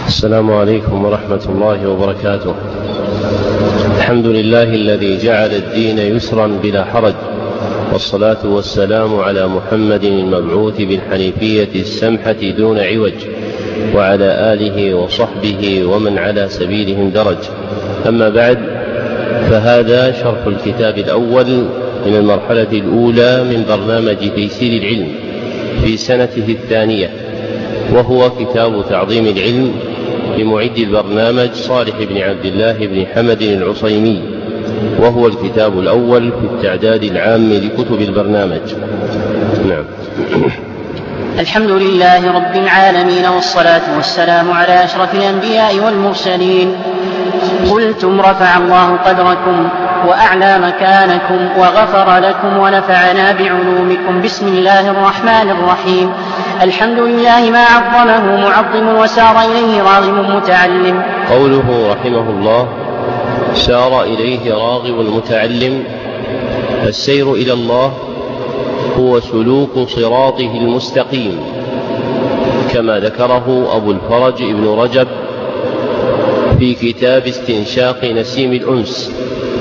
السلام عليكم ورحمة الله وبركاته. الحمد لله الذي جعل الدين يسرا بلا حرج، والصلاة والسلام على محمد المبعوث بالحنيفية السمحة دون عوج، وعلى آله وصحبه ومن على سبيلهم درج. أما بعد، فهذا شرح الكتاب الأول من المرحلة الأولى من برنامج تيسير العلم في سنته الثانية، وهو كتاب تعظيم العلم لمعد البرنامج صالح بن عبد الله بن حمد العصيمي، وهو الكتاب الأول في التعداد العام لكتب البرنامج. نعم. الحمد لله رب العالمين، والصلاة والسلام على أشرف الأنبياء والمرسلين. قلتم رفع الله قدركم وأعلى مكانكم وغفر لكم ونفعنا بعلومكم. بسم الله الرحمن الرحيم. الحمد لله ما عظمه معظم وسار إليه راغب متعلم. قوله رحمه الله سار إليه راغب متعلم، السير إلى الله هو سلوك صراطه المستقيم، كما ذكره أبو الفرج ابن رجب في كتاب استنشاق نسيم الأنس،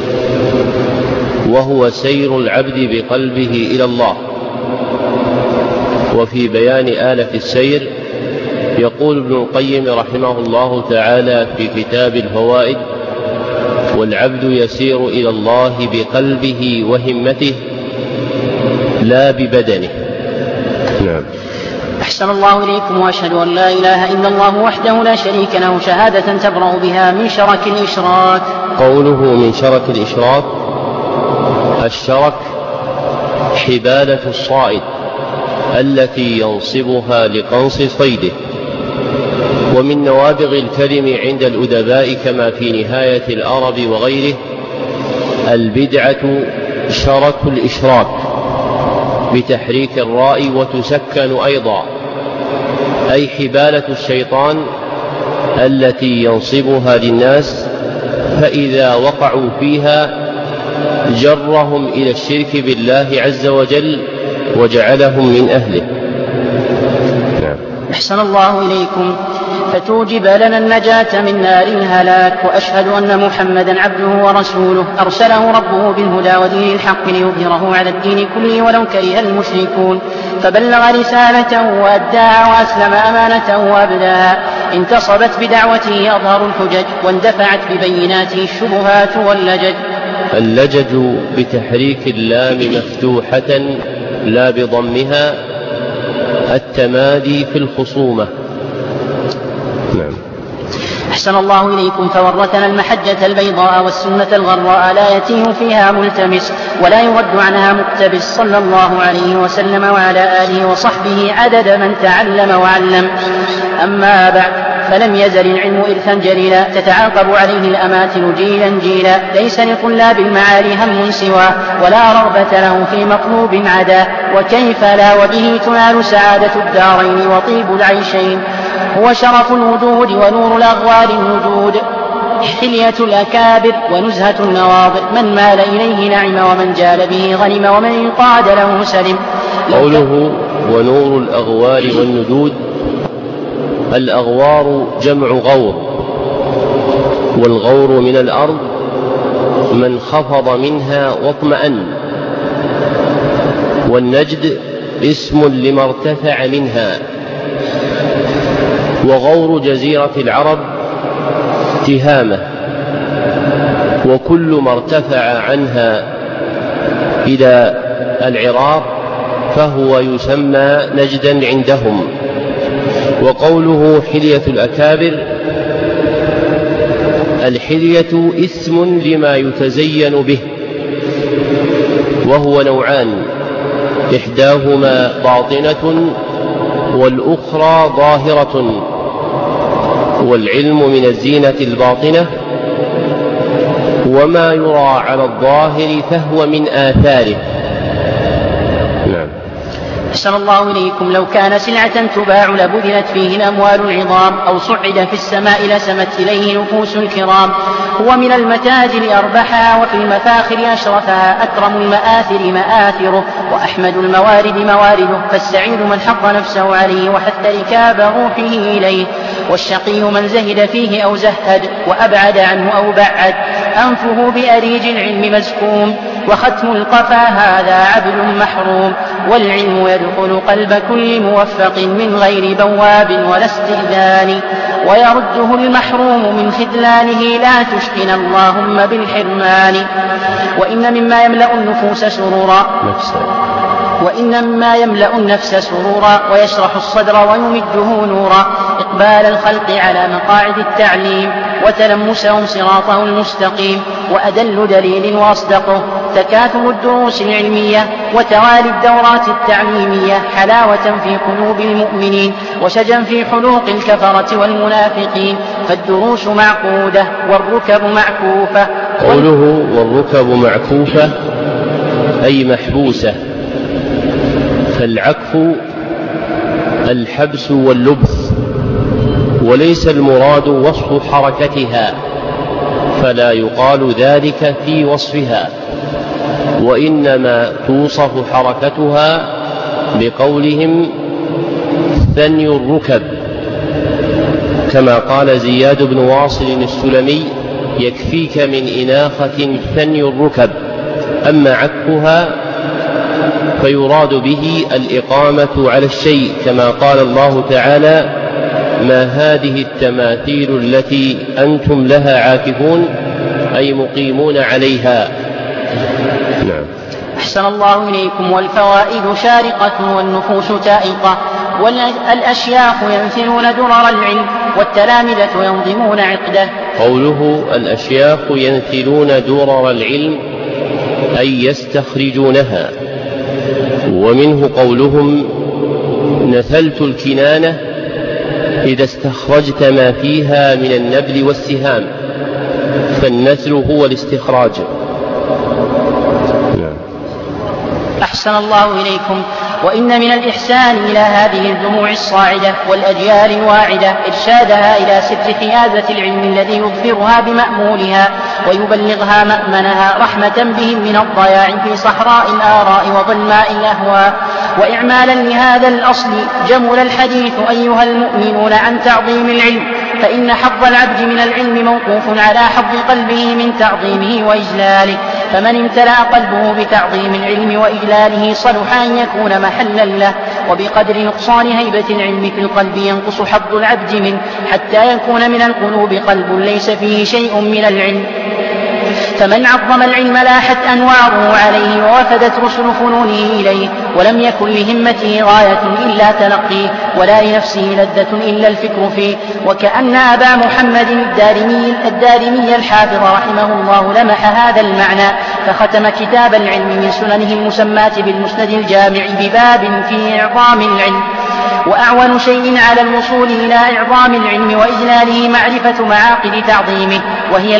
وهو سير العبد بقلبه إلى الله. وفي بيان آلة السير يقول ابن القيم رحمه الله تعالى في كتاب الفوائد: والعبد يسير إلى الله بقلبه وهمته لا ببدنه. نعم. أحسن الله إليكم، وأشهد أن لا إله إلا الله وحده لا شريك له شهادة تبرأ بها من شرك الإشراك. قوله من شرك الإشراك، الشرك حبالة الصائد التي ينصبها لقنص صيده. ومن نوابغ الكلم عند الأدباء كما في نهاية الأرب وغيره البدعة شرك الإشراك بتحريك الراء وتسكن أيضا، أي حبالة الشيطان التي ينصبها للناس، فإذا وقعوا فيها جرهم إلى الشرك بالله عز وجل وجعلهم من أهله. أحسن الله إليكم. فتوجب لنا النجاة من نار الهلاك. وأشهد أن محمدا عبده ورسوله أرسله ربه بالهدى ودين الحق ليظهره على الدين كله ولو كره المشركون. فبلغ رسالته وأداها وأسلم أمانته وأبداها. انتصبت بدعوته أظهر الحجج، واندفعت ببيناته الشبهات واللجج. اللجج بتحريك اللام مفتوحة لا بضمها، التمادي في الخصومة. نعم. أحسن الله إليكم. فورثنا المحجة البيضاء والسنة الغراء لا يتيه فيها ملتمس ولا يرد عنها مقتبس، صلى الله عليه وسلم وعلى آله وصحبه عدد من تعلم وعلم. أما بعد، فلم يزل العلم إرثا جليلا تتعاقب عليه الأماثل جيلا جيلا، ليس لطلاب المعالي هم سواه ولا رغبة له في مطلوب عدا. وكيف لا، وبه تنال سعادة الدارين وطيب العيشين. هو شرف الوجود ونور الأغوار الوجود، حلية الأكابر ونزهة النواظر. من مال إليه نعم، ومن جال به غنم، ومن انقاد له سلم. قوله ونور الأغوار والندود، الأغوار جمع غور، والغور من الأرض من خفض منها واطمأن، والنجد اسم لما ارتفع منها. وغور جزيرة العرب تهامة، وكل ما ارتفع عنها إلى العراق فهو يسمى نجدا عندهم. وقوله حلية الأكابر، الحلية اسم لما يتزين به، وهو نوعان، إحداهما باطنة والأخرى ظاهرة. والعلم من الزينة الباطنة، وما يرى على الظاهر فهو من آثاره. نعم. أحسن الله إليكم. لو كان سلعة تباع لبذلت فيه الأموال العظام، أو صعد في السماء لسمت إليه نفوس الكرام. هو من المتاجر أربحها، وفي المفاخر أشرفها. أكرم المآثر مآثره، وأحمد الموارد موارده. فالسعيد من حط نفسه عليه وحث ركاب روحه إليه. والشقي من زهد فيه أو زهد وأبعد عنه أو بعد. أنفه بأريج العلم مزكوم وختم القفا هذا عبد محروم. والعلم يدخل قلب كل موفق من غير بواب ولا استئذان ويرده المحروم من خذلانه لا تشقنا اللهم بالحرمان. وإن مما يملأ النفس سرورا ويشرح الصدر ويمده نورا إقبال الخلق على مقاعد التعليم وتلمسهم صراطه المستقيم. وأدل دليل وأصدقه تكاثر الدروس العلمية وتوالي الدورات التعليمية حلاوة في قلوب المؤمنين وشجا في حلوق الكفرة والمنافقين. فالدروس معقودة والركب معكوفة. قوله والركب معكوفة أي محبوسة. فالعكف الحبس واللبث وليس المراد وصف حركتها فلا يقال ذلك في وصفها وإنما توصف حركتها بقولهم ثني الركب كما قال زياد بن واصل السلمي يكفيك من إناخة ثني الركب. أما عكفها فيراد به الإقامة على الشيء كما قال الله تعالى ما هذه التماثيل التي أنتم لها عاكفون أي مقيمون عليها. نعم. أحسن الله إليكم. والفوائد شارقة والنفوس تائقة والأشياخ ينثرون درر العلم والتلامذة ينظمون عقده. قوله الأشياخ ينثرون درر العلم أي يستخرجونها. ومنه قولهم نثلت الكنانة إذا استخرجت ما فيها من النبل والسهام. فالنثل هو الاستخراج. أحسن الله إليكم. وإن من الإحسان إلى هذه الجموع الصاعدة والأجيال الواعدة إرشادها إلى سر حيازة العلم الذي يظفرها بمأمولها ويبلغها مأمنها رحمة بهم من الضياع في صحراء الآراء وظلماء الأهواء. وإعمالا لهذا الأصل جمل الحديث أيها المؤمنون عن تعظيم العلم فإن حظ العبد من العلم موقوف على حظ قلبه من تعظيمه وإجلاله. فمن امتلأ قلبه بتعظيم العلم وإجلاله صلح أن يكون محلا له. وبقدر نقصان هيبة العلم في القلب ينقص حظ العبد منه حتى يكون من القلوب قلب ليس فيه شيء من العلم. فمن عظم العلم لاحت أنواره عليه ووفدت رسل فنونه إليه ولم يكن لهمته غاية إلا تلقيه ولا لنفسه لذة إلا الفكر فيه. وكأن أبا محمد الدارمي الحافظ رحمه الله لمح هذا المعنى فختم كتاب العلم من سننه المسماة بالمسند الجامع بباب في إعظام العلم. وأعون شيء على الوصول إلى إعظام العلم وإجلاله معرفة معاقد تعظيمه وهي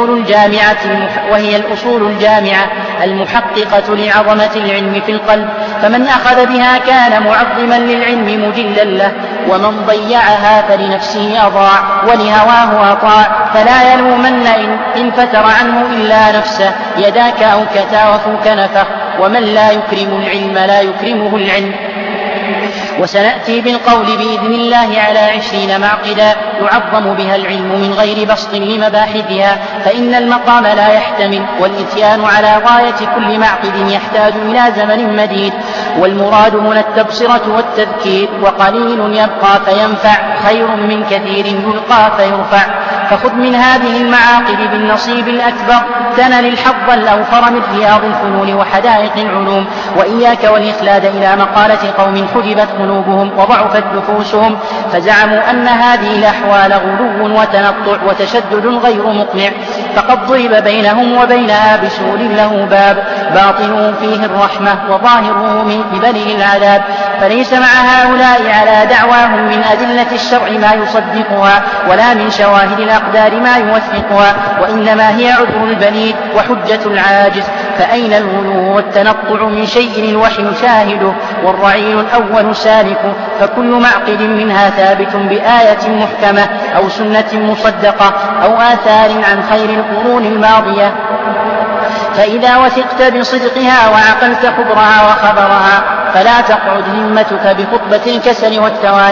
الأصول الجامعة المحققة لعظمة العلم في القلب. فمن أخذ بها كان معظما للعلم مجلا له ومن ضيعها فلنفسه أضاع ولهواه أطاع. فلا يلومن إن فتر عنه إلا نفسه يداك أوكتا وفوك نفخ. ومن لا يكرم العلم لا يكرمه العلم. وسنأتي بالقول بإذن الله على 20 معقدا يعظم بها العلم من غير بسط لمباحثها فإن المقام لا يحتمل والإتيان على غاية كل معقد يحتاج إلى زمن مديد. والمراد هنا التبصرة والتذكير وقليل يبقى فينفع خير من كثير يلقى فيرفع. فخذ من هذه المعاقد بالنصيب الأكبر تنل الحظ الأوفر من رياض الفنون وحدائق العلوم. وإياك والإخلاد إلى مقالة قوم حجبت قلوبهم وضعفت نفوسهم فزعموا أن هذه الأحوال غلو وتنطع وتشدد غير مقنع فقد ضرب بينهم وبينها بسور له باب باطنه فيه الرحمة وظاهره من قبله العذاب. فليس مع هؤلاء على دعواهم من أدلة الشرع ما يصدقها ولا من شواهد الأقدار ما يوثقها وإنما هي عذر البليد وحجة العاجز. فأين الغلو والتنطع من شيء الوحي شاهده والرعيل الأول سالكه. فكل معقد منها ثابت بآية محكمة أو سنة مصدقة أو آثار عن خير القرون الماضية. فإذا وثقت بصدقها وعقلت خبرها وخبرها فلا تقعد همتك بخطبة الكسل والتواني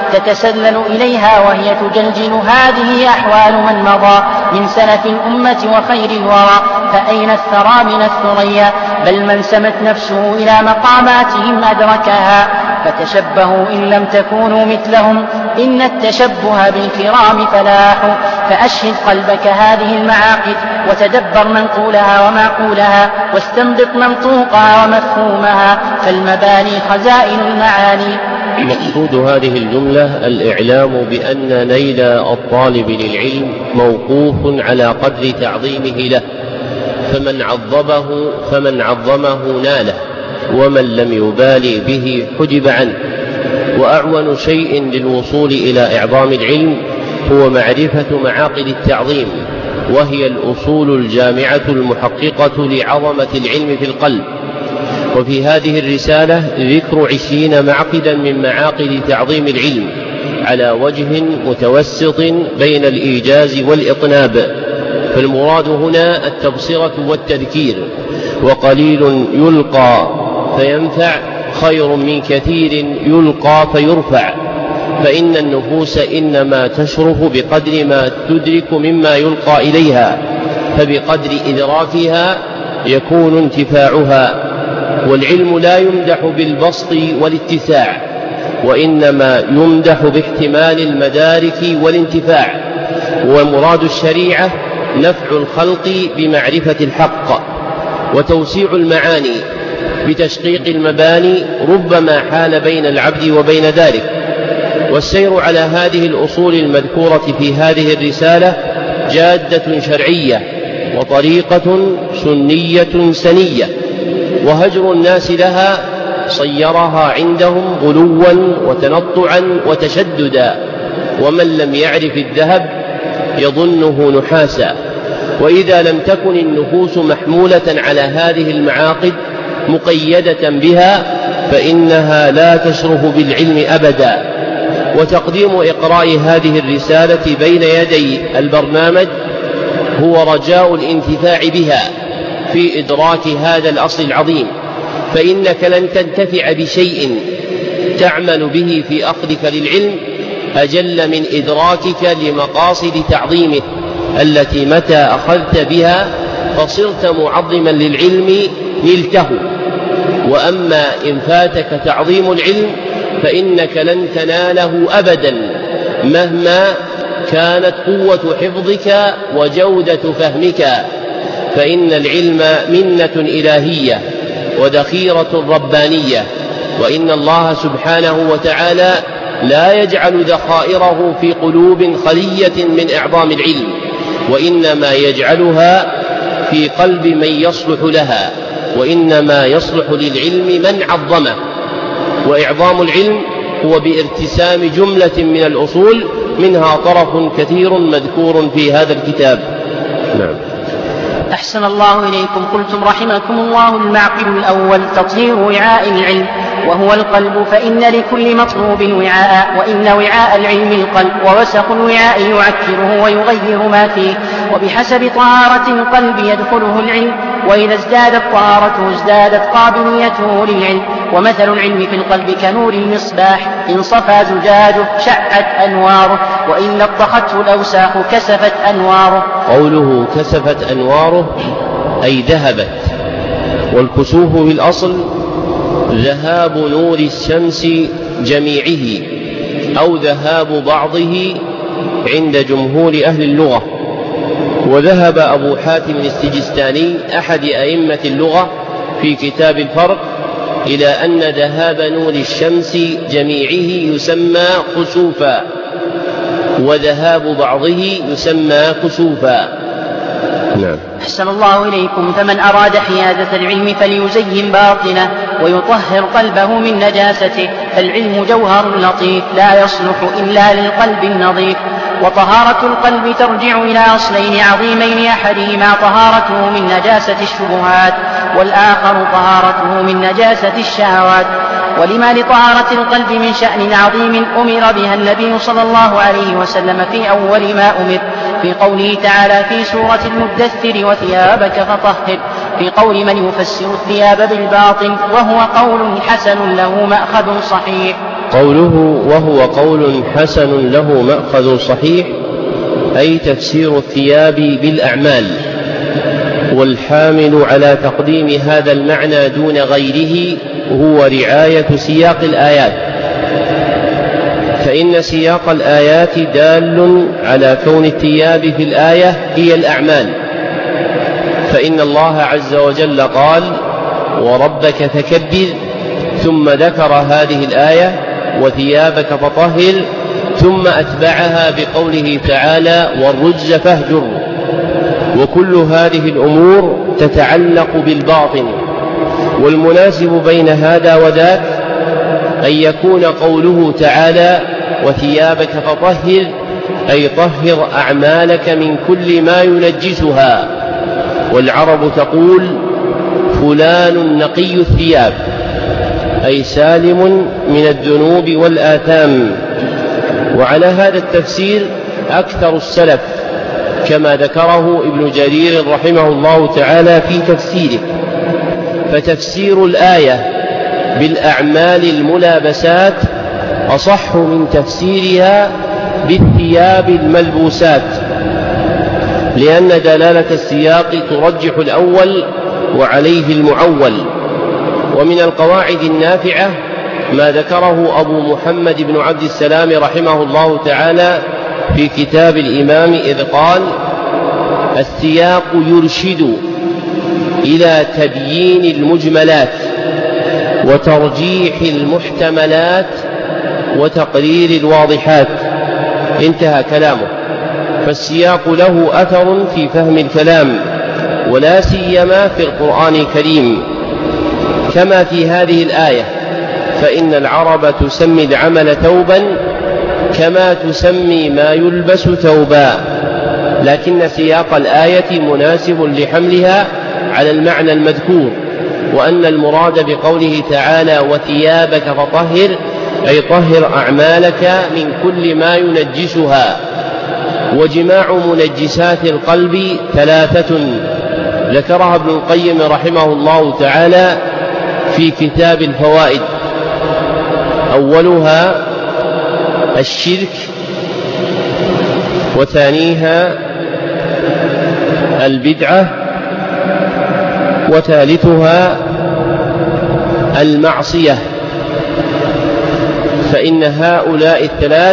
تتسلل إليها وهي تجلجل. هذه أحوال من مضى من سلف الأمة وخير الورى، فأين الثرى من الثريا؟ بل من سمت نفسه إلى مقاماتهم أدركها. فتشبهوا إن لم تكونوا مثلهم، إن التشبه بالكرام فلاح. فأشهد قلبك هذه المعاقد وتدبر منقولها ومعقولها، واستنبط منطوقها ومفهومها، فالمباني خزائن المعاني. مقصود هذه الجملة الإعلام بأن نيل الطالب للعلم موقوف على قدر تعظيمه له، فمن عظمه ناله، ومن لم يبالي به حجب عنه. وأعون شيء للوصول إلى إعظام العلم هو معرفة معاقد التعظيم، وهي الأصول الجامعة المحققة لعظمة العلم في القلب. وفي هذه الرسالة ذكر 20 معقدا من معاقد تعظيم العلم على وجه متوسط بين الإيجاز والإطناب، فالمراد هنا التبصرة والتذكير. وقليل يلقى فينفع خير من كثير يلقى فيرفع، فإن النفوس إنما تشرف بقدر ما تدرك مما يلقى إليها، فبقدر إدراكها يكون انتفاعها. والعلم لا يمدح بالبسط والاتساع، وإنما يمدح باحتمال المدارك والانتفاع. ومراد الشريعة نفع الخلق بمعرفة الحق، وتوسيع المعاني بتشقيق المباني ربما حال بين العبد وبين ذلك. والسير على هذه الأصول المذكورة في هذه الرسالة جادة شرعية وطريقة سنية سنية، وهجر الناس لها صيرها عندهم غلوا وتنطعا وتشددا. ومن لم يعرف الذهب يظنه نحاسا. وإذا لم تكن النفوس محمولة على هذه المعاقد مقيدة بها فإنها لا تشرف بالعلم أبدا. وتقديم إقراء هذه الرسالة بين يدي البرنامج هو رجاء الانتفاع بها في إدراك هذا الأصل العظيم، فإنك لن تنتفع بشيء تعمل به في أخذك للعلم أجل من إدراكك لمقاصد تعظيمه، التي متى أخذت بها فصرت معظما للعلم نلته. وأما إن فاتك تعظيم العلم فإنك لن تناله أبدا مهما كانت قوة حفظك وجودة فهمك، فإن العلم منة إلهية وذخيرة ربانية، وإن الله سبحانه وتعالى لا يجعل ذخائره في قلوب خلية من إعظام العلم، وإنما يجعلها في قلب من يصلح لها، وإنما يصلح للعلم من عظمه. وإعظام العلم هو بارتسام جملة من الأصول، منها طرف كثير مذكور في هذا الكتاب. نعم. أحسن الله إليكم. قلتم رحمكم الله المعقد الأول تطهير وعاء العلم وهو القلب، فإن لكل مطلوب وعاء، وإن وعاء العلم القلب، ووسخ الوعاء يعكره ويغير ما فيه، وبحسب طهارة القلب يدخله العلم، وإذا ازدادت طهارته ازدادت قابليته للعلم. ومثل العلم في القلب كنور المصباح، إن صفى زجاجه شعت أنواره، وإن لطخته الأوساخ كسفت أنواره. قوله كسفت أنواره أي ذهبت، والكسوف في الأصل ذهاب نور الشمس جميعه أو ذهاب بعضه عند جمهور أهل اللغة. وذهب أبو حاتم السجستاني أحد أئمة اللغة في كتاب الفرق إلى أن ذهاب نور الشمس جميعه يسمى خسوفا، وذهاب بعضه يسمى كسوفا. نعم. أحسن الله إليكم. فمن أراد حيازة العلم فليزين باطنه ويطهر قلبه من نجاسته، فالعلم جوهر لطيف لا يصلح إلا للقلب النظيف. وطهارة القلب ترجع إلى أصلين عظيمين، أحدهما طهارته من نجاسة الشبهات، والآخر طهارته من نجاسة الشهوات. ولما لطهارة القلب من شأن عظيم أمر بها النبي صلى الله عليه وسلم في أول ما أمر، في قوله تعالى في سورة المدثر وثيابك فطهر، في قول من يفسر الثياب بالباطن، وهو قول حسن له مأخذ صحيح. قوله وهو قول حسن له مأخذ صحيح، أي تفسير الثياب بالأعمال، والحامل على تقديم هذا المعنى دون غيره هو رعاية سياق الآيات، فإن سياق الآيات دال على كون الثياب في الآية هي الأعمال، فإن الله عز وجل قال وربك فكبر، ثم ذكر هذه الآية وثيابك فطهر، ثم أتبعها بقوله تعالى والرجز فاهجر. وكل هذه الأمور تتعلق بالباطن، والمناسب بين هذا وذاك أن يكون قوله تعالى وثيابك فطهر أي طهر أعمالك من كل ما ينجسها. والعرب تقول فلان نقي الثياب، أي سالم من الذنوب والآثام. وعلى هذا التفسير أكثر السلف، كما ذكره ابن جرير رحمه الله تعالى في تفسيره. فتفسير الآية بالأعمال الملابسات أصح من تفسيرها بالثياب الملبوسات، لأن دلالة السياق ترجح الأول وعليه المعول. ومن القواعد النافعة ما ذكره أبو محمد بن عبد السلام رحمه الله تعالى في كتاب الإمام، إذ قال السياق يرشد إلى تبيين المجملات وترجيح المحتملات وتقرير الواضحات، انتهى كلامه. فالسياق له أثر في فهم الكلام، ولا سيما في القرآن الكريم، كما في هذه الآية، فإن العرب تسمي العمل ثوبا كما تسمي ما يلبس ثوبا، لكن سياق الآية مناسب لحملها على المعنى المذكور، وأن المراد بقوله تعالى وثيابك فطهر أي طهر أعمالك من كل ما ينجسها. وجماع منجسات القلب ثلاثة ذكرها ابن القيم رحمه الله تعالى في كتاب الفوائد. أولها الشرك، وثانيها البدعة، وثالثها المعصية. فإن هؤلاء الثلاث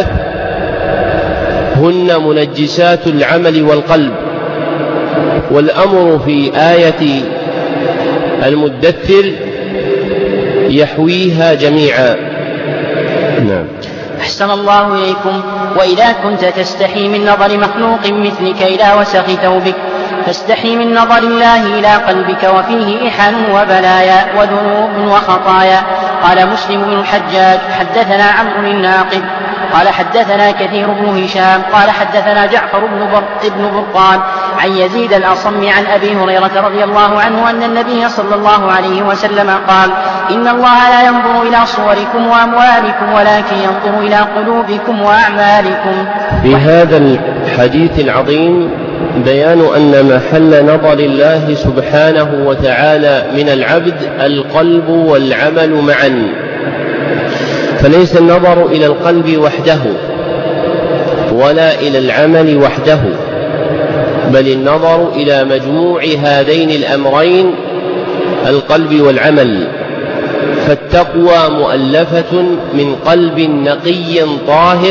هن منجسات العمل والقلب، والأمر في آية المدثر يحويها جميعا. نعم. أحسن الله إليكم. وإذا كنت تستحي من نظر مخلوق مثلك إلى وسخ ثوبك فاستحي من نظر الله إلى قلبك، وفيه إحن وبلايا وذنوب وخطايا. قال مسلم بن الحجاج حدثنا عمرو الناقد قال حدثنا كثير بن هشام قال حدثنا جعفر بن برقان عن يزيد الأصم عن أبي هريرة رضي الله عنه أن النبي صلى الله عليه وسلم قال إن الله لا ينظر إلى صوركم وأموالكم ولكن ينظر إلى قلوبكم وأعمالكم. في هذا الحديث العظيم بيان أن محل نظر الله سبحانه وتعالى من العبد القلب والعمل معا، فليس النظر إلى القلب وحده ولا إلى العمل وحده، بل النظر إلى مجموع هذين الأمرين القلب والعمل. فالتقوى مؤلفة من قلب نقي طاهر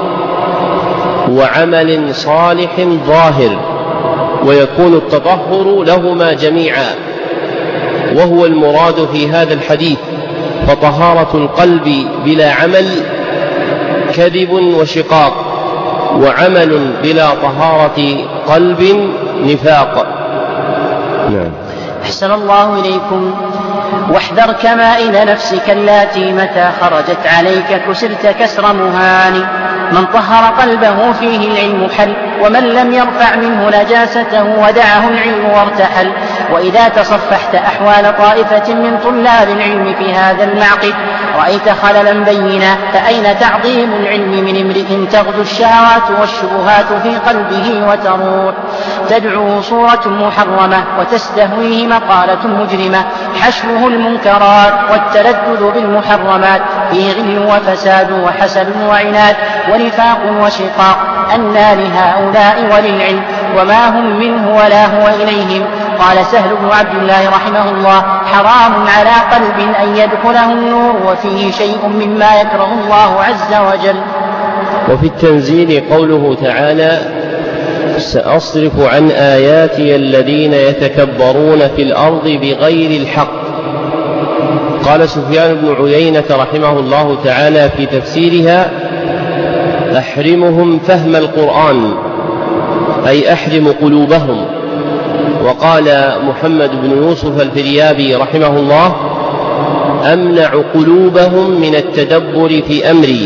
وعمل صالح ظاهر، ويكون التطهر لهما جميعا، وهو المراد في هذا الحديث. فطهارة القلب بلا عمل كذب وشقاق، وعمل بلا طهارة قلب نفاق. نعم. أحسن الله إليكم. واحذر كمائل نفسك اللاتي متى خرجت عليك كسرت كسر مهان. من طهر قلبه فيه العلم حل، ومن لم يرفع منه نجاسته ودعه العلم وارتحل. وإذا تصفحت أحوال طائفة من طلاب العلم في هذا المعقد رأيت خللا بينا، فأين تعظيم العلم من امرئ تغدو الشهوات والشبهات في قلبه وتروح. تدعوه صورة محرمة وتستهويه مقالة مجرمة، حشوه المنكرات والتلذذ بالمحرمات، فيه غل وفساد وحسد وعناد ونفاق وشقاق، أنى لهؤلاء وللعلم وما هم منه ولا هو إليهم. قال سهل بن عبد الله رحمه الله: حرام على قلب أن يدخله النور وفيه شيء مما يكره الله عز وجل. وفي التنزيل قوله تعالى: سأصرف عن آياتي الذين يتكبرون في الأرض بغير الحق. قال سفيان بن عيينة رحمه الله تعالى في تفسيرها: أحرمهم فهم القرآن، أي أحرم قلوبهم. وقال محمد بن يوسف الفريابي رحمه الله: أمنع قلوبهم من التدبر في أمري.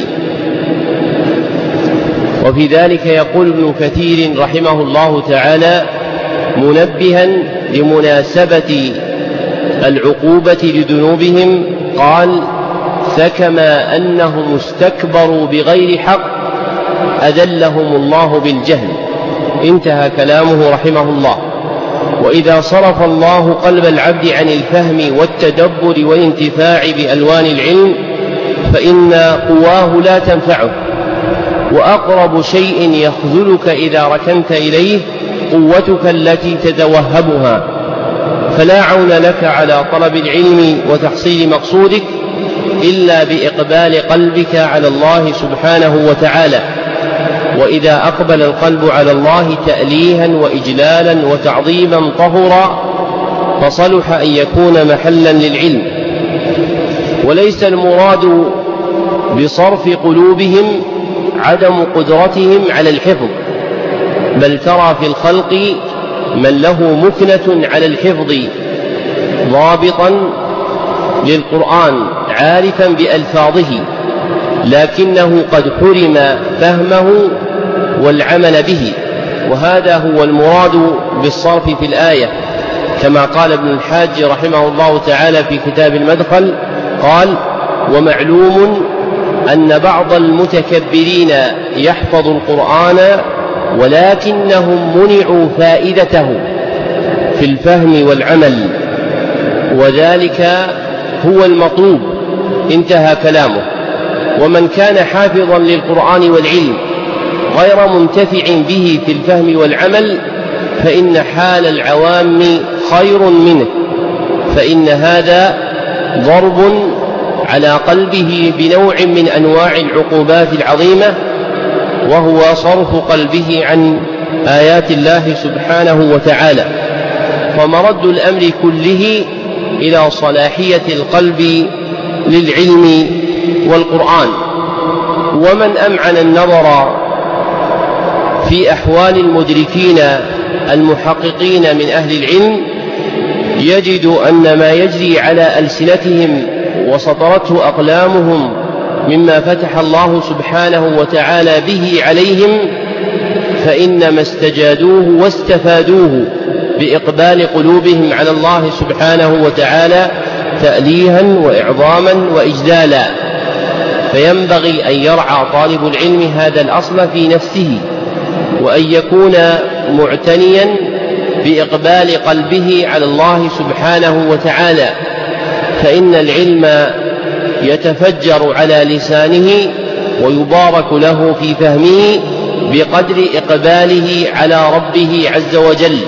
وفي ذلك يقول ابن كثير رحمه الله تعالى منبها لمناسبة العقوبة لذنوبهم، قال: فكما أنهم استكبروا بغير حق أذلهم الله بالجهل. انتهى كلامه رحمه الله. وإذا صرف الله قلب العبد عن الفهم والتدبر والانتفاع بألوان العلم فإن قواه لا تنفعه، وأقرب شيء يخذلك إذا ركنت إليه قوتك التي تتوهبها، فلا عون لك على طلب العلم وتحصيل مقصودك إلا بإقبال قلبك على الله سبحانه وتعالى. وإذا أقبل القلب على الله تأليها وإجلالا وتعظيما طهرا فصلح أن يكون محلا للعلم. وليس المراد بصرف قلوبهم عدم قدرتهم على الحفظ، بل ترى في الخلق من له مكنة على الحفظ ضابطا للقرآن عارفا بألفاظه، لكنه قد حرم فهمه والعمل به، وهذا هو المراد بالصرف في الآية، كما قال ابن الحاج رحمه الله تعالى في كتاب المدخل، قال: ومعلوم أن بعض المتكبرين يحفظ القرآن ولكنهم منعوا فائدته في الفهم والعمل، وذلك هو المطلوب. انتهى كلامه. ومن كان حافظا للقرآن والعلم غير منتفع به في الفهم والعمل فإن حال العوام خير منه، فإن هذا ضرب على قلبه بنوع من أنواع العقوبات العظيمة، وهو صرف قلبه عن آيات الله سبحانه وتعالى. ومرد الأمر كله إلى صلاحية القلب للعلم والقرآن. ومن أمعن النظر في أحوال المدركين المحققين من أهل العلم يجد أن ما يجري على ألسنتهم وسطرته أقلامهم مما فتح الله سبحانه وتعالى به عليهم فإنما استجادوه واستفادوه بإقبال قلوبهم على الله سبحانه وتعالى تأليها وإعظاما وإجلالا. فينبغي أن يرعى طالب العلم هذا الأصل في نفسه، وأن يكون معتنيا بإقبال قلبه على الله سبحانه وتعالى، فإن العلم يتفجر على لسانه ويبارك له في فهمه بقدر إقباله على ربه عز وجل.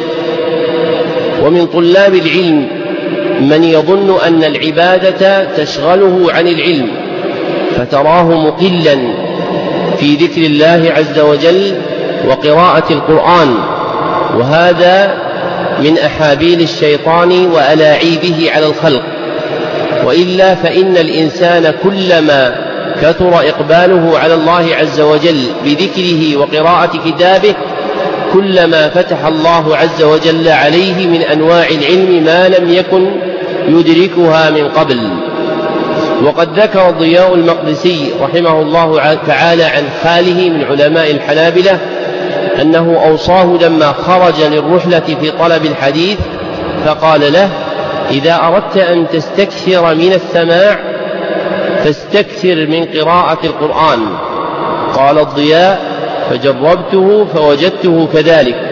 ومن طلاب العلم من يظن أن العبادة تشغله عن العلم فتراه مقلا في ذكر الله عز وجل وقراءة القرآن، وهذا من أحابيل الشيطان وألاعيبه على الخلق. وإلا فإن الإنسان كلما كثر إقباله على الله عز وجل بذكره وقراءة كتابه كلما فتح الله عز وجل عليه من أنواع العلم ما لم يكن يدركها من قبل. وقد ذكر الضياء المقدسي رحمه الله تعالى عن خاله من علماء الحنابلة أنه أوصاه لما خرج للرحلة في طلب الحديث فقال له: إذا أردت أن تستكثر من السماع فاستكثر من قراءة القرآن. قال الضياء: فجربته فوجدته كذلك،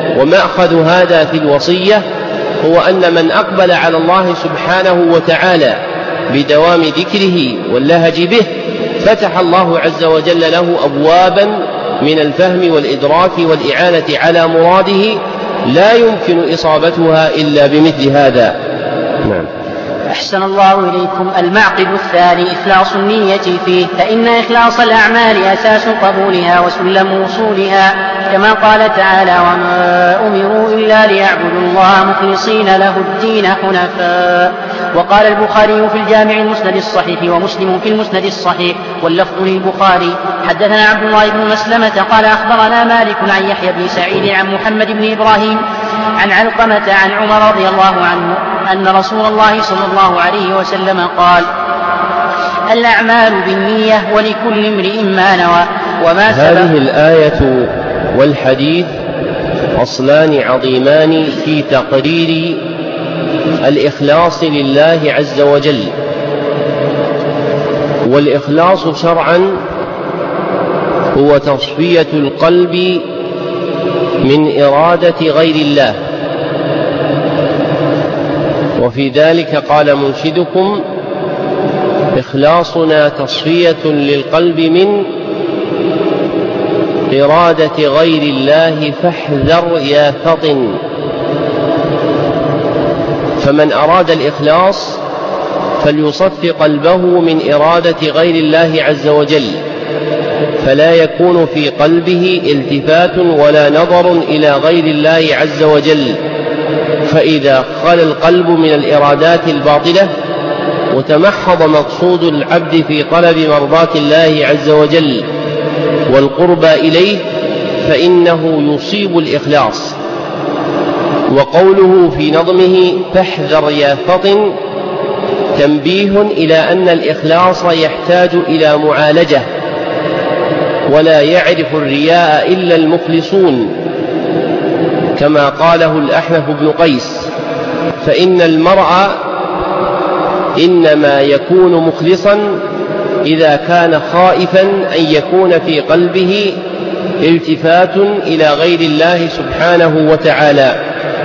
ومأخذ هذا في الوصية هو أن من أقبل على الله سبحانه وتعالى بدوام ذكره واللهج به فتح الله عز وجل له أبوابا من الفهم والإدراك والإعانة على مراده لا يمكن إصابتها إلا بمثل هذا. نعم. أحسن الله إليكم. المعقد الثاني إخلاص النية فيه، فإن إخلاص الأعمال أساس قبولها وسلم وصولها، كما قال تعالى: وما أمروا إلا ليعبدوا الله مخلصين له الدين حنفاء. وقال البخاري في الجامع المسند الصحيح ومسلم في المسند الصحيح واللفظ للبخاري: حدثنا عبد الله بن مسلمة قال أخبرنا مالك عن يحيى بن سعيد عن محمد بن إبراهيم عن علقمة عن عمر رضي الله عنه أن رسول الله صلى الله عليه وسلم قال: الأعمال بالنية ولكل امرئ ما نوى. وما هذه الآية والحديث أصلان عظيمان في تقرير الإخلاص لله عز وجل. والإخلاص شرعا هو تصفية القلب من إرادة غير الله، وفي ذلك قال منشدكم: إخلاصنا تصفية للقلب من إرادة غير الله فاحذر يا فطن. فمن أراد الإخلاص فليصف قلبه من إرادة غير الله عز وجل، فلا يكون في قلبه التفات ولا نظر إلى غير الله عز وجل. فإذا خلا القلب من الإرادات الباطلة وتمحض مقصود العبد في طلب مرضاة الله عز وجل والقرب إليه فإنه يصيب الإخلاص. وقوله في نظمه: فاحذر يا فطن، تنبيه إلى أن الإخلاص يحتاج إلى معالجة، ولا يعرف الرياء إلا المخلصون، كما قاله الأحنف بن قيس: فإن المرء إنما يكون مخلصا إذا كان خائفا أن يكون في قلبه التفات إلى غير الله سبحانه وتعالى.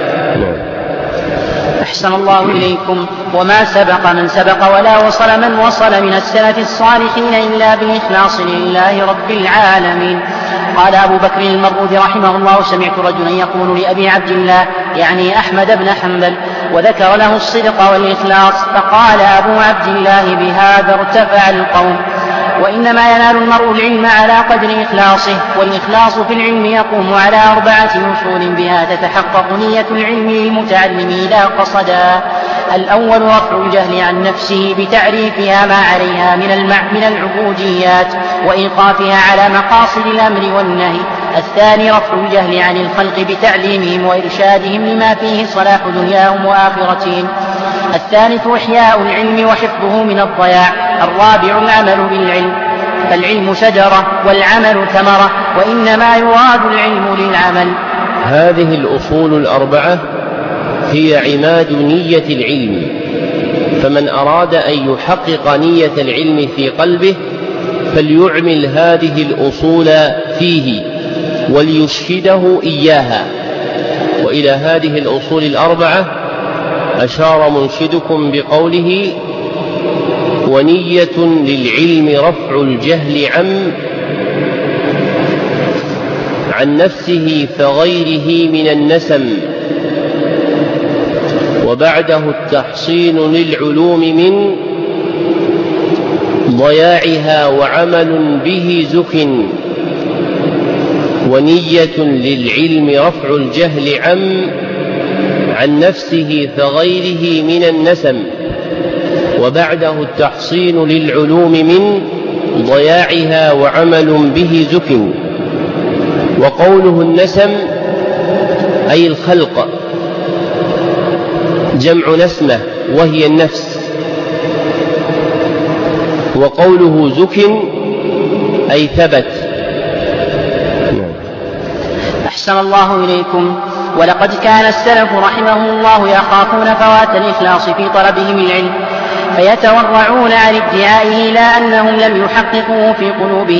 أحسن الله إليكم. وما سبق من سبق ولا وصل من وصل من السلف الصالحين إلا بالإخلاص لله رب العالمين. قال أبو بكر المروذي رحمه الله: سمعت رجلا يقول لأبي عبد الله يعني أحمد بن حنبل وذكر له الصدق والإخلاص، فقال أبو عبد الله: بهذا ارتفع القوم. وإنما ينال المرء العلم على قدر إخلاصه، والإخلاص في العلم يقوم على 4 أصول بها تتحقق نية العلم للمتعلم إذا قصدا. الأول رفع الجهل عن نفسه بتعريفها ما عليها من العبوديات وإيقافها على مقاصد الأمر والنهي. الثاني رفع الجهل عن الخلق بتعليمهم وإرشادهم لما فيه صلاح دنياهم وآخرتهم. الثالث إحياء العلم وحفظه من الضياع. الرابع العمل بالعلم، فالعلم شجرة والعمل ثمرة، وإنما يراد العلم للعمل. هذه الأصول 4 هي عماد نية العلم، فمن أراد أن يحقق نية العلم في قلبه فليعمل هذه الأصول فيه وليشهده إياها. وإلى هذه الأصول 4 أشار منشدكم بقوله: ونية للعلم رفع الجهل عن نفسه فغيره من النسم، وبعده التحصين للعلوم من ضياعها وعمل به زك. ونية للعلم رفع الجهل عن نفسه فغيره من النسم، وبعده التحصين للعلوم من ضياعها وعمل به زك. وقوله النسم أي الخلق، جمع نسمة وهي النفس. وقوله زك أي ثبت. أحسن الله إليكم. ولقد كان السلف رحمهم الله يخافون فوات الإخلاص في طلبهم العلم، فيتورعون عن ادعائه لا أنهم لم يحققوه في قلوبهم،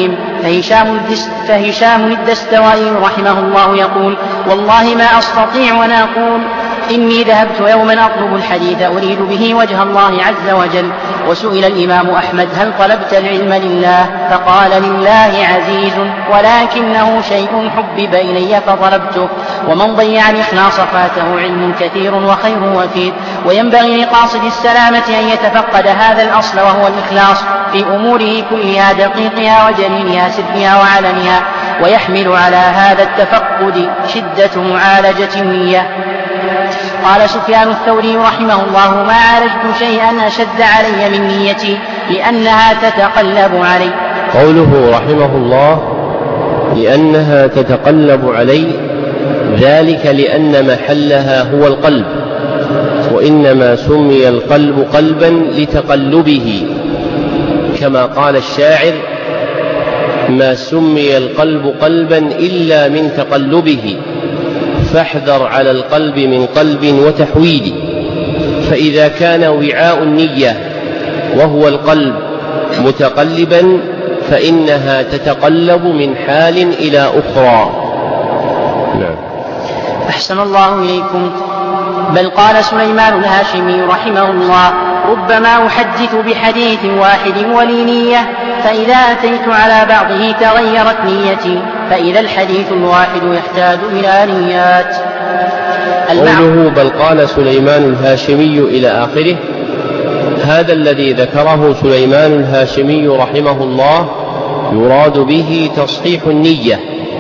فهشام الدستوائي رحمه الله يقول: والله ما أستطيع أن أقول إني ذهبت يوما أطلب الحديث أريد به وجه الله عز وجل. وسئل الإمام أحمد: هل طلبت العلم لله؟ فقال: لله عزيز ولكنه شيء حبب إلي فطلبته. ومن ضيع الإخلاص فاته علم كثير وخير وفير. وينبغي لقاصد السلامة أن يتفقد هذا الأصل وهو الإخلاص في أموره كلها دقيقها وجليلها سرها وعلنها، ويحمل على هذا التفقد شدة معالجة النية. قال سفيان الثوري رحمه الله: ما عالجت شيئا أشد علي من نيتي لأنها تتقلب علي. قوله رحمه الله لأنها تتقلب علي، ذلك لأن محلها هو القلب، وإنما سمي القلب قلبا لتقلبه، كما قال الشاعر: ما سمي القلب قلبا إلا من تقلبه، فاحذر على القلب من قلب وتحويل. فإذا كان وعاء النية وهو القلب متقلبا فإنها تتقلب من حال إلى أخرى. نعم. أحسن الله إليكم. بل قال سليمان الهاشمي رحمه الله: ربما أحدث بحديث واحد ولي نية، فإذا أتيت على بعضه تغيرت نيتي، فإذا الحديث الواحد يحتاج إلى نيات. قوله بل قال سليمان الهاشمي إلى آخره، هذا الذي ذكره سليمان الهاشمي رحمه الله يراد به تصحيح النية.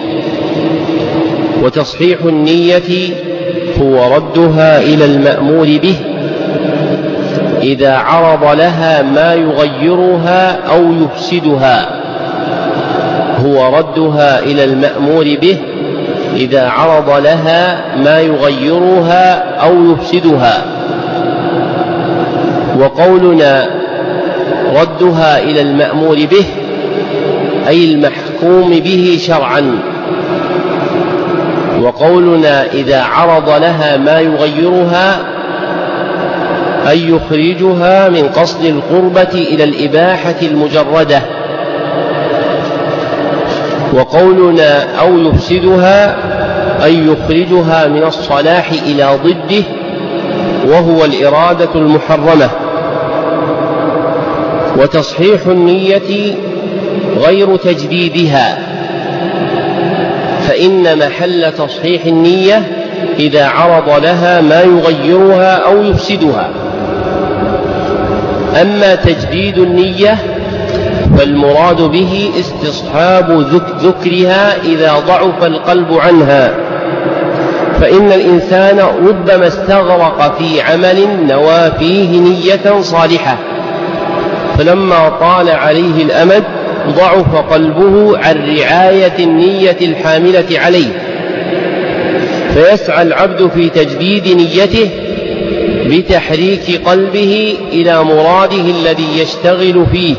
وتصحيح النية هو ردها إلى المأمور به إذا عرض لها ما يغيرها أو يفسدها. هو ردها إلى المأمور به إذا عرض لها ما يغيرها أو يفسدها. وقولنا ردها إلى المأمور به أي المحكوم به شرعا، وقولنا إذا عرض لها ما يغيرها أي يخرجها من قصد القربة إلى الإباحة المجردة. وقولنا أو يفسدها أي يخرجها من الصلاح إلى ضده وهو الإرادة المحرمة. وتصحيح النية غير تجديدها، فإن محل تصحيح النية إذا عرض لها ما يغيرها أو يفسدها. أما تجديد النية فالمراد به استصحاب ذكرها إذا ضعف القلب عنها. فإن الإنسان ربما استغرق في عمل نوى فيه نية صالحة، فلما طال عليه الأمد ضعف قلبه عن رعاية النية الحاملة عليه، فيسعى العبد في تجديد نيته بتحريك قلبه إلى مراده الذي يشتغل فيه.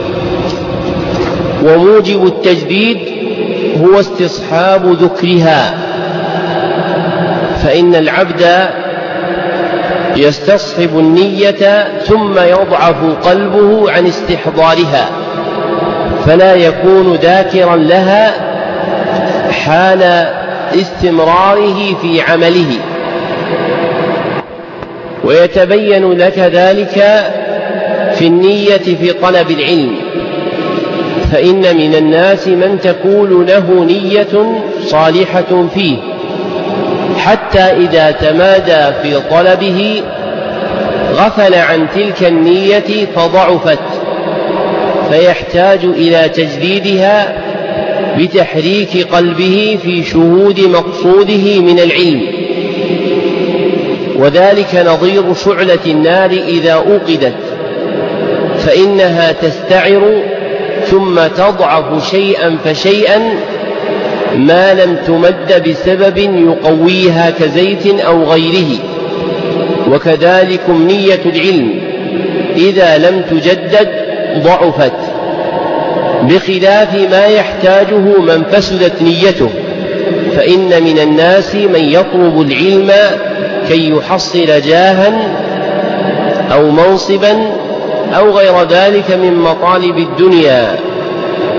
وموجب التجديد هو استصحاب ذكرها، فإن العبد يستصحب النية ثم يضعف قلبه عن استحضارها، فلا يكون ذاكرا لها حال استمراره في عمله. ويتبين لك ذلك في النية في طلب العلم، فإن من الناس من تكون له نية صالحة فيه حتى إذا تمادى في طلبه غفل عن تلك النية فضعفت، فيحتاج إلى تجديدها بتحريك قلبه في شهود مقصوده من العلم. وذلك نظير شعلة النار إذا أوقدت، فإنها تستعر ثم تضعف شيئا فشيئا ما لم تمد بسبب يقويها كزيت أو غيره. وكذلكم نية العلم إذا لم تجدد ضعفت، بخلاف ما يحتاجه من فسدت نيته. فإن من الناس من يطلب العلم كي يحصل جاها أو منصبا أو غير ذلك من مطالب الدنيا،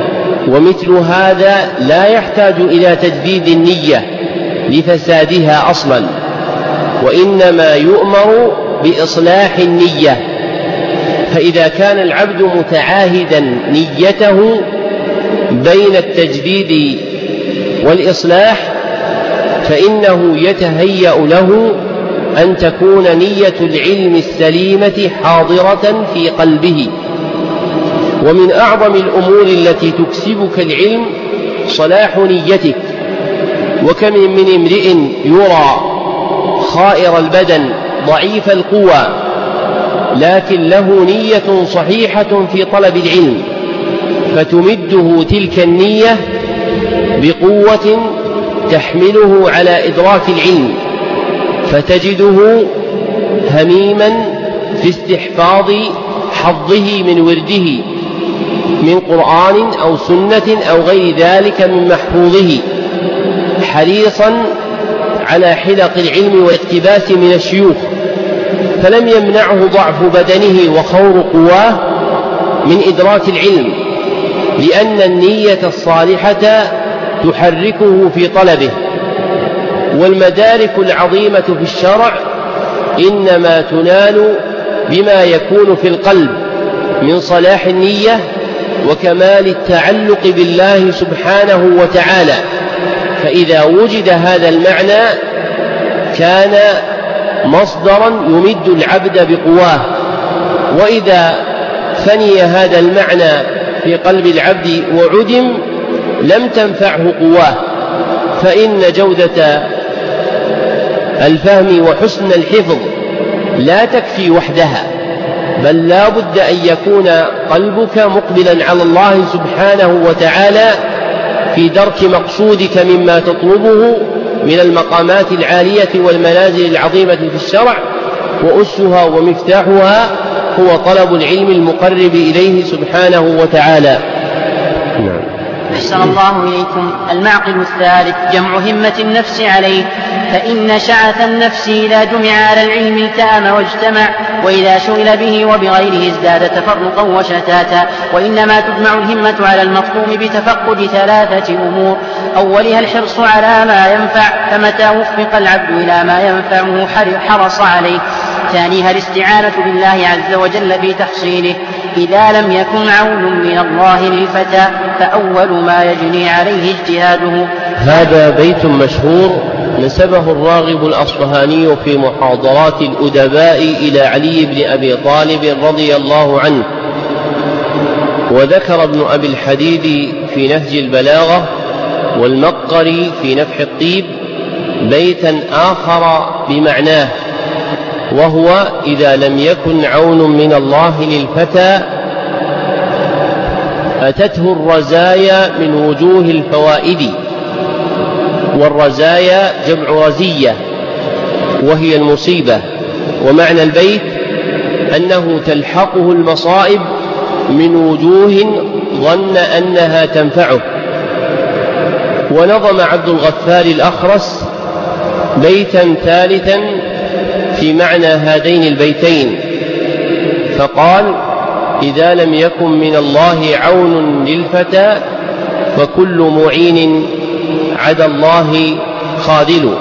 ومثل هذا لا يحتاج إلى تجديد النية لفسادها أصلا، وإنما يؤمر بإصلاح النية. فإذا كان العبد متعاهدا نيته بين التجديد والإصلاح فإنه يتهيأ له أن تكون نية العلم السليمة حاضرة في قلبه. ومن أعظم الأمور التي تكسبك العلم صلاح نيتك. وكم من امرئ يرى خائر البدن ضعيف القوى لكن له نية صحيحة في طلب العلم، فتمده تلك النية بقوة تحمله على إدراك العلم، فتجده هميما في استحفاظ حظه من ورده من قرآن أو سنة أو غير ذلك من محفوظه، حريصا على حلق العلم والاقتباس من الشيوخ، فلم يمنعه ضعف بدنه وخور قواه من إدراك العلم، لأن النية الصالحة تحركه في طلبه. والمدارك العظيمة في الشرع إنما تنال بما يكون في القلب من صلاح النية وكمال التعلق بالله سبحانه وتعالى. فإذا وجد هذا المعنى كان مصدرا يمد العبد بقواه، وإذا فني هذا المعنى في قلب العبد وعدم لم تنفعه قواه، فإن جودة الفهم وحسن الحفظ لا تكفي وحدها، بل لا بد أن يكون قلبك مقبلا على الله سبحانه وتعالى في درك مقصودك مما تطلبه من المقامات العالية والمنازل العظيمة في الشرع، وأسها ومفتاحها هو طلب العلم المقرب إليه سبحانه وتعالى. أحسن الله إليكم. المعقل الثالث جمع همة النفس عليه، فإن شعث النفس إذا جمع على العلم التأم واجتمع، وإذا شغل به وبغيره ازداد تفرقا وشتاتا. وإنما تجمع الهمة على المطلوب بتفقد ثلاثة أمور: أولها الحرص على ما ينفع، فمتى وفق العبد إلى ما ينفعه حرص عليه. ثانيها الاستعانة بالله عز وجل في تحصيله، إذا لم يكن عون من الله للفتى فأول ما يجني عليه اجتهاده. هذا بيت مشهور نسبه الراغب الأصفهاني في محاضرات الأدباء إلى علي بن أبي طالب رضي الله عنه، وذكر ابن أبي الحديد في نهج البلاغة والمقري في نفح الطيب بيتا آخر بمعناه، وهو: إذا لم يكن عون من الله للفتى أتته الرزايا من وجوه الفوائد. والرزايا جمع رزية وهي المصيبة. ومعنى البيت أنه تلحقه المصائب من وجوه ظن أنها تنفعه. ونظم عبد الغفار الأخرس بيتا ثالثا في معنى هذين البيتين فقال: إذا لم يكن من الله عون للفتى فكل معين عدا الله خاذل.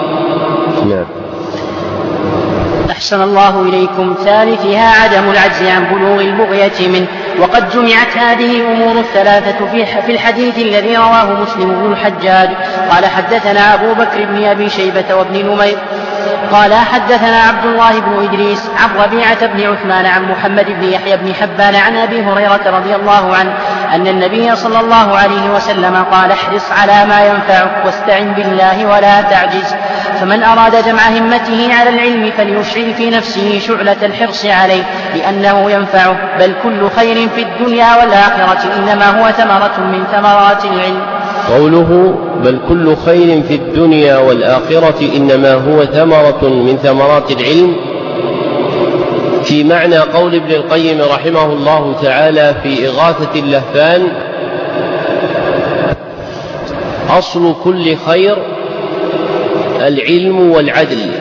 أحسن الله إليكم. ثالثها عدم العجز عن بلوغ البغية منه. وقد جمعت هذه الأمور الثلاثة في الحديث الذي رواه مسلم بن الحجاج قال: حدثنا أبو بكر بن أبي شيبة وابن نمير قال: حدثنا عبد الله بن إدريس عن ربيعة بن عثمان عن محمد بن يحيى بن حبان عن أبي هريرة رضي الله عنه أن النبي صلى الله عليه وسلم قال: احرص على ما ينفعك واستعن بالله ولا تعجز. فمن أراد جمع همته على العلم فليشعل في نفسه شعلة الحرص عليه لأنه ينفعه، بل كل خير في الدنيا والآخرة إنما هو ثمرة من ثمرات العلم. قوله بل كل خير في الدنيا والآخرة إنما هو ثمرة من ثمرات العلم في معنى قول ابن القيم رحمه الله تعالى في إغاثة اللهفان: أصل كل خير العلم والعدل،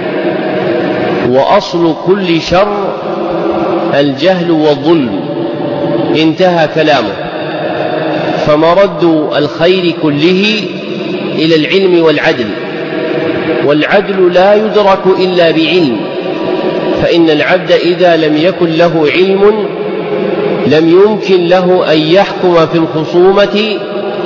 وأصل كل شر الجهل والظلم. انتهى كلامه. فمرد الخير كله إلى العلم والعدل، والعدل لا يدرك إلا بعلم، فإن العبد إذا لم يكن له علم لم يمكن له أن يحكم في الخصومة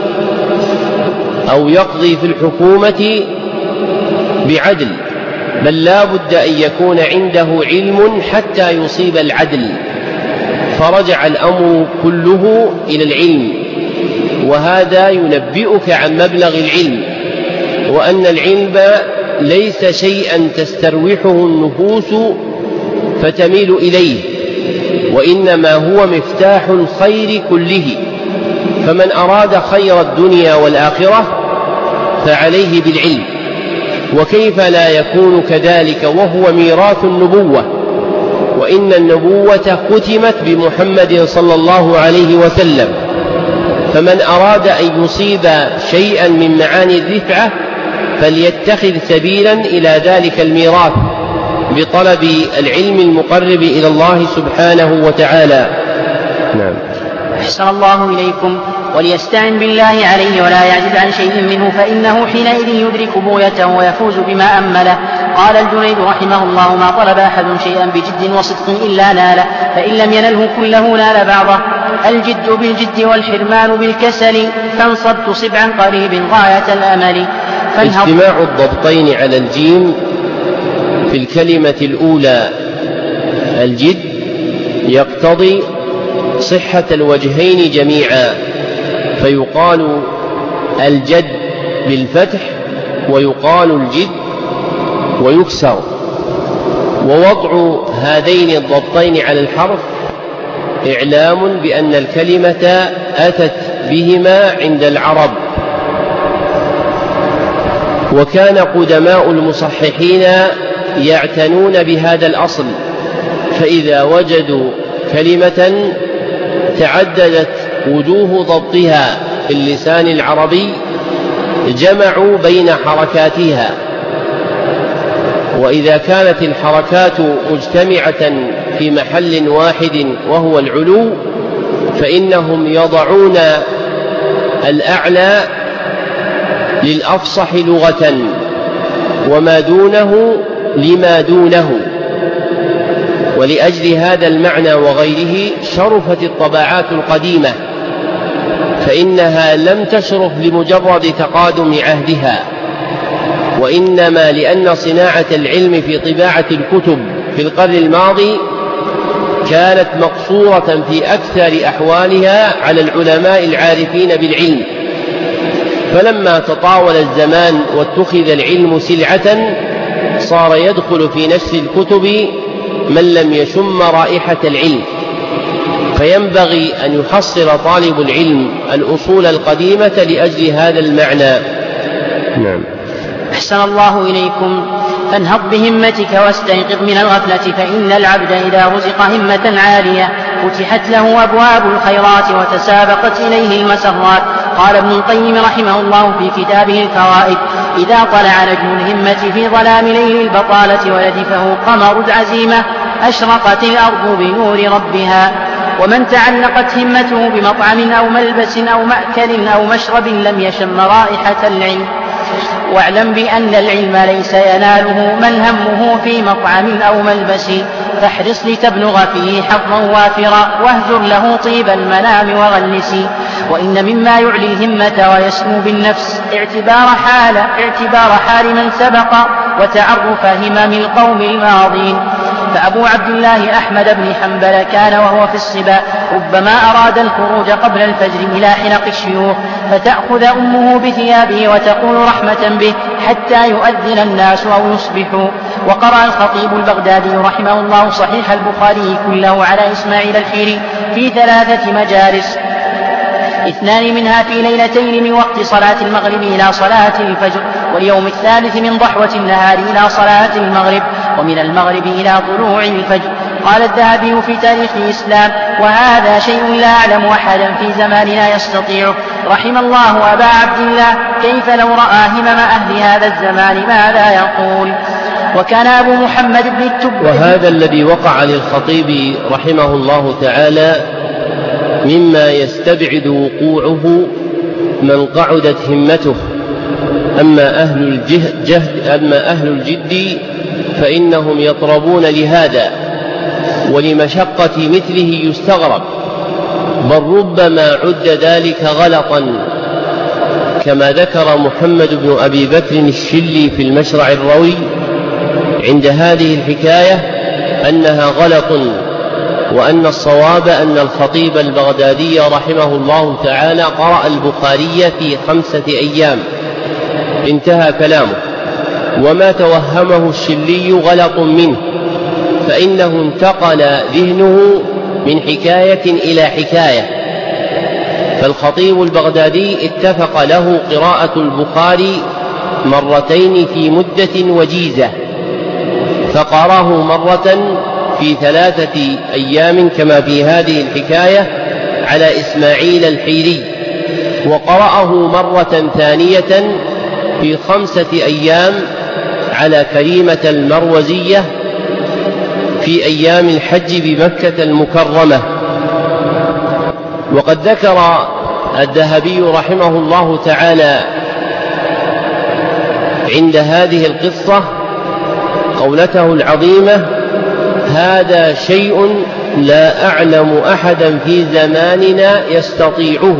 أو يقضي في الحكومة بعدل، بل لا بد أن يكون عنده علم حتى يصيب العدل، فرجع الأمر كله إلى العلم. وهذا ينبئك عن مبلغ العلم، وأن العلم ليس شيئا تستروحه النفوس فتميل إليه، وإنما هو مفتاح الخير كله، فمن أراد خير الدنيا والآخرة فعليه بالعلم. وكيف لا يكون كذلك وهو ميراث النبوة، وإن النبوة ختمت بمحمد صلى الله عليه وسلم، فمن أراد أن يصيب شيئا من معاني الرفعة فليتخذ سبيلا إلى ذلك الميراث بطلب العلم المقرب إلى الله سبحانه وتعالى. نعم. أحسن الله إليكم. وليستعن بالله عليه ولا يعجز عن شيء منه، فإنه حينئذ يدرك بغيته ويفوز بما أمله. قال الجنيد رحمه الله: ما طلب أحد شيئا بجد وصدق إلا ناله، فإن لم ينله كله نال بعضه. الجد بالجد والحرمان بالكسل، فانصب تصب عن قريب غاية الأمل. اجتماع الضبطين على الجيم في الكلمة الأولى الجد يقتضي صحة الوجهين جميعا، فيقال الجد بالفتح ويقال الجد ويكسر. ووضع هذين الضبطين على الحرف إعلام بأن الكلمة أتت بهما عند العرب. وكان قدماء المصححين يعتنون بهذا الأصل، فإذا وجدوا كلمة تعددت وجوه ضبطها في اللسان العربي جمعوا بين حركاتها، وإذا كانت الحركات مجتمعة في محل واحد وهو العلو فإنهم يضعون الأعلى للأفصح لغة وما دونه لما دونه. ولأجل هذا المعنى وغيره شرفت الطباعات القديمة، فإنها لم تشرف لمجرد تقادم عهدها، وإنما لأن صناعة العلم في طباعة الكتب في القرن الماضي كانت مقصورة في أكثر أحوالها على العلماء العارفين بالعلم، فلما تطاول الزمان واتخذ العلم سلعة صار يدخل في نشر الكتب من لم يشم رائحة العلم، فينبغي أن يحصل طالب العلم الأصول القديمة لأجل هذا المعنى. نعم. أحسن الله إليكم. فانهض بهمتك واستيقظ من الغفلة، فإن العبد إذا رزق همة عالية فتحت له أبواب الخيرات وتسابقت إليه المسرات. قال ابن القيم رحمه الله في كتابه الفوائد: إذا طلع نجم الهمة في ظلام ليل البطالة ويدفه قمر العزيمة أشرقت الأرض بنور ربها. ومن تعلقت همته بمطعم أو ملبس أو مأكل أو مشرب لم يشم رائحة العلم. واعلم بأن العلم ليس يناله من همه في مطعم أو ملبس، فاحرص لتبلغ فيه حظا وافرا واهجر له طيب المنام وغلس. وإن مما يعلي الهمة ويسمو بالنفس اعتبار حال من سبق وتعرف همم القوم الماضين. فأبو عبد الله أحمد بن حنبل كان وهو في الصبا ربما أراد الخروج قبل الفجر إلى حلق الشيوخ، فتأخذ أمه بثيابه وتقول رحمة به حتى يؤذن الناس أو يصبحوا. وقرأ الخطيب البغدادي رحمه الله صحيح البخاري كله على إسماعيل الحيري في 3 مجالس، 2 منها في ليلتين من وقت صلاة المغرب إلى صلاة الفجر، واليوم الثالث من ضحوة النهار إلى صلاة المغرب، ومن المغرب إلى طلوع الفجر. قال الذهبي في تاريخ الإسلام: وهذا شيء لا أعلم أحدا في زماننا يستطيعه. رحم الله أبا عبد الله، كيف لو رأى همم أهل هذا الزمان ماذا يقول. وكان أبو محمد بن التبع. وهذا الذي وقع للخطيب رحمه الله تعالى مما يستبعد وقوعه من قعدت همته. أما أهل الجد فإنهم يطربون لهذا، ولمشقة مثله يستغرب، بل ربما عد ذلك غلطا، كما ذكر محمد بن أبي بكر الشلي في المشرع الروي عند هذه الحكاية أنها غلط، وأن الصواب أن الخطيب البغدادي رحمه الله تعالى قرأ البخاري في 5 أيام. انتهى كلامه. وما توهمه الشلي غلط منه، فإنه انتقل ذهنه من حكاية إلى حكاية. فالخطيب البغدادي اتفق له قراءة البخاري 2 في مدة وجيزة، فقراه مرة في 3 أيام كما في هذه الحكاية على إسماعيل الحيري، وقرأه مرة ثانية في 5 أيام على كريمة المروزية في أيام الحج بمكة المكرمة. وقد ذكر الذهبي رحمه الله تعالى عند هذه القصة قولته العظيمة: هذا شيء لا أعلم أحدا في زماننا يستطيعه.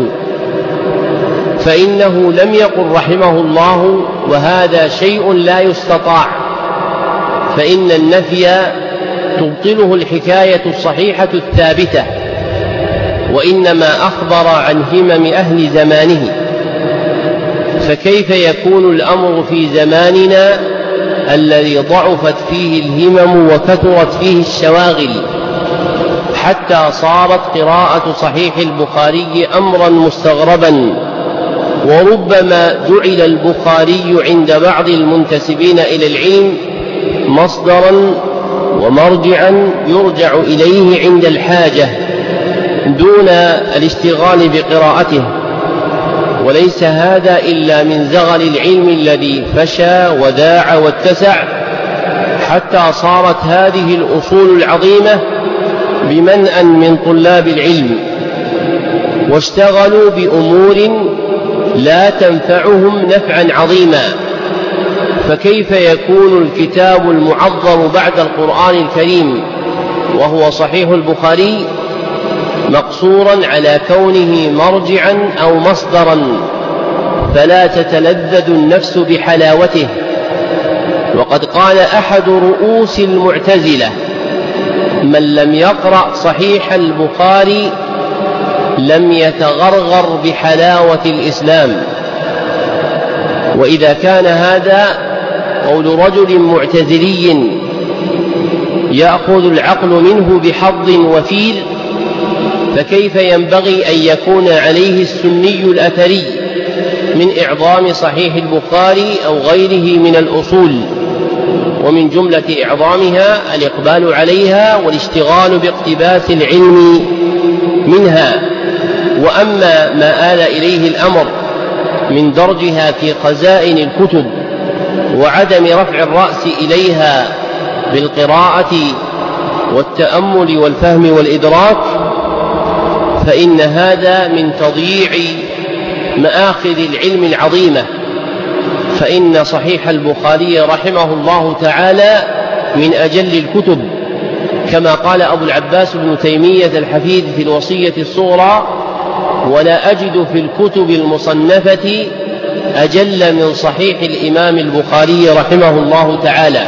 فإنه لم يقل رحمه الله وهذا شيء لا يستطاع، فإن النفي تبطله الحكاية الصحيحة الثابتة، وإنما أخبر عن همم أهل زمانه. فكيف يكون الأمر في زماننا الذي ضعفت فيه الهمم وكثرت فيه الشواغل، حتى صارت قراءة صحيح البخاري أمرا مستغربا، وربما جعل البخاري عند بعض المنتسبين إلى العلم مصدرا ومرجعا يرجع إليه عند الحاجة دون الاشتغال بقراءته. وليس هذا إلا من زغل العلم الذي فشى وذاع واتسع، حتى صارت هذه الأصول العظيمة بمنأ من طلاب العلم، واشتغلوا بأمور لا تنفعهم نفعا عظيما. فكيف يكون الكتاب المعظم بعد القرآن الكريم وهو صحيح البخاري مقصورا على كونه مرجعا أو مصدرا، فلا تتلذذ النفس بحلاوته؟ وقد قال أحد رؤوس المعتزلة: من لم يقرأ صحيح البخاري لم يتغرغر بحلاوة الإسلام. وإذا كان هذا قول رجل معتزلي يأخذ العقل منه بحظ وفير، فكيف ينبغي أن يكون عليه السني الأثري من إعظام صحيح البخاري أو غيره من الأصول؟ ومن جملة إعظامها الإقبال عليها والاشتغال باقتباس العلم منها. وأما ما آل إليه الأمر من درجها في خزائن الكتب وعدم رفع الرأس إليها بالقراءة والتأمل والفهم والإدراك، فإن هذا من تضييع مآخذ العلم العظيمة. فإن صحيح البخاري رحمه الله تعالى من أجل الكتب، كما قال أبو العباس بن تيمية الحفيد في الوصية الصغرى: ولا أجد في الكتب المصنفة أجل من صحيح الإمام البخاري رحمه الله تعالى.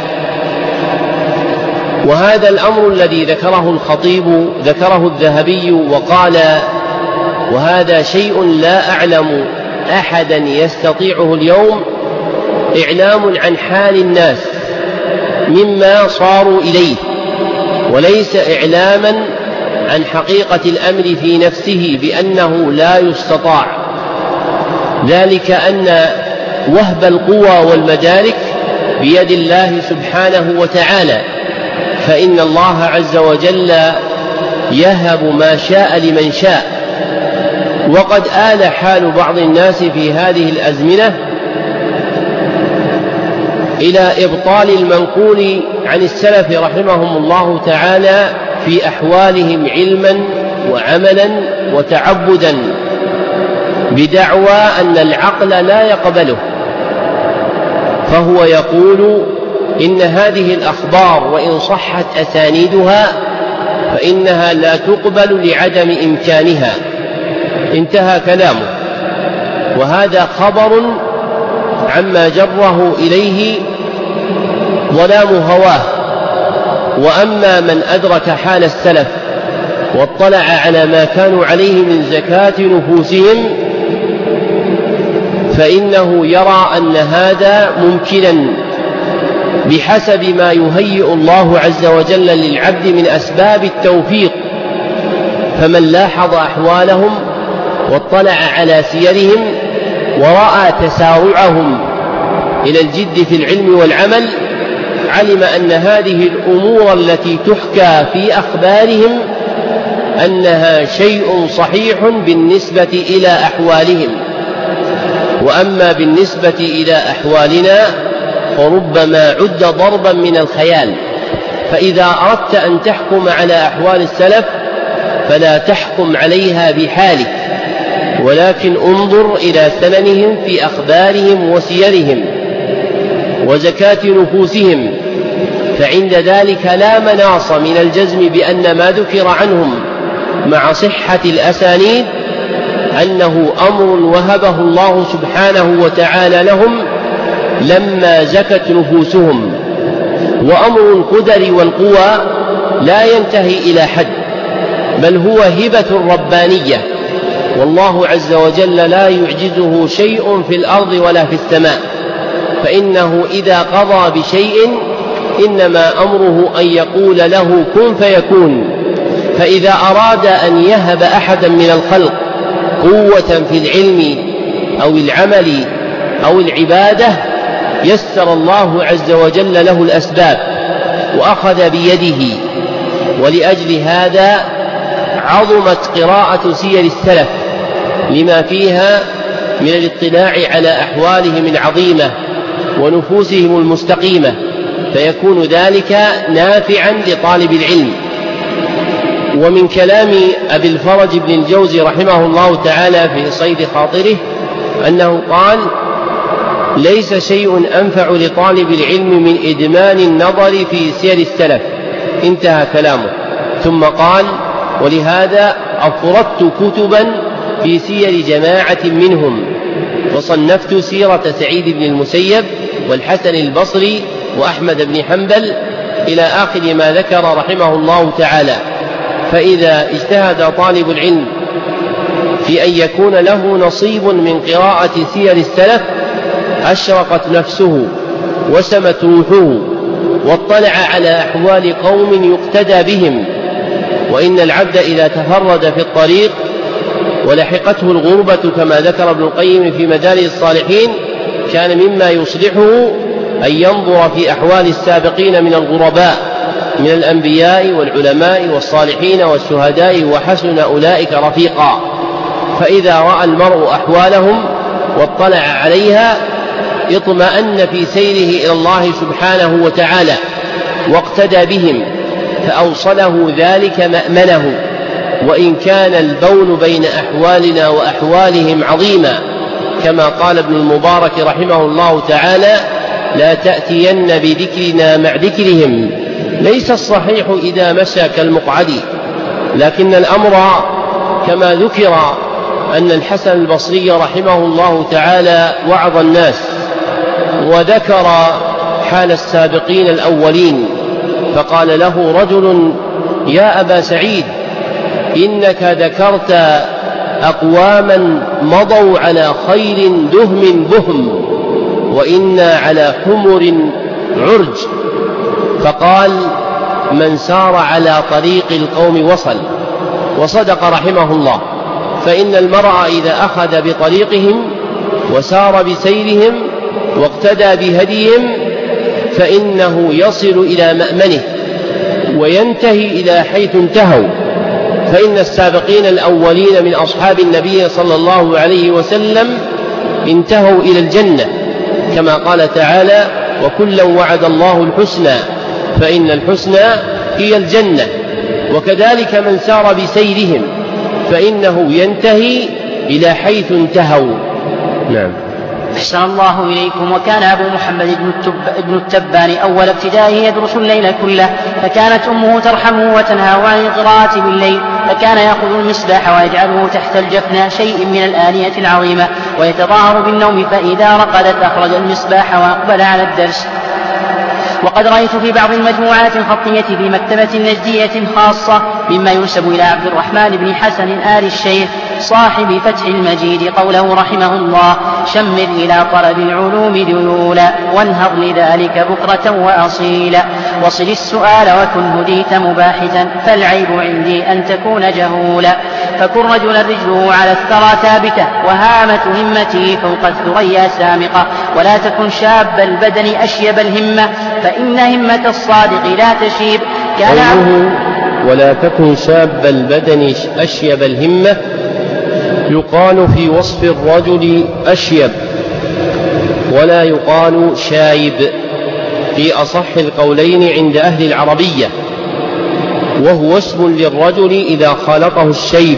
وهذا الأمر الذي ذكره الخطيب ذكره الذهبي وقال: وهذا شيء لا أعلم أحدا يستطيعه اليوم، إعلام عن حال الناس مما صاروا إليه، وليس إعلاما عن حقيقة الأمر في نفسه بأنه لا يستطاع. ذلك أن وهب القوى والمدارك بيد الله سبحانه وتعالى، فإن الله عز وجل يهب ما شاء لمن شاء. وقد آل حال بعض الناس في هذه الأزمنة إلى إبطال المنقول عن السلف رحمهم الله تعالى في أحوالهم علما وعملا وتعبدا بدعوى أن العقل لا يقبله، فهو يقول إن هذه الأخبار وإن صحت أسانيدها فإنها لا تقبل لعدم إمكانها. انتهى كلامه. وهذا خبر عما جره إليه ظلام هواه. وأما من أدرك حال السلف واطلع على ما كانوا عليه من زكاة نفوسهم فإنه يرى أن هذا ممكنا بحسب ما يهيئ الله عز وجل للعبد من أسباب التوفيق. فمن لاحظ أحوالهم واطلع على سيرهم ورأى تسارعهم إلى الجد في العلم والعمل علم أن هذه الأمور التي تحكى في أخبارهم أنها شيء صحيح بالنسبة إلى أحوالهم. وأما بالنسبة إلى أحوالنا فربما عد ضربا من الخيال. فإذا أردت أن تحكم على أحوال السلف فلا تحكم عليها بحالك، ولكن انظر إلى سننهم في أخبارهم وسيرهم وزكاة نفوسهم، فعند ذلك لا مناص من الجزم بأن ما ذكر عنهم مع صحة الأسانيد أنه أمر وهبه الله سبحانه وتعالى لهم لما زكت نفوسهم. وأمر القدر والقوى لا ينتهي إلى حد، بل هو هبة ربانية، والله عز وجل لا يعجزه شيء في الأرض ولا في السماء، فإنه إذا قضى بشيء إنما أمره أن يقول له كن فيكون. فإذا أراد أن يهب أحدا من الخلق قوة في العلم أو العمل أو العبادة يسر الله عز وجل له الأسباب وأخذ بيده. ولأجل هذا عظمت قراءة سير السلف لما فيها من الاطلاع على أحوالهم العظيمة ونفوسهم المستقيمة، فيكون ذلك نافعا لطالب العلم. ومن كلام أبي الفرج بن الجوزي رحمه الله تعالى في صيد خاطره أنه قال: ليس شيء أنفع لطالب العلم من إدمان النظر في سير السلف. انتهى كلامه. ثم قال: ولهذا أفردت كتبا في سير جماعة منهم، وصنفت سيرة سعيد بن المسيب والحسن البصري وأحمد بن حنبل إلى آخر ما ذكر رحمه الله تعالى. فإذا اجتهد طالب العلم في أن يكون له نصيب من قراءة سير السلف أشرقت نفسه وسمت روحه واطلع على أحوال قوم يقتدى بهم. وإن العبد إذا تفرد في الطريق ولحقته الغربة كما ذكر ابن القيم في مدارج الصالحين كان مما يصلحه أن ينظر في أحوال السابقين من الغرباء من الأنبياء والعلماء والصالحين والشهداء وحسن أولئك رفيقا. فإذا رأى المرء أحوالهم واطلع عليها اطمأن في سيره إلى الله سبحانه وتعالى واقتدى بهم، فأوصله ذلك مأمنه. وإن كان البون بين أحوالنا وأحوالهم عظيما، كما قال ابن المبارك رحمه الله تعالى: لا تأتين بذكرنا مع ذكرهم. ليس الصحيح إذا مشى كالمقعد، لكن الأمر كما ذكر أن الحسن البصري رحمه الله تعالى وعظ الناس وذكر حال السابقين الأولين، فقال له رجل: يا أبا سعيد، إنك ذكرت أقواما مضوا على خيل دهم بهم وإنا على حمر عرج. فقال: من سار على طريق القوم وصل. وصدق رحمه الله. فإن المرء إذا أخذ بطريقهم وسار بسيرهم واقتدى بهديهم فإنه يصل إلى مأمنه وينتهي إلى حيث انتهوا. فإن السابقين الأولين من أصحاب النبي صلى الله عليه وسلم انتهوا إلى الجنة، كما قال تعالى: وكلا وعد الله الحسنى، فإن الحسنى هي الجنة. وكذلك من سار بسيرهم فإنه ينتهي إلى حيث انتهوا. نعم. أحسن الله إليكم. وكان أبو محمد ابن التبان أول ابتدائه يدرس الليل كله، فكانت أمه ترحمه وتنهاه عن القراءة بالليل، فكان يأخذ المصباح ويجعله تحت الجفن شيء من الآنية العظيمة ويتظاهر بالنوم، فإذا رقدت أخرج المصباح وأقبل على الدرس. وقد رأيت في بعض المجموعات الخطية في مكتبة نجدية خاصة مما ينسب إلى عبد الرحمن بن حسن آل الشيخ صاحب فتح المجيد قوله رحمه الله: شمر إلى طلب العلوم ذيولا، وانهض لذلك بكرة وأصيلا، وصل السؤال وكن هديت مباحثا، فالعيب عندي أن تكون جهولا، فكن رجلا رجله على الثرى ثابتة، وهامة همته فوق الثريا سامقة، ولا تكن شاب البدن أشيب الهمة، فإن همة الصادق لا تشيب. قوله ولا تكن شاب البدن أشيب الهمة يقال في وصف الرجل أشيب ولا يقال شايب في أصح القولين عند أهل العربية، وهو اسم للرجل إذا خالطه الشيب،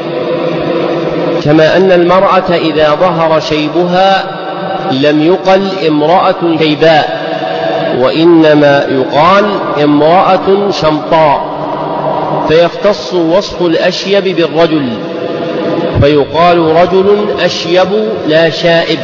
كما أن المرأة إذا ظهر شيبها لم يقل امرأة شيباء، وإنما يقال امرأة شمطاء، فيختص وصف الأشيب بالرجل، فيقال رجل أشيب لا شائب،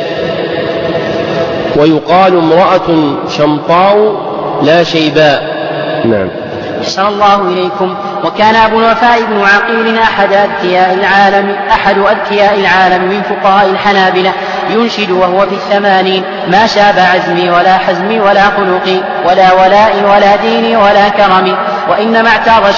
ويقال امرأة شمطاء لا شيباء. نعم. أحسن الله إليكم. وكان أبو الوفاء بن عقيل أحد أذكياء العالم من فقهاء الحنابلة، ينشد وهو في 80: ما شاب عزمي ولا حزمي ولا خلقي ولا ولائي ولا ديني ولا كرمي، وإنما اعتاض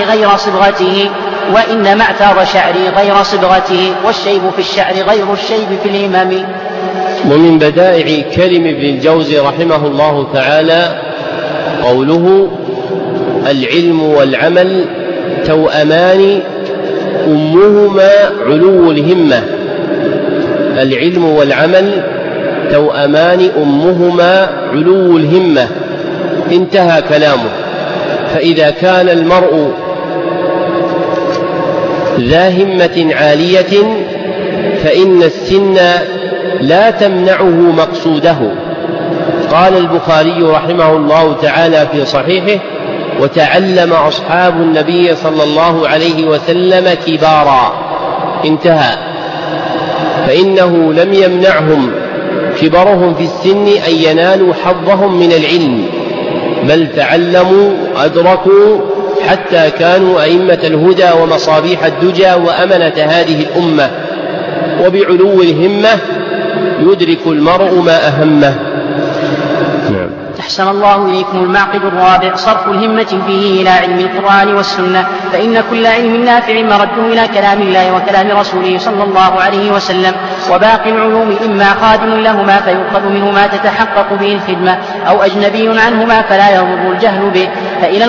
شعري غير صبغته، والشيب في الشعر غير الشيب في الهمم. ومن بدائع كلم ابن الجوزي رحمه الله تعالى قوله: العلم والعمل توأمان أمهما علو الهمة. العلم والعمل توأمان أمهما علو الهمة. انتهى كلامه. فإذا كان المرء ذا همة عالية فإن السن لا تمنعه مقصوده. قال البخاري رحمه الله تعالى في صحيحه: وتعلم أصحاب النبي صلى الله عليه وسلم كبارا. انتهى. فإنه لم يمنعهم كبرهم في السن أن ينالوا حظهم من العلم، بل تعلموا أدركوا حتى كانوا أئمة الهدى ومصابيح الدجى وأمنة هذه الأمة. وبعلو الهمة يدرك المرء ما أهمه. نعم. أحسن الله إليكم. المعقد الرابع: صرف الهمة فيه إلى علم القرآن والسنة، فإن كل علم نافع مرده إلى كلام الله وكلام رسوله صلى الله عليه وسلم، وباقي العلوم إما خادم لهما فيؤخذ منه ما تتحقق به الخدمة، أو أجنبي عنهما فلا يضر الجهل به، فإلى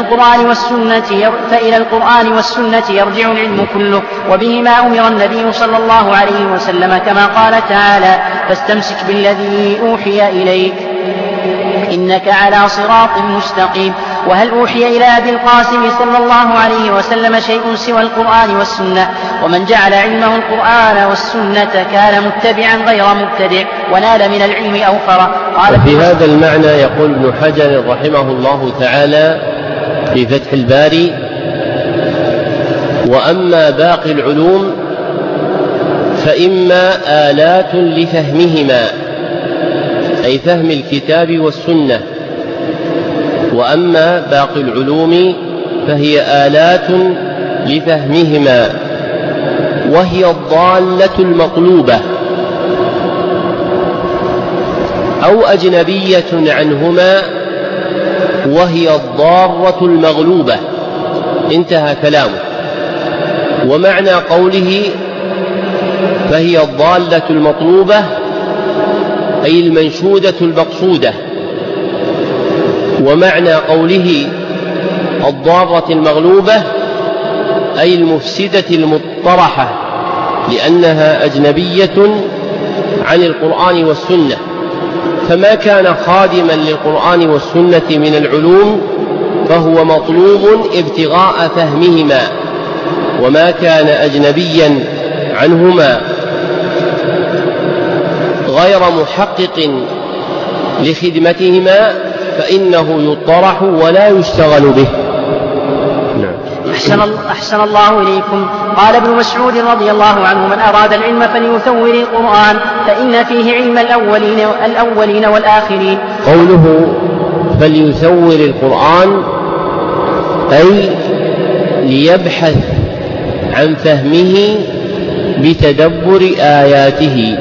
القرآن والسنة يرجع العلم كله، وبهما أمر النبي صلى الله عليه وسلم، كما قال تعالى: فاستمسك بالذي أوحي إليك إنك على صراط مستقيم. وهل أوحي إلى أبي القاسم صلى الله عليه وسلم شيء سوى القرآن والسنة؟ ومن جعل علمه القرآن والسنة كان متبعا غير مبتدع، ونال من العلم أوفر. في هذا المعنى يقول ابن حجر رحمه الله تعالى في فتح الباري: وأما باقي العلوم فإما آلات لفهمهما، أي فهم الكتاب والسنة، وأما باقي العلوم فهي آلات لفهمهما، وهي الضالة المطلوبة، أو أجنبية عنهما وهي الضارة المغلوبة. انتهى كلامه. ومعنى قوله فهي الضالة المطلوبة أي المنشودة المقصودة، ومعنى قوله الضارة المغلوبة أي المفسدة المطرحة، لأنها أجنبية عن القرآن والسنة. فما كان خادما للقرآن والسنة من العلوم فهو مطلوب ابتغاء فهمهما، وما كان أجنبيا عنهما غير محقق لخدمتهما فإنه يطرح ولا يشتغل به. أحسن الله إليكم. قال ابن مسعود رضي الله عنه: من أراد العلم فليثور القرآن فإن فيه علم الأولين والآخرين. قوله فليثور القرآن أي ليبحث عن فهمه بتدبر آياته.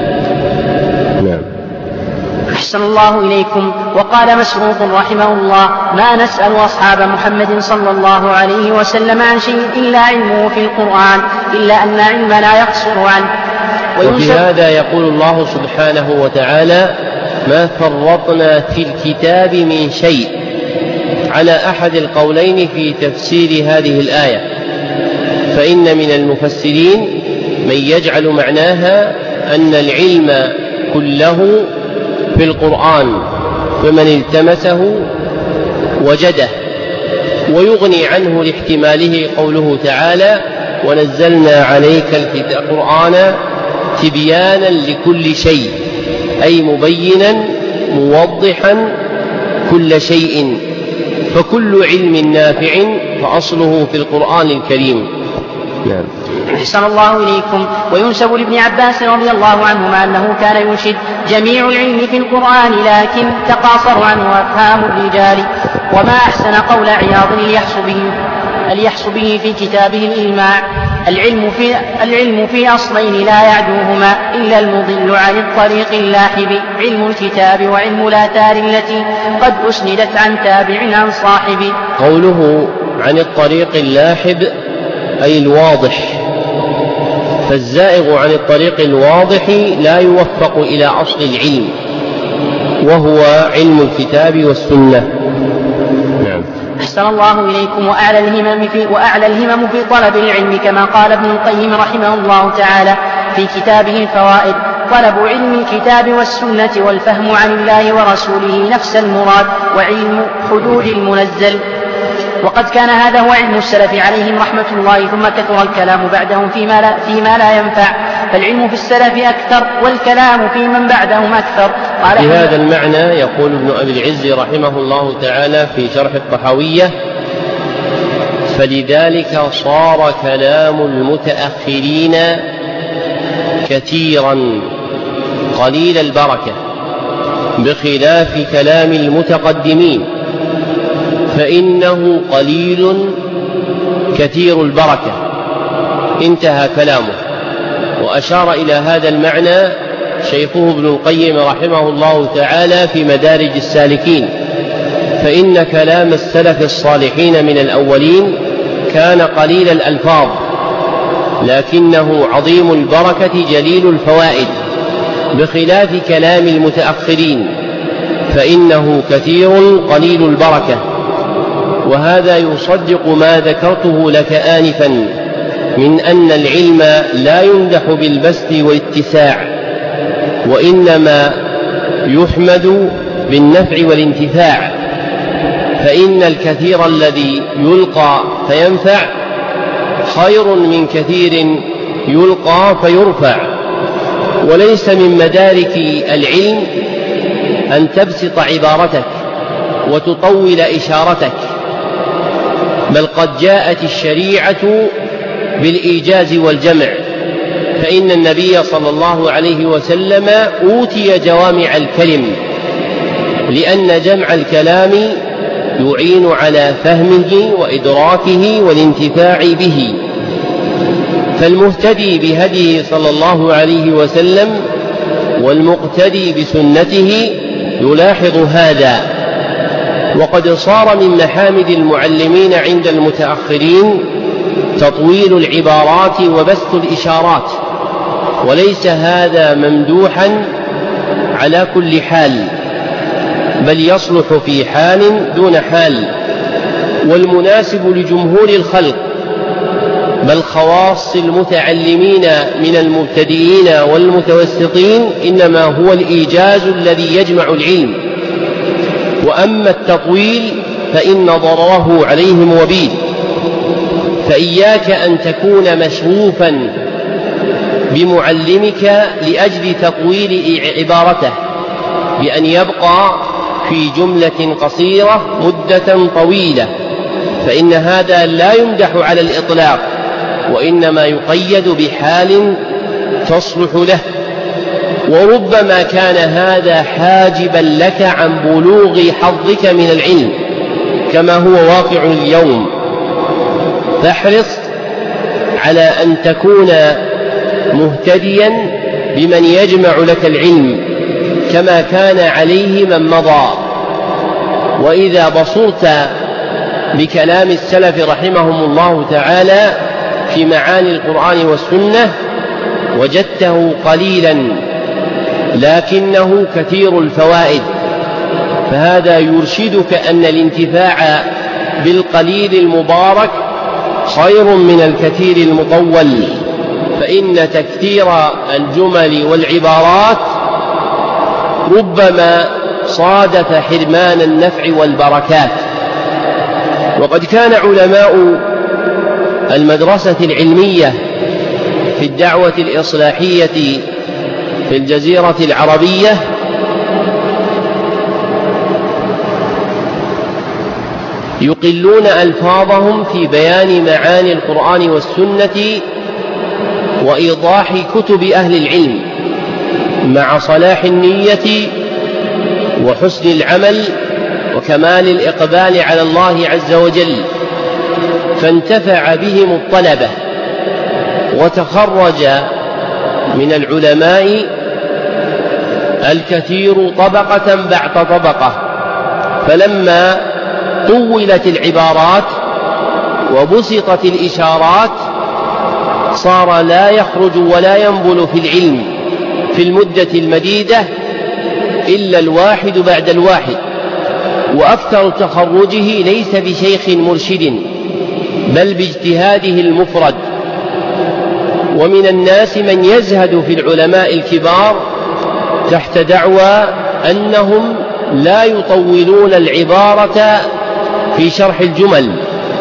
نعم. أحسن الله إليكم. وقال مسروق رحمه الله: ما نسأل أصحاب محمد صلى الله عليه وسلم عن شيء إلا علمه في القرآن، إلا أن علمنا يقصر عنه. وفي هذا يقول الله سبحانه وتعالى: ما فرطنا في الكتاب من شيء، على أحد القولين في تفسير هذه الآية، فإن من المفسرين من يجعل معناها أن العلم كله في القرآن، فمن التمسه وجده، ويغني عنه لاحتماله قوله تعالى: ونزلنا عليك القرآن تبيانا لكل شيء، أي مبينا موضحا كل شيء، فكل علم نافع فأصله في القرآن الكريم. نعم. أحسن الله إليكم. وينسب لابن عباس رضي الله عنهما أنه كان ينشد: جميع العلم في القرآن لكن تقاصر عنه أفهام الرجال. وما أحسن قول عياض اليحص به في كتابه الإلماع: العلم في أصلين لا يعدوهما إلا المضل عن الطريق اللاحب، علم الكتاب وعلم الآثار التي قد أسندت عن تابع عن صاحب. قوله عن الطريق اللاحب أي الواضح، فالزائغ عن الطريق الواضح لا يوفق إلى أصل العلم، وهو علم الكتاب والسنة. نعم. أحسن الله إليكم. وأعلى الهمم في طلب العلم كما قال ابن القيم رحمه الله تعالى في كتابه الفوائد: طلب علم الكتاب والسنة والفهم عن الله ورسوله نفس المراد، وعلم حدود المنزل. وقد كان هذا هو علم السلف عليهم رحمة الله، ثم كثر الكلام بعدهم فيما لا ينفع، فالعلم في السلف أكثر والكلام في من بعدهم أكثر. في هذا المعنى يقول ابن أبي العز رحمه الله تعالى في شرح الطحاوية: فلذلك صار كلام المتأخرين كثيرا قليل البركة بخلاف كلام المتقدمين، فإنه قليل كثير البركة. انتهى كلامه. وأشار إلى هذا المعنى شيخه ابن القيم رحمه الله تعالى في مدارج السالكين: فإن كلام السلف الصالحين من الأولين كان قليل الألفاظ، لكنه عظيم البركة جليل الفوائد، بخلاف كلام المتأخرين فإنه كثير قليل البركة. وهذا يصدق ما ذكرته لك آنفا من أن العلم لا يمدح بالبسط والاتساع، وإنما يحمد بالنفع والانتفاع، فإن الكثير الذي يلقى فينفع خير من كثير يلقى فيرفع. وليس من مدارك العلم أن تبسط عبارتك وتطول إشارتك، بل قد جاءت الشريعة بالإيجاز والجمع، فإن النبي صلى الله عليه وسلم أوتي جوامع الكلم، لأن جمع الكلام يعين على فهمه وإدراكه والانتفاع به. فالمهتدي بهديه صلى الله عليه وسلم والمقتدي بسنته يلاحظ هذا. وقد صار من محامد المعلمين عند المتأخرين تطويل العبارات وبسط الإشارات، وليس هذا ممدوحا على كل حال، بل يصلح في حال دون حال. والمناسب لجمهور الخلق بل خواص المتعلمين من المبتدئين والمتوسطين إنما هو الإيجاز الذي يجمع العلم. وأما التطويل فإن ضرره عليهم وبيل. فإياك أن تكون مشغوفا بمعلمك لأجل تطويل عبارته بأن يبقى في جملة قصيرة مدة طويلة، فإن هذا لا يمدح على الإطلاق، وإنما يقيد بحال تصلح له. وربما كان هذا حاجبا لك عن بلوغ حظك من العلم كما هو واقع اليوم. فاحرص على أن تكون مهتديا بمن يجمع لك العلم كما كان عليه من مضى. وإذا بصرت بكلام السلف رحمهم الله تعالى في معاني القرآن والسنة وجدته قليلا لكنه كثير الفوائد، فهذا يرشدك أن الانتفاع بالقليل المبارك خير من الكثير المطول، فإن تكثير الجمل والعبارات ربما صادف حرمان النفع والبركات. وقد كان علماء المدرسة العلمية في الدعوة الإصلاحية في الجزيرة العربية يقلون ألفاظهم في بيان معاني القرآن والسنة وإيضاح كتب أهل العلم مع صلاح النية وحسن العمل وكمال الإقبال على الله عز وجل، فانتفع بهم الطلبة وتخرج من العلماء الكثير طبقة بعد طبقة. فلما طولت العبارات وبسطت الإشارات صار لا يخرج ولا ينبل في العلم في المدة المديدة إلا الواحد بعد الواحد، وأكثر تخرجه ليس بشيخ مرشد بل باجتهاده المفرد. ومن الناس من يزهد في العلماء الكبار تحت دعوى أنهم لا يطولون العبارة في شرح الجمل،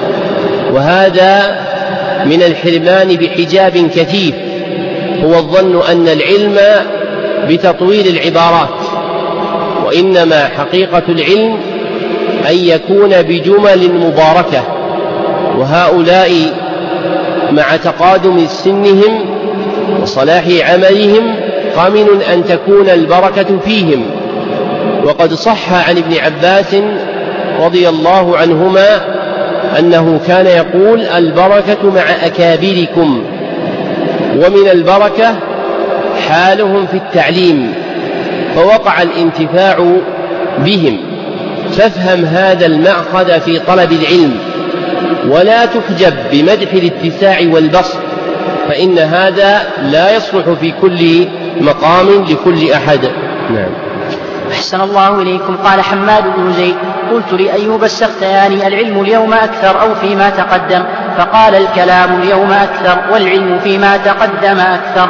وهذا من الحرمان بحجاب كثيف. هو الظن أن العلم بتطويل العبارات، وإنما حقيقة العلم أن يكون بجمل مباركة. وهؤلاء مع تقادم سنهم وصلاح عملهم قامن أن تكون البركة فيهم. وقد صح عن ابن عباس رضي الله عنهما أنه كان يقول: البركة مع أكابركم. ومن البركة حالهم في التعليم، فوقع الانتفاع بهم. فافهم هذا المأخذ في طلب العلم، ولا تحجب بمدح الاتساع والبسط، فإن هذا لا يصلح في كل مقام لكل أحد. نعم. أحسن الله إليكم. قال حماد بن زيد: قلت لأيوب السختياني: العلم اليوم أكثر أو فيما تقدم؟ فقال: الكلام اليوم أكثر، والعلم فيما تقدم أكثر.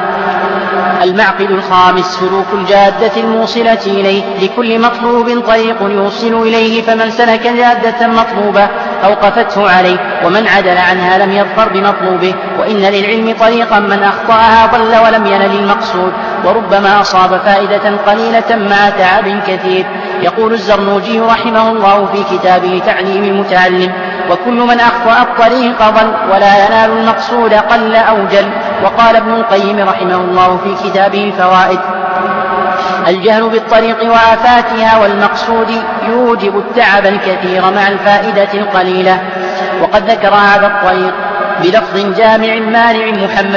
المعقد الخامس: سلوك الجادة الموصلة إليه. لكل مطلوب طريق يوصل إليه، فمن سلك جادة مطلوبة أوقفته عليه، ومن عدل عنها لم يظفر بمطلوبه. وإن للعلم طريقا من أخطأها ضل ولم ينل المقصود، وربما أصاب فائدة قليلة مع تعب كثير. يقول الزرنوجي رحمه الله في كتابه تعليم المتعلم: وكل من أخطأ الطريق ضل ولا ينال المقصود قل أو جل. وقال ابن القيم رحمه الله في كتابه الفوائد: الجهل بالطريق وآفاتها والمقصود يوجب التعب الكثير مع الفائدة القليلة. وقد ذكر هذا الطريق بلفظ جامع مانع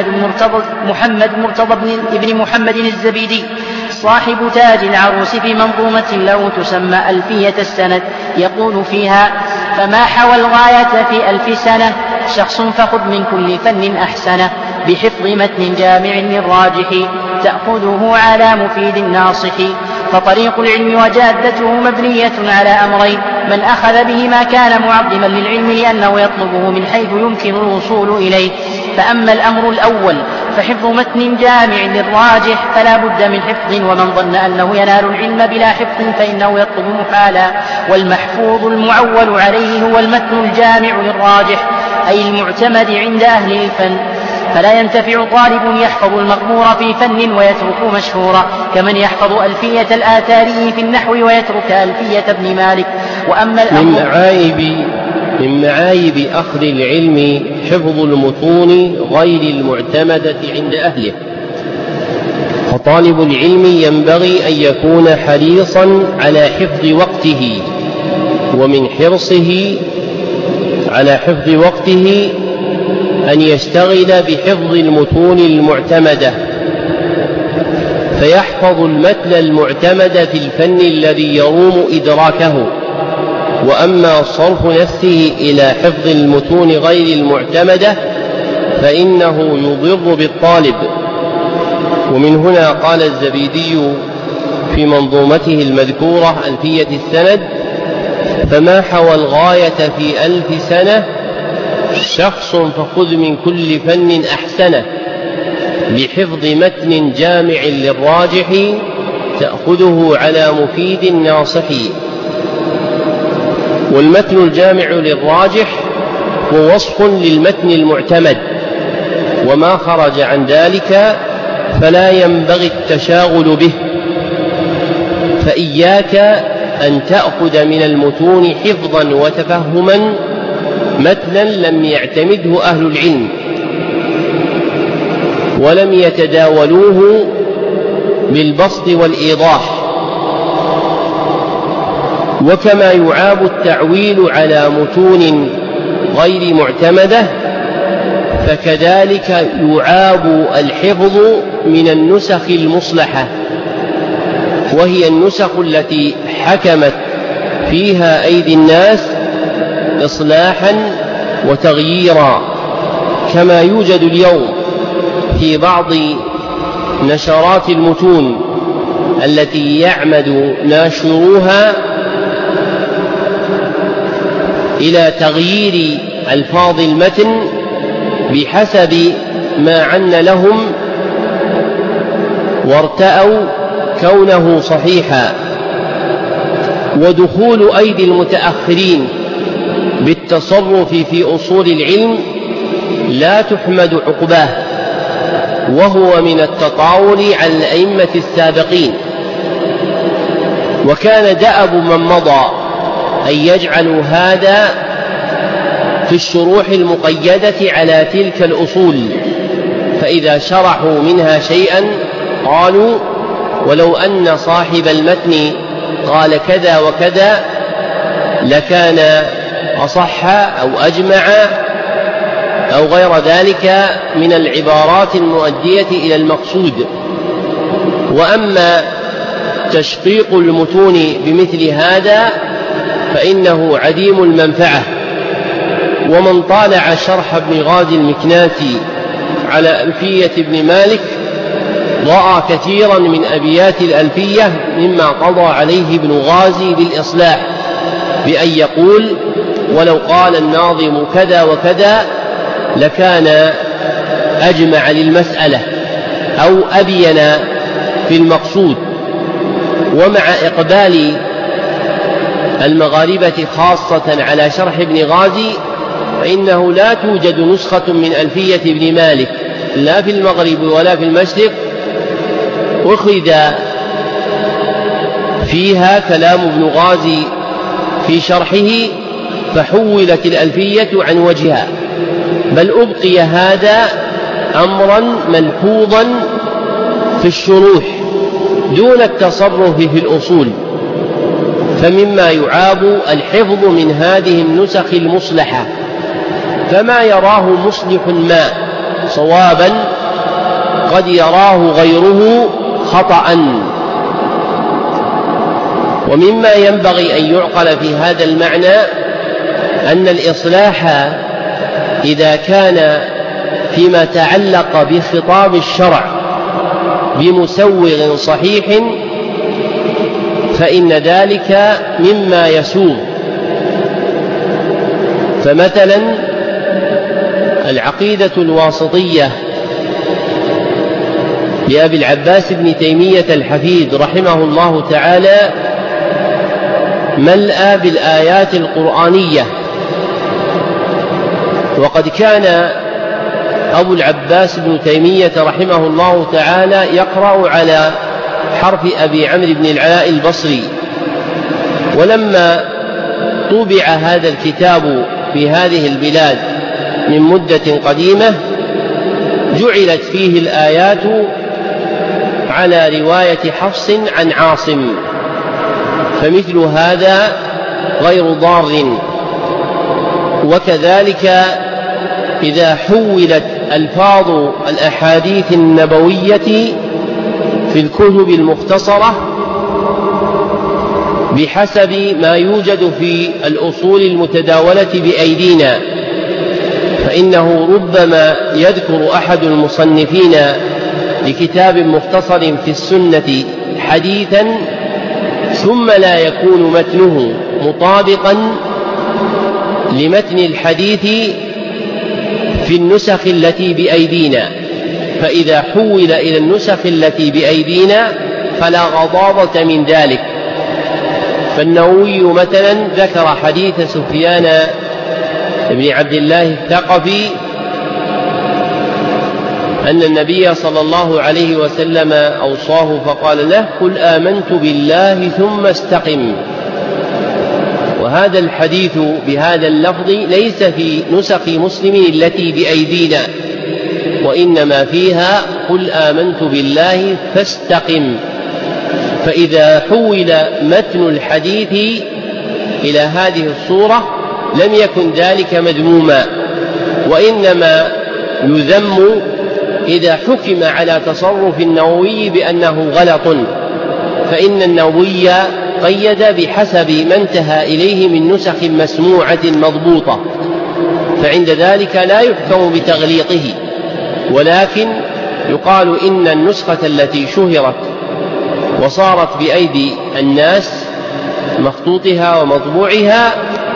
محمد مرتضى بن محمد الزبيدي صاحب تاج العروس في منظومة له تسمى ألفية السند، يقول فيها: فما حوى الغاية في 1000 سنة شخص فخذ من كل فن أحسنه، بحفظ متن جامع للراجح تأخذه على مفيد ناصح. فطريق العلم وجادته مبنية على أمرين: من أخذ بهما كان معظما للعلم لأنه يطلبه من حيث يمكن الوصول إليه. فأما الأمر الأول فحفظ متن جامع للراجح فلا بد من حفظ، ومن ظن أنه ينال العلم بلا حفظ فإنه يطلب محالا. والمحفوظ المعول عليه هو المتن الجامع للراجح أي المعتمد عند أهل الفن، فلا ينتفع طالب يحفظ المغمور في فن ويترك مشهورا، كمن يحفظ ألفية الآثاري في النحو ويترك ألفية ابن مالك. وأما من معايب أخذ العلم حفظ المتون غير المعتمدة عند أهله، فطالب العلم ينبغي أن يكون حريصا على حفظ وقته، ومن حرصه على حفظ وقته أن يشتغل بحفظ المتون المعتمدة، فيحفظ المتن المعتمد في الفن الذي يروم إدراكه. وأما صرف نفسه إلى حفظ المتون غير المعتمدة فإنه يضر بالطالب. ومن هنا قال الزبيدي في منظومته المذكورة ألفية السند: فما حوى الغاية في 1000 سنة شخص فخذ من كل فن أحسنه، بحفظ متن جامع للراجح تأخذه على مفيد ناصح. والمتن الجامع للراجح هو وصف للمتن المعتمد، وما خرج عن ذلك فلا ينبغي التشاغل به. فإياك أن تأخذ من المتون حفظا وتفهما متنا لم يعتمده أهل العلم ولم يتداولوه بالبسط والإيضاح. وكما يعاب التعويل على متون غير معتمدة فكذلك يعاب الحفظ من النسخ المصلحة، وهي النسخ التي حكمت فيها أيدي الناس إصلاحا وتغييرا، كما يوجد اليوم في بعض نشرات المتون التي يعمد ناشروها إلى تغيير ألفاظ المتن بحسب ما عن لهم وارتأوا كونه صحيحا. ودخول أيدي المتأخرين بالتصرف في أصول العلم لا تحمد عقباه، وهو من التطاول على الأئمة السابقين. وكان دأب من مضى أن يجعلوا هذا في الشروح المقيدة على تلك الأصول، فإذا شرحوا منها شيئا قالوا ولو أن صاحب المتن قال كذا وكذا لكان أصح أو أجمع أو غير ذلك من العبارات المؤدية إلى المقصود. وأما تشقيق المتون بمثل هذا فإنه عديم المنفعة. ومن طالع شرح ابن غازي المكناسي على ألفية ابن مالك رأى كثيرا من أبيات الألفية مما قضى عليه ابن غازي بالإصلاح، بأن يقول ولو قال الناظم كذا وكذا لكان أجمع للمسألة أو أبين في المقصود. ومع إقبال المغاربة خاصة على شرح ابن غازي فإنه لا توجد نسخة من ألفية ابن مالك لا في المغرب ولا في المشرق أخذ فيها كلام ابن غازي في شرحه فحولت الألفية عن وجهها، بل أبقي هذا أمرا ملحوظا في الشروح دون التصرف في الأصول. فمما يعاب الحفظ من هذه النسخ المصلحة، فما يراه مصلح ما صوابا قد يراه غيره خطأ. ومما ينبغي أن يعقل في هذا المعنى أن الإصلاح إذا كان فيما تعلق بخطاب الشرع بمسوغ صحيح فإن ذلك مما يسوغ. فمثلا العقيدة الواسطية لأبي العباس ابن تيمية الحفيد رحمه الله تعالى ملأ بالآيات القرآنية. وقد كان أبو العباس ابن تيمية رحمه الله تعالى يقرأ على حرف أبي عمرو بن العلاء البصري، ولما طبع هذا الكتاب في هذه البلاد من مدة قديمة جعلت فيه الآيات على رواية حفص عن عاصم، فمثل هذا غير ضار. وكذلك إذا حولت ألفاظ الأحاديث النبوية في الكتب المختصرة بحسب ما يوجد في الأصول المتداولة بأيدينا، فإنه ربما يذكر أحد المصنفين لكتاب مختصر في السنة حديثا ثم لا يكون متنه مطابقا لمتن الحديث في النسخ التي بأيدينا، فإذا حول إلى النسخ التي بأيدينا فلا غضاضة من ذلك. فالنووي مثلا ذكر حديث سفيان بن عبد الله الثقفي أن النبي صلى الله عليه وسلم أوصاه فقال له: قل آمنت بالله ثم استقم. وهذا الحديث بهذا اللفظ ليس في نسخ مسلم التي بأيدينا، وإنما فيها قل آمنت بالله فاستقم. فإذا حول متن الحديث إلى هذه الصورة لم يكن ذلك مذموما، وإنما يذم إذا حكم على تصرف النووي بأنه غلط، فإن النووي قيد بحسب ما انتهى إليه من نسخ مسموعة مضبوطة، فعند ذلك لا يحكم بتغليطه، ولكن يقال إن النسخة التي شهرت وصارت بأيدي الناس مخطوطها ومطبوعها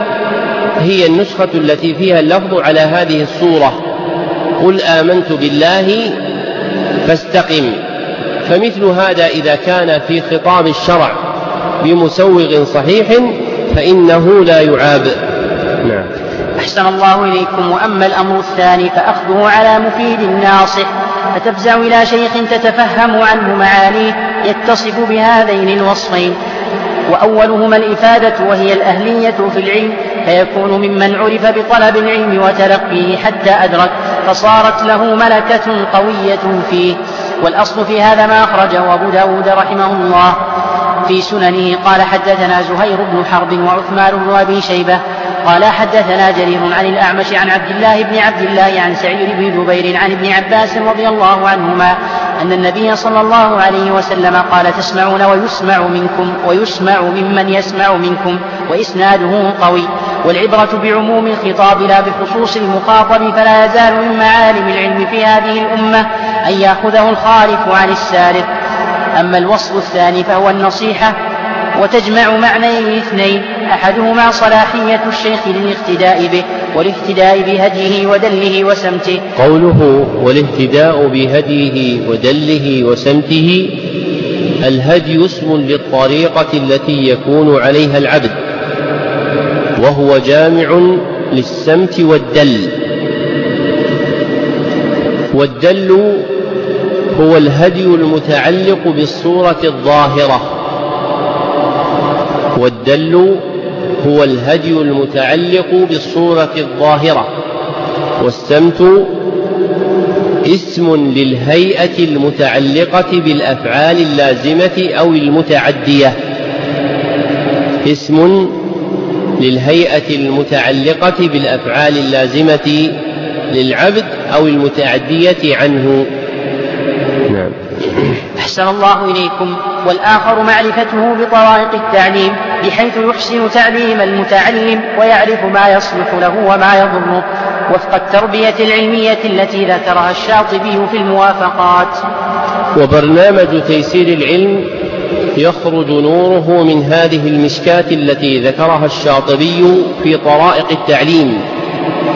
هي النسخة التي فيها اللفظ على هذه الصورة: قل آمنت بالله فاستقم. فمثل هذا إذا كان في خطاب الشرع بمسوغ صحيح فإنه لا يعاب. نعم. أحسن الله إليكم. وأما الأمر الثاني فأخذه على مفيد ناصح، فتفزع إلى شيخ تتفهم عنه معانيه يتصف بهذين الوصفين، وأولهما الإفادة وهي الأهلية في العلم، فيكون ممن عرف بطلب العلم وتلقيه حتى أدرك، فصارت له ملكة قوية فيه. والأصل في هذا ما أخرجه أبو داود رحمه الله في سننه قال: حدثنا زهير بن حرب وعثمان بن أبي شيبة قال: حدثنا جرير عن الأعمش عن عبد الله عن سعيد بن جبير عن ابن عباس رضي الله عنهما أن النبي صلى الله عليه وسلم قال: تسمعون ويسمع ممن يسمع منكم، وإسناده قوي. والعبرة بعموم الخطاب لا بخصوص المخاطب، فلا يزال من معالم العلم في هذه الأمة أن يأخذه الخالف عن السالف. أما الوصف الثاني فهو النصيحة، وتجمع معنيين اثنين: أحدهما صلاحية الشيخ للاقتداء به والاهتداء بهديه ودله وسمته. قوله والاهتداء بهديه ودله وسمته، الهدي اسم للطريقة التي يكون عليها العبد، وهو جامع للسمت والدل. والدل هو الهدي المتعلق بالصورة الظاهرة، والسمت اسم للهيئة المتعلقة بالأفعال اللازمة أو المتعدية، للعبد أو المتعدية عنه. نعم. أحسن الله إليكم. والآخر معرفته بطرائق التعليم، بحيث يحسن تعليم المتعلم ويعرف ما يصلح له وما يضره، وفق التربية العلمية التي ذكرها الشاطبي في الموافقات. وبرنامج تيسير العلم يخرج نوره من هذه المشكاة التي ذكرها الشاطبي في طرائق التعليم،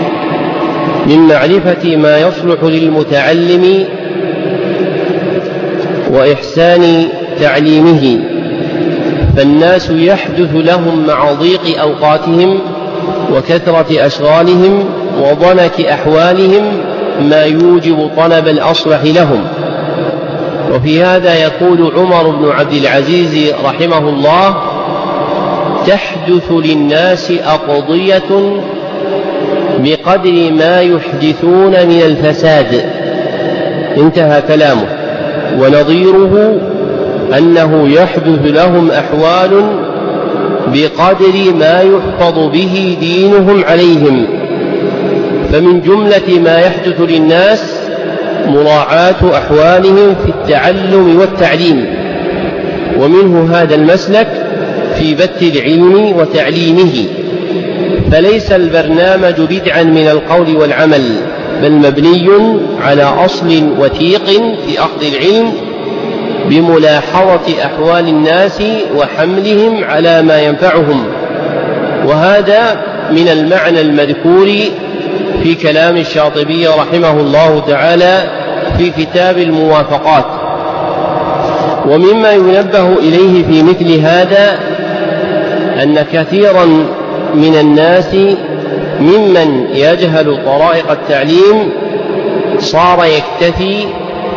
من معرفة ما يصلح للمتعلم وإحسان تعليمه، فالناس يحدث لهم مع ضيق أوقاتهم وكثرة أشغالهم وضنك أحوالهم ما يوجب طلب الأصلح لهم. وفي هذا يقول عمر بن عبد العزيز رحمه الله: تحدث للناس أقضية بقدر ما يحدثون من الفساد. انتهى كلامه. ونظيره أنه يحدث لهم أحوال بقدر ما يحفظ به دينهم عليهم. فمن جملة ما يحدث للناس مراعاة أحوالهم في التعلم والتعليم، ومنه هذا المسلك في بث العلم وتعليمه. فليس البرنامج بدعا من القول والعمل، بل مبني على أصل وثيق في أخذ العلم بملاحظة أحوال الناس وحملهم على ما ينفعهم. وهذا من المعنى المذكور في كلام الشاطبي رحمه الله تعالى في كتاب الموافقات. ومما ينبه إليه في مثل هذا أن كثيرا من الناس ممن يجهل طرائق التعليم صار يكتفي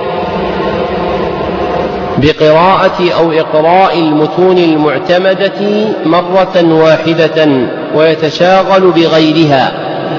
بقراءة أو إقراء المتون المعتمدة مرة واحدة ويتشاغل بغيرها،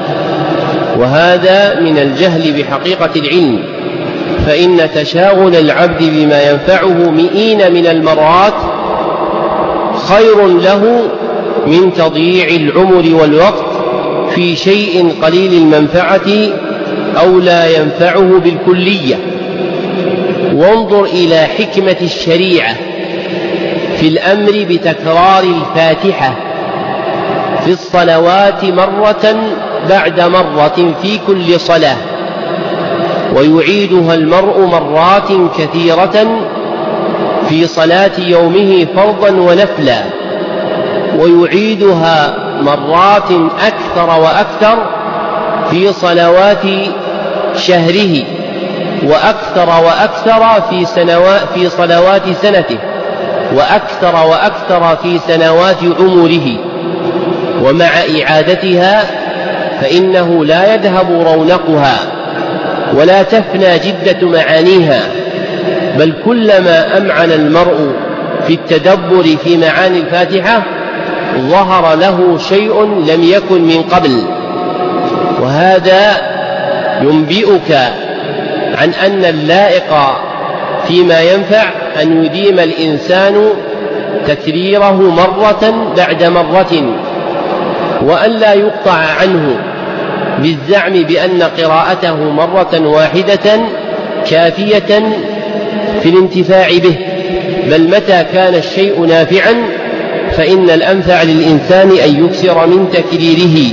وهذا من الجهل بحقيقة العلم. فإن تشاغل العبد بما ينفعه مئين من المرات خير له من تضييع العمر والوقت في شيء قليل المنفعة أو لا ينفعه بالكلية. وانظر إلى حكمة الشريعة في الأمر بتكرار الفاتحة في الصلوات مرة بعد مرة في كل صلاة، ويعيدها المرء مرات كثيرة في صلاة يومه فرضا ونفلا، ويعيدها مرات أكثر وأكثر في صلوات شهره، وأكثر وأكثر في صلوات سنته، وأكثر وأكثر في سنوات عمره. ومع إعادتها فإنه لا يذهب رونقها ولا تفنى جدة معانيها، بل كلما أمعن المرء في التدبر في معاني الفاتحة ظهر له شيء لم يكن من قبل. وهذا ينبئك عن أن اللائق فيما ينفع أن يديم الإنسان تكريره مرة بعد مرة، وأن لا يقطع عنه بالزعم بأن قراءته مرة واحدة كافية في الانتفاع به، بل متى كان الشيء نافعا فإن الأنفع للإنسان أن يكثر من تكريره.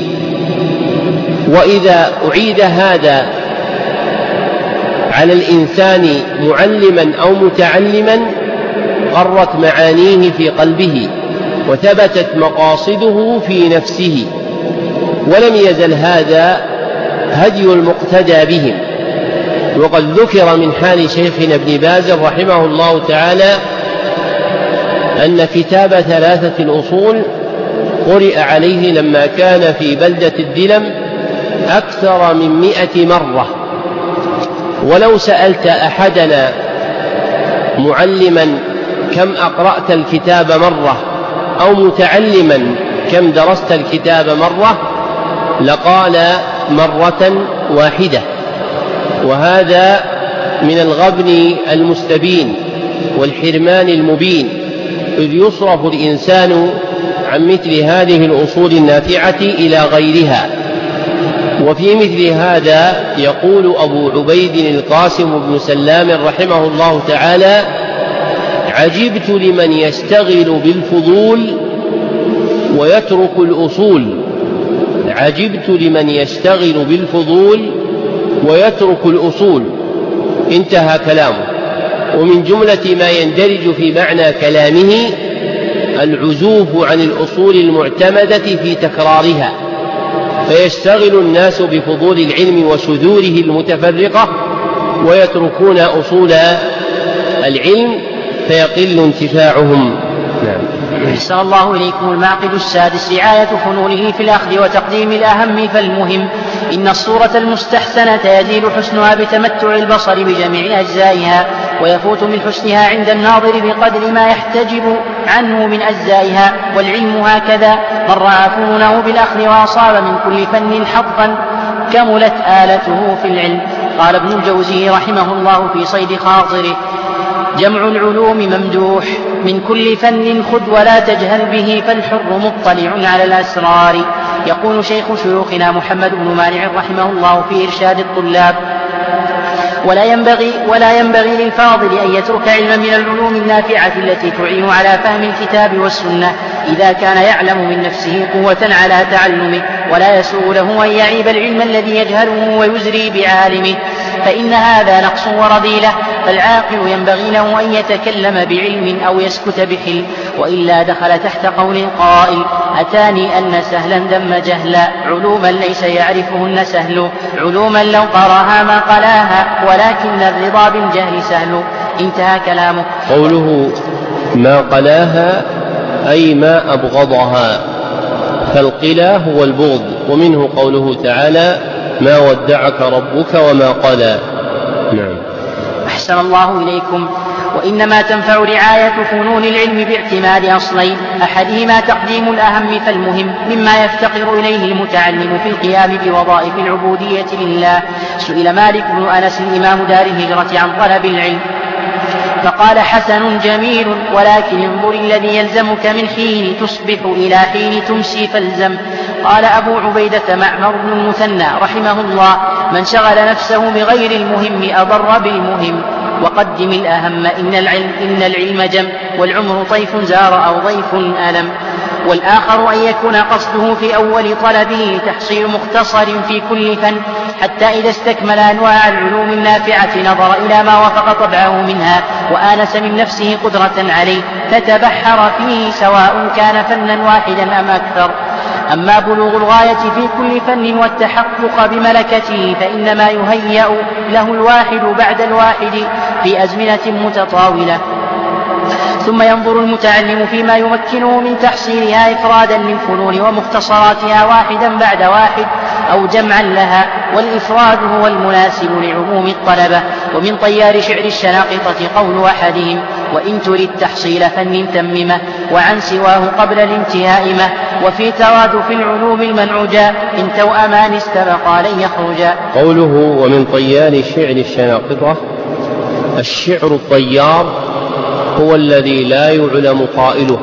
وإذا أعيد هذا على الإنسان معلما أو متعلما قرت معانيه في قلبه وثبتت مقاصده في نفسه، ولم يزل هذا هدي المقتدى بهم. وقد ذكر من حال شيخنا ابن باز رحمه الله تعالى أن كتاب 3 الأصول قرئ عليه لما كان في بلدة الدلم أكثر من 100 مرة. ولو سألت أحدنا معلما كم أقرأت الكتاب مرة أو متعلما كم درست الكتاب مرة لقال مرة واحدة. وهذا من الغبن المستبين والحرمان المبين، إذ يصرف الإنسان عن مثل هذه الأصول النافعة إلى غيرها. وفي مثل هذا يقول أبو عبيد القاسم بن سلام رحمه الله تعالى: عجبت لمن يشتغل بالفضول ويترك الأصول. عجبت لمن يشتغل بالفضول ويترك الأصول. انتهى كلامه. ومن جملة ما يندرج في معنى كلامه العزوف عن الأصول المعتمدة في تكرارها، فيشتغل الناس بفضول العلم وشذوره المتفرقة ويتركون أصول العلم فيقل انتفاعهم. نعم. أحسن الله إليكم. المعقد السادس: رعاية فنونه في الأخذ وتقديم الأهم فالمهم. إن الصورة المستحسنة يزيد حسنها بتمتع البصر بجميع أجزائها، ويفوت من حسنها عند الناظر بقدر ما يحتجب عنه من أجزائها. والعلم هكذا: من رعى فنونه بالأخذ وأصاب من كل فن حظا كملت آلته في العلم. قال ابن الجوزي رحمه الله في صيد خاطره: جمع العلوم ممدوح، من كل فن خذ ولا تجهل به، فالحر مطلع على الأسرار. يقول شيخ شيوخنا محمد بن مانع رحمه الله في إرشاد الطلاب: ولا ينبغي للفاضل أن يترك علما من العلوم النافعة التي تعين على فهم الكتاب والسنة إذا كان يعلم من نفسه قوة على تعلمه، ولا يسوغ له أن يعيب العلم الذي يجهله ويزري بعالمه، فإن هذا نقص ورذيلة. فالعاقل ينبغي له أن يتكلم بعلم أو يسكت بحلم، وإلا دخل تحت قول القائل: أتاني أن سهلا ذم جهلا، علوما ليس يعرفهن سهل، علوما لو قراها ما قلاها، ولكن الرضا بالجهل سهل. انتهى كلامه. قوله ما قلاها أي ما أبغضها، فالقلا هو البغض، ومنه قوله تعالى: ما ودعك ربك وما قلى. نعم. أحسن الله إليكم. وإنما تنفع رعاية فنون العلم باعتماد أصلين: أحدهما تقديم الأهم فالمهم مما يفتقر إليه المتعلم في القيام بوظائف العبودية لله. سئل مالك بن أنس إمام دار الهجرة عن طلب العلم فقال: حسن جميل، ولكن انظر الذي يلزمك من حين تصبح إلى حين تمسي فالزم. قال أبو عبيدة معمر بن المثنى رحمه الله: من شغل نفسه بغير المهم أضر بالمهم. وقدم الأهم، إن العلم جم، والعمر طيف زار أو ضيف ألم. والآخر أن يكون قصده في أول طلبه تحصيل مختصر في كل فن، حتى إذا استكمل أنواع العلوم النافعة نظر إلى ما وفق طبعه منها وآنس من نفسه قدرة عليه فتبحر فيه، سواء كان فنا واحدا أم أكثر. أما بلوغ الغاية في كل فن والتحقق بملكته فإنما يهيأ له الواحد بعد الواحد في أزمنة متطاولة، ثم ينظر المتعلم فيما يمكنه من تحصيلها إفرادا للفنون ومختصراتها واحدا بعد واحد أو جمعا لها، والإفراد هو المناسب لعموم الطلبة. ومن طيار شعر الشناقطة قول أحدهم: وإن تريد تحصيل فن تممه، وعن سواه قبل الانتهاء مه، وفي ترادف العلوم المنعجا، إن توأمان استبقا لن يخرجا. قوله ومن طيار شعر الشناقطة: الشعر الطيار هو الذي لا يعلم قائله،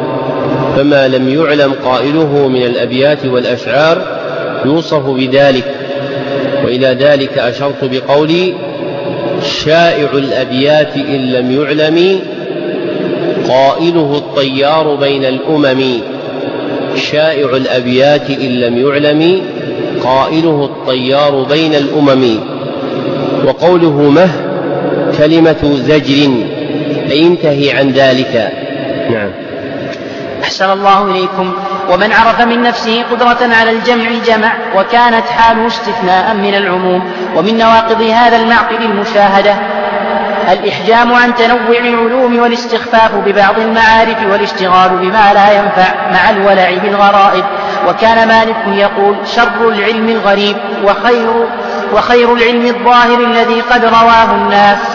فما لم يعلم قائله من الأبيات والأشعار يوصف بذلك. وإلى ذلك أشرت بقولي: شائع الأبيات إن لم يعلم قائله الطيار بين الأمم. شائع الأبيات إن لم يعلم قائله الطيار بين الأمم. وقوله مه كلمة زجر، أي انتهي عن ذلك. نعم. أحسن الله إليكم. ومن عرف من نفسه قدرة على الجمع جمع، وكانت حاله استثناء من العموم. ومن نواقض هذا المعقد المشاهدة الإحجام عن تنوع العلوم والاستخفاف ببعض المعارف والاشتغال بما لا ينفع مع الولع بالغرائب. وكان مالك يقول: شر العلم الغريب، وخير العلم الظاهر الذي قد رواه الناس،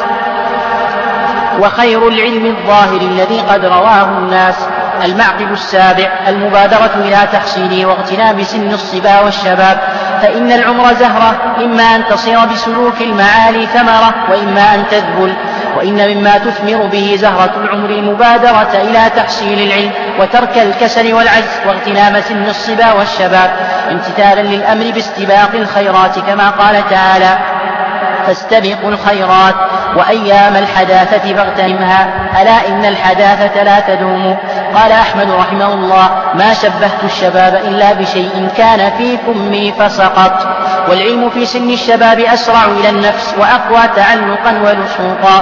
وخير العلم الظاهر الذي قد رواه الناس. المعقد السابع: المبادرة إلى تحصيله واغتنام سن الصبا والشباب، فإن العمر زهرة، إما أن تصير بسلوك المعالي ثمرة، وإما أن تذبل. وإن مما تثمر به زهرة العمر المبادرة إلى تحصيل العلم، وترك الكسل والعجز، واغتنام سن الصبا والشباب، امتثالا للأمر باستباق الخيرات، كما قال تعالى: فاستبقوا الخيرات وأيام الحداثة فاغتنمها، ألا إن الحداثة لا تدوم. قال أحمد رحمه الله: ما شبهت الشباب إلا بشيء كان في فمي فسقط. والعلم في سن الشباب أسرع إلى النفس وأقوى تعلقا ولصوقا.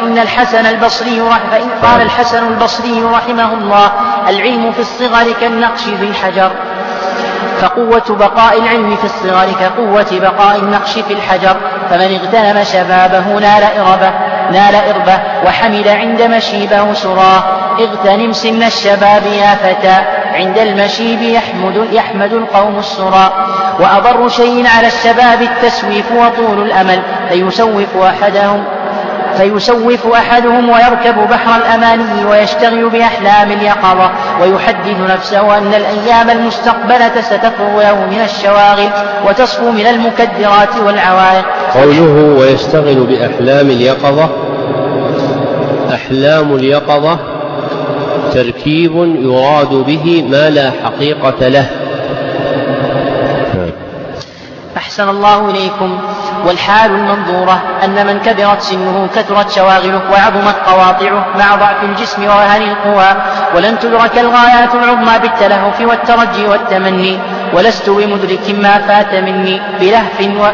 قال الحسن البصري رحمه الله: العلم في الصغر كالنقش في الحجر، فقوة بقاء العلم في الصغر كقوة بقاء النقش في الحجر، فمن اغتنم شبابه نال إربه، نال إربه وحمد عند مشيبه سراه. اغتنم سن الشباب يا فتى عند المشيب يحمد القوم السرى. وأضر شيء على الشباب التسويف وطول الأمل فيسوف أحدهم ويركب بحر الأماني ويشتغل بأحلام اليقظة ويحدث نفسه أن الأيام المستقبلة ستفرغ له من الشواغل وتصفو من المكدرات والعوائق. قوله ويشتغل بأحلام اليقظة، أحلام اليقظة تركيب يراد به ما لا حقيقة له. أحسن الله إليكم. والحال المنظورة أن من كبرت سنه كثرت شواغله وعظمت قواطعه مع ضعف الجسم ووهن القوى، ولن تدرك الغايات العظمى بالتلهف والترجي والتمني. ولست بمدرك ما فات مني بلهف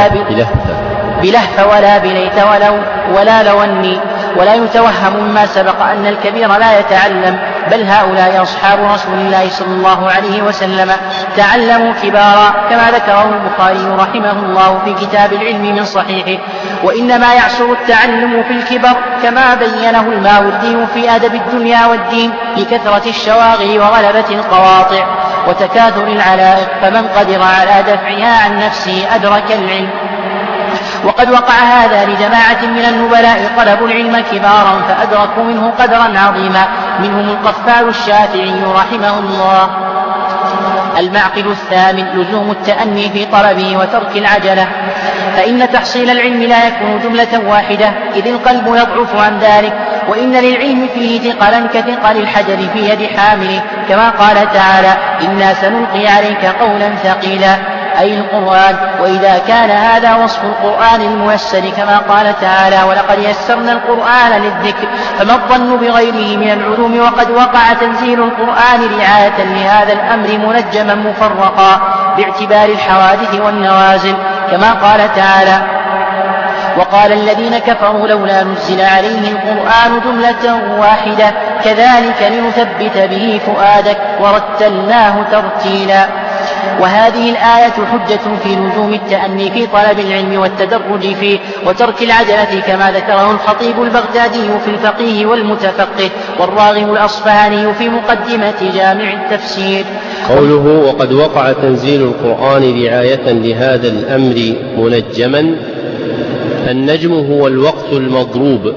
ولا بليت ولا لوني. ولا يتوهم مما سبق أن الكبير لا يتعلم، بل هؤلاء أصحاب رسول الله صلى الله عليه وسلم تعلموا كبارا كما ذكره البخاري رحمه الله في كتاب العلم من صحيحه. وإنما يعسر التعلم في الكبر كما بينه الماوردي في أدب الدنيا والدين لكثرة الشواغل وغلبة القواطع وتكاثر العلائق، فمن قدر على دفعها عن نفسه أدرك العلم. وقد وقع هذا لجماعة من النبلاء طلبوا العلم كبارا فأدركوا منه قدرا عظيما، منهم القفال الشافعي رحمه الله. المعقد الثامن لزوم التأني في طلبه وترك العجلة، فإن تحصيل العلم لا يكون جملة واحدة إذ القلب يضعف عن ذلك، وإن للعلم فيه ثقلا كثقل الحجر في يد حامله، كما قال تعالى إنا سنلقي عليك قولا ثقيلا أي القرآن. وإذا كان هذا وصف القرآن الميسر كما قال تعالى ولقد يسرنا القرآن للذكر، فما الظن بغيره من العلوم؟ وقد وقع تنزيل القرآن رعاية لهذا الأمر منجما مفرقا باعتبار الحوادث والنوازل، كما قال تعالى وقال الذين كفروا لولا نزل عليه القرآن جملة واحدة كذلك لنثبت به فؤادك ورتلناه ترتيلا. وهذه الآية حجة في لزوم التأني في طلب العلم والتدرج فيه وترك العجلة، كما ذكره الخطيب البغدادي في الفقيه والمتفقه والراغب الأصفهاني في مقدمة جامع التفسير. قوله وقد وقع تنزيل القرآن رعاية لهذا الأمر منجما، النجم هو الوقت المضروب،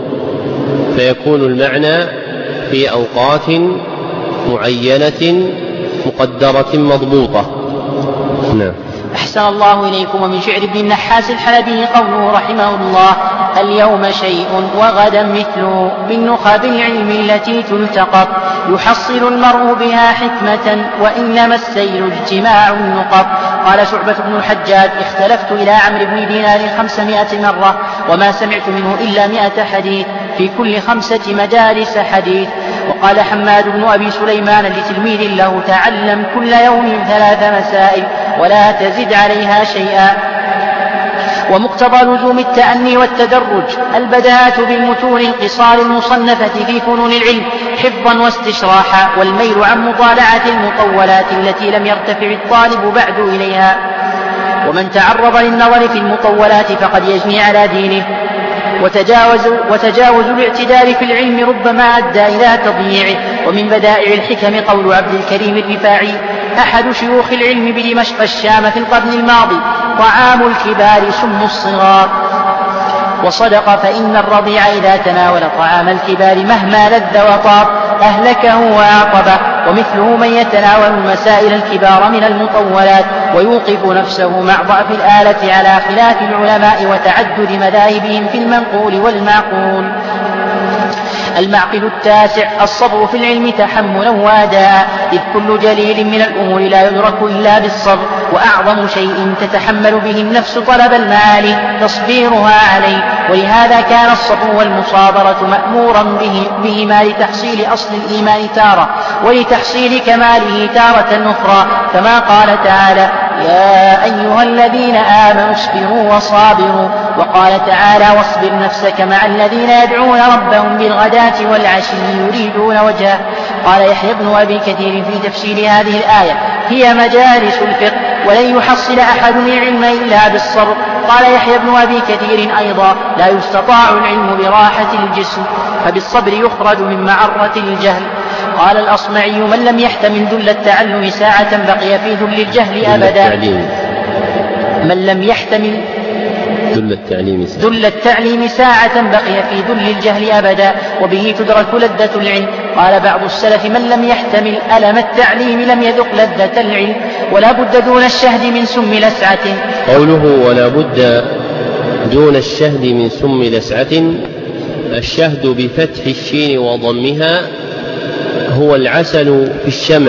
فيكون المعنى في أوقات معينة مقدرة مضبوطة. نعم. أحسن الله إليكم. ومن شعر ابن النحاس الحلبي قوله رحمه الله اليوم شيء وغدا مثله بالنخب العلم التي تلتقط، يحصل المرء بها حكمة وإنما السيل اجتماع النقط. قال شعبة بن الحجاج اختلفت إلى عمرو بن دينار 500 مرة وما سمعت منه إلا 100 حديث في كل 5 مجالس حديث. وقال حماد بن أبي سليمان لتلميذ له تعلم كل يوم 3 مسائل ولا تزد عليها شيئا. ومقتضى لزوم التأني والتدرج البداءة بالمتون القصار المصنفة في فنون العلم حفظا واستشراحا، والميل عن مطالعة المطولات التي لم يرتفع الطالب بعد إليها. ومن تعرض للنظر في المطولات فقد يجني على دينه. وتجاوز الاعتدال في العلم ربما أدى إلى تضييعه. ومن بدائع الحكم قول عبد الكريم الرفاعي أحد شيوخ العلم بدمشق الشام في القرن الماضي طعام الكبار سم الصغار. وصدق، فإن الرضيع إذا تناول طعام الكبار مهما لذ وطاب أهلكه وأعطبه، ومثله من يتناول المسائل الكبار من المطولات ويوقف نفسه مع ضعف الآلة على خلاف العلماء وتعدد مذاهبهم في المنقول والمعقول. المعقل التاسع الصبر في العلم تحملا واداء، إذ كل جليل من الأمور لا يدرك إلا بالصبر، وأعظم شيء تتحمل به النفس طلب المعالي تصبيرها عليه، ولهذا كان الصبر والمصابرة مأمورا بهما لتحصيل أصل الإيمان تارة ولتحصيل كماله تارة أخرى، كما قال تعالى يا أيها الذين آمنوا اصبروا وصابروا. وقال تعالى واصبر نفسك مع الذين يدعون ربهم بالغداة والعشي يريدون وجهه. قال يحيى بن أبي كثير في تفسير هذه الآية هي مجالس الفقه ولن يحصل أحد العلم إلا بالصبر. قال يحيى بن أبي كثير أيضا: لا يستطاع العلم براحة الجسم، فبالصبر يخرج من معرة الجهل. قال الأصمعي: من لم يحتمل ذل التعلم ساعة بقي في ذل الجهل أبدا. من لم يحتمل ذل التعليم ساعة بقي في ذل الجهل أبدا، وبه تدرك لذة العلم. قال بعض السلف: من لم يحتمل ألم التعليم لم يذق لذة العلم، ولا بد دون الشهد من سم لسعة. قوله ولا بد دون الشهد من سم لسعة، الشهد بفتح الشين وضمها هو العسل في الشمع،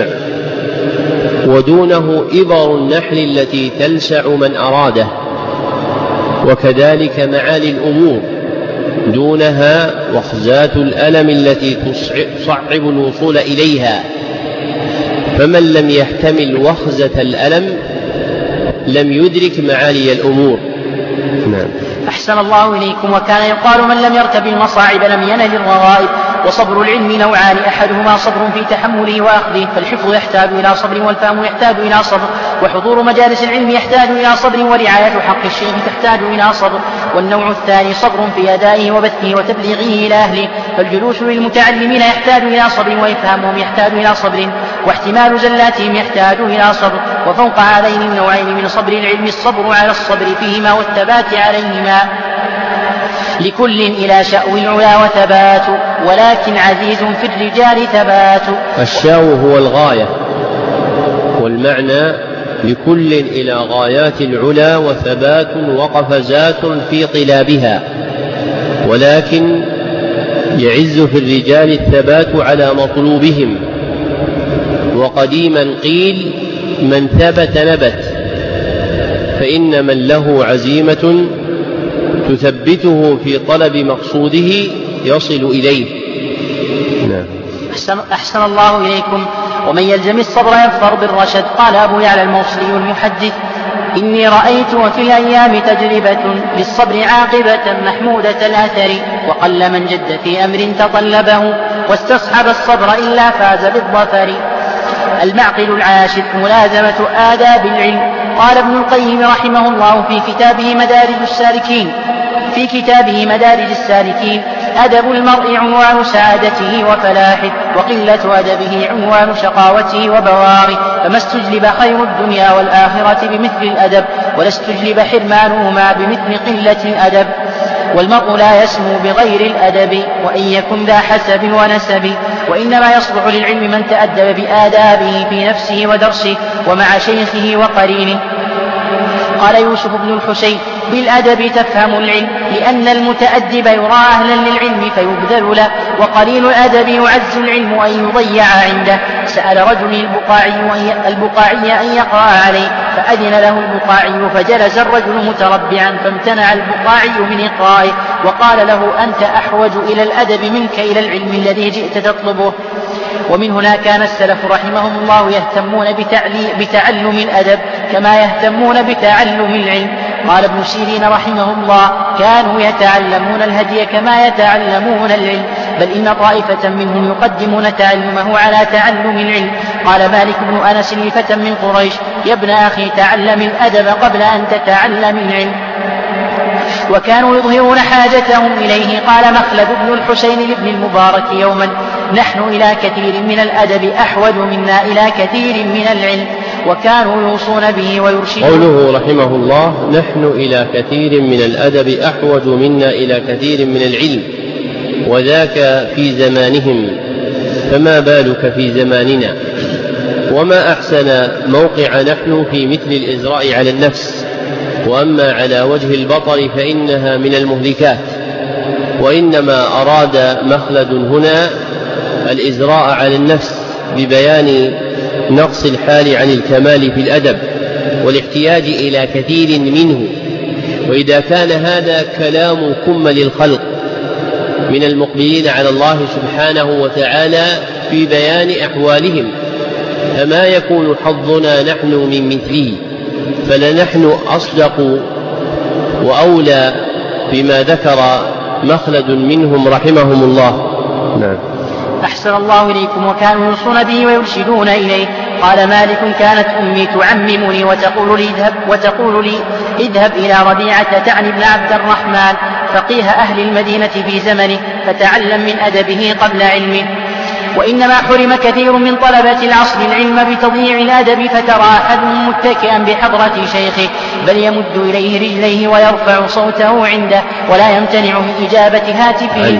ودونه إبر النحل التي تلسع من أراده، وكذلك معالي الأمور دونها وخزات الألم التي تصعب الوصول إليها. فمن لم يحتمل وخزة الألم لم يدرك معالي الأمور. نعم. أحسن الله إليكم. وكان يقال: من لم يركب المصاعب لم ينل الرغائب. وصبر العلم نوعان: أحدهما صبر في تحمله وأخذه، فالحفظ يحتاج إلى صبر، والفهم يحتاج إلى صبر، وحضور مجالس العلم يحتاج إلى صبر، ورعاية حق الشيخ تحتاج إلى صبر. والنوع الثاني صبر في أدائه وبثه وتبليغه إلى أهله، فالجلوس للمتعلمين يحتاج إلى صبر، وإفهامهم يحتاج إلى صبر، واحتمال زلاتهم يحتاج إلى صبر. وفوق هذين النوعين من صبر العلم الصبر على الصبر فيهما والثبات عليهما. لكل إلى شأو العلا وثبات، ولكن عزيز في الرجال ثبات. الشاو هو الغاية، والمعنى لكل إلى غايات العلا وثبات وقفزات في طلابها، ولكن يعز في الرجال الثبات على مطلوبهم. وقديما قيل: من ثبت نبت، فإن من له عزيمة تثبته في طلب مقصوده يصل إليه. نعم. أحسن الله إليكم. ومن يلزم الصبر يظفر بالرشد. قال أبو يعلى الموصلي المحدث: إني رأيت وفي الأيام تجربة للصبر عاقبة محمودة الأثر، وقل من جد في أمر تطلبه واستصحب الصبر إلا فاز بالظفر. المعقل العاشر ملازمة آداب العلم. قال ابن القيم رحمه الله في كتابه مدارج السالكين: أدب المرء عنوان سعادته وفلاحه، وقلة أدبه عنوان شقاوته وبواره، فما استجلب خير الدنيا والآخرة بمثل الأدب، ولا استجلب حرمانهما بمثل قلة الأدب. والمرء لا يسمو بغير الأدب، وإن يكن ذا حسب ونسب، وإنما يصلح للعلم من تأدب بآدابه في نفسه ودرسه ومع شيخه وقرينه. قال يوسف بن الحسين: بالأدب تفهم العلم، لأن المتأدب يرى أهلا للعلم فيبذل له، وقليل الأدب يعز العلم أن يضيع عنده. سأل رجل البقاعي أن يقرأ عليه، فأذن له البقاعي، فجلس الرجل متربعا، فامتنع البقاعي من إقرائه، وقال له: أنت أحوج إلى الأدب منك إلى العلم الذي جئت تطلبه. ومن هنا كان السلف رحمهم الله يهتمون بتعلم الأدب كما يهتمون بتعلم العلم. قال ابن سيرين رحمه الله: كانوا يتعلمون الهدي كما يتعلمون العلم، بل إن طائفة منهم يقدمون تعلمه على تعلم العلم. قال مالك بن أنس لفتى من قريش: يا ابن أخي تعلم الأدب قبل أن تتعلم العلم. وكانوا يظهرون حاجتهم إليه. قال مخلد بن الحسين لابن المبارك يوما: نحن إلى كثير من الأدب أحوج منا إلى كثير من العلم. وكانوا يوصون به ويرشدون. قوله رحمه الله: نحن إلى كثير من الأدب أحوج منا إلى كثير من العلم، وذاك في زمانهم، فما بالك في زماننا؟ وما أحسن موقع نحن في مثل الإزراء على النفس، وأما على وجه البطر فإنها من المهلكات. وإنما أراد مخلد هنا الإزراء على النفس ببيان نقص الحال عن الكمال في الأدب والاحتياج إلى كثير منه. وإذا كان هذا كلام كمل الخلق من المقبلين على الله سبحانه وتعالى في بيان أحوالهم، فما يكون حظنا نحن من مثله؟ فلنحن أصدق وأولى بما ذكر مخلد منهم رحمهم الله. نعم. أحسن الله إليكم. وكانوا يوصون به ويرشدون إليه. قال مالك: كانت أمي تعممني وتقول لي اذهب إلى ربيعة، تعني ابن عبد الرحمن، فقيه أهل المدينة في زمنه، فتعلم من أدبه قبل علمه. وإنما حرم كثير من طلبة العصر العلم بتضييع الأدب، فترى أحدهم متكئا بحضرة شيخه بل يمد إليه رجليه ويرفع صوته عنده ولا يمتنع من إجابة هاتفه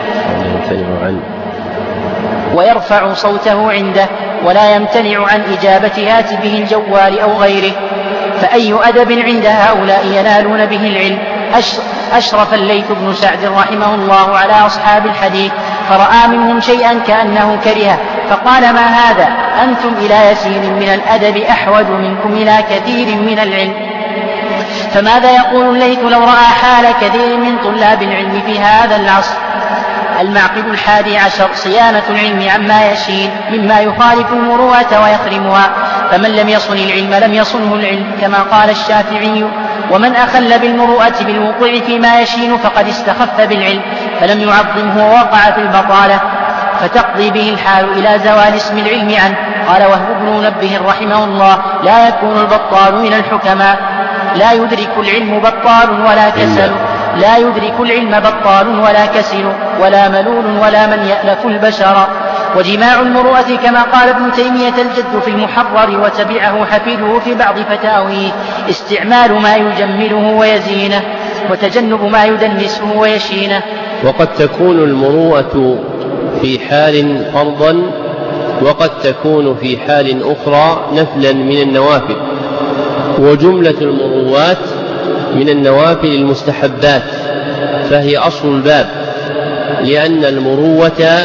ويرفع صوته عنده ولا يمتنع عن إجابة هاتفه الجوال أو غيره. فأي أدب عند هؤلاء ينالون به العلم؟ أشرف الليث بن سعد رحمه الله على أصحاب الحديث، فرأى منهم شيئا كأنه كرهه، فقال: ما هذا؟ أنتم إلى يسير من الأدب أحوج منكم إلى كثير من العلم. فماذا يقول الليث لو رأى حال كثير من طلاب العلم في هذا العصر؟ المعقد 11: صيانة العلم عما يشين مما يخالف المروءة ويخرمها، فمن لم يصن العلم لم يصنه العلم، كما قال الشافعي: ومن أخل بالمروءة بالوقوع فيما يشين فقد استخف بالعلم فلم يعظمه ووقع في البطالة، فتقضي به الحال إلى زوال اسم العلم عنه. قال وهب بن منبه رحمه الله: لا يكون البطال من الحكماء، لا يدرك العلم بطال ولا كسل، لا يدرك العلم بطال ولا كسل ولا ملول ولا من يألف البشر. وجماع المروءة كما قال ابن تيمية الجد في المحرر وتبعه حفيده في بعض فتاويه استعمال ما يجمله ويزينه وتجنب ما يدنسه ويشينه. وقد تكون المروءة في حال فرضا، وقد تكون في حال أخرى نفلا من النوافل، وجملة المروات من النوافل المستحبات، فهي أصل الباب، لأن المروة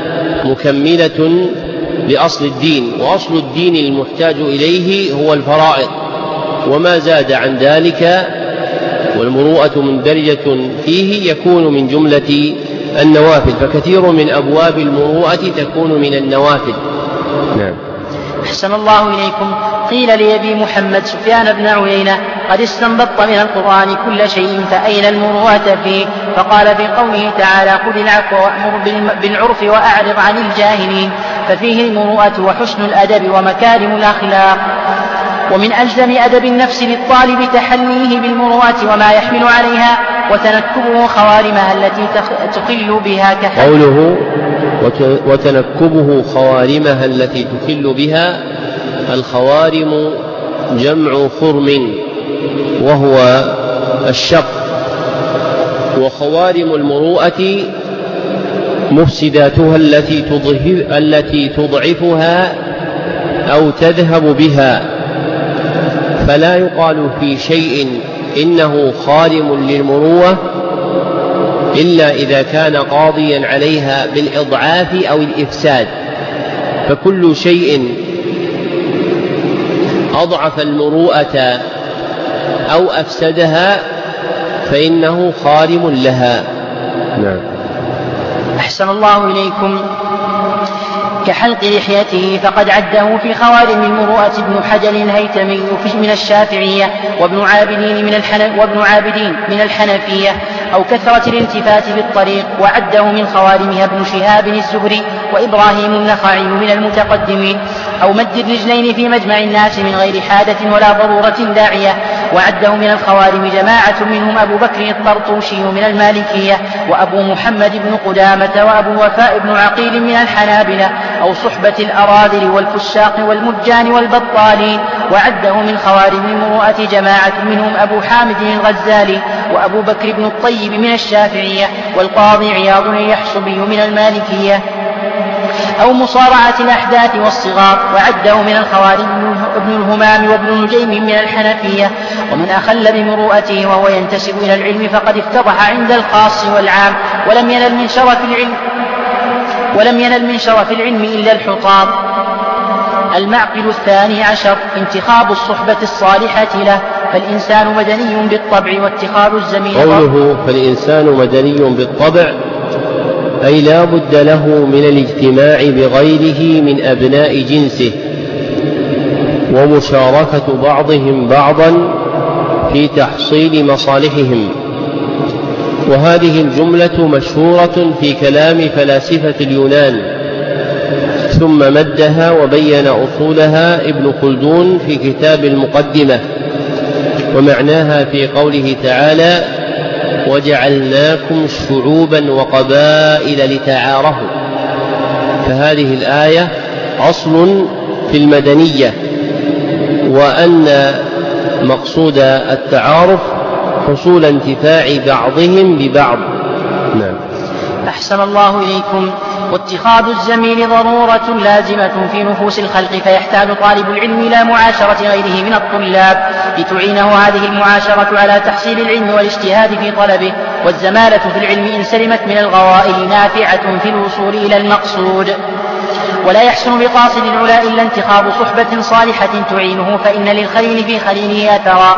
مكملة لأصل الدين، وأصل الدين المحتاج إليه هو الفرائض، وما زاد عن ذلك والمروءة مندرجة فيه يكون من جملة النوافل، فكثير من أبواب المروءة تكون من النوافل. نعم. أحسن الله إليكم. قيل لأبي محمد سفيان بن عيينة: قد استنبطت من القرآن كل شيء، فأين المروءة فيه؟ فقال في قوله تعالى: خذ العفو وأمر بالعرف وأعرض عن الجاهلين، ففيه المروءة وحسن الأدب ومكارم الأخلاق. ومن ألزم أدب النفس للطالب تحليه بالمروءة وما يحمل عليها وتنكبه خوارمها التي تخل بها قوله وتنكبه خوارمها التي تخل بها. الخوارم جمع خرم وهو الشق، وخوارم المروءة مفسداتها التي تضعفها أو تذهب بها، فلا يقال في شيء إنه خارم للمروءة إلا إذا كان قاضيا عليها بالإضعاف أو الإفساد، فكل شيء أضعف المروءة أو أفسدها فإنه خارم لها. نعم. أحسن الله إليكم. كحلق لحيته فقد عده في خوارم المروءة ابن حجر الهيثمي من الشافعية وابن عابدين من الحنفية، أو كثرة الالتفات في الطريق، وعده من خوارمها ابن شهاب الزهري وإبراهيم النخعي من المتقدمين، أو مد الرجلين في مجمع الناس من غير حادث ولا ضرورة داعية، وعده من الخوارم جماعة منهم أبو بكر الطرطوشي من المالكية، وأبو محمد بن قدامة، وأبو وفاء بن عقيل من الحنابلة، أو صحبة الأراذل والفساق والمجان والبطالين. وعده من خوارم المروءة جماعة منهم أبو حامد الغزالي وأبو بكر بن الطيب من الشافعية، والقاضي عياض اليحصبي من المالكية، أو مصارعة الأحداث والصغار. وعده من الخوارم ابن الهمام وابن نجيم من الحنفية. ومن أخل بمروءته وهو ينتسب إلى العلم فقد افتضح عند الخاص والعام، ولم ينل من شرف العلم إلا الحطام. المعقل 12: انتخاب الصحبة الصالحة له، فالإنسان مدني بالطبع واتخاذ الزميل. قوله فالإنسان مدني بالطبع أي لا بد له من الاجتماع بغيره من أبناء جنسه ومشاركة بعضهم بعضا في تحصيل مصالحهم، وهذه الجملة مشهورة في كلام فلاسفة اليونان، ثم مدها وبين أصولها ابن خلدون في كتاب المقدمة، ومعناها في قوله تعالى: وجعلناكم شعوبا وقبائل لتعارفوا. فهذه الآية أصل في المدنية، وأن مقصود التعارف حصول انتفاع بعضهم ببعض. نعم. أحسن الله إليكم. واتخاذ الزميل ضرورة لازمة في نفوس الخلق، فيحتاج طالب العلم إلى معاشرة غيره من الطلاب لتعينه هذه المعاشرة على تحصيل العلم والاجتهاد في طلبه. والزمالة في العلم إن سلمت من الغوائل نافعة في الوصول إلى المقصود. ولا يحسن بقاصد العلا إلا انتخاب صحبة صالحة تعينه، فإن للخليل في خليله أثرا.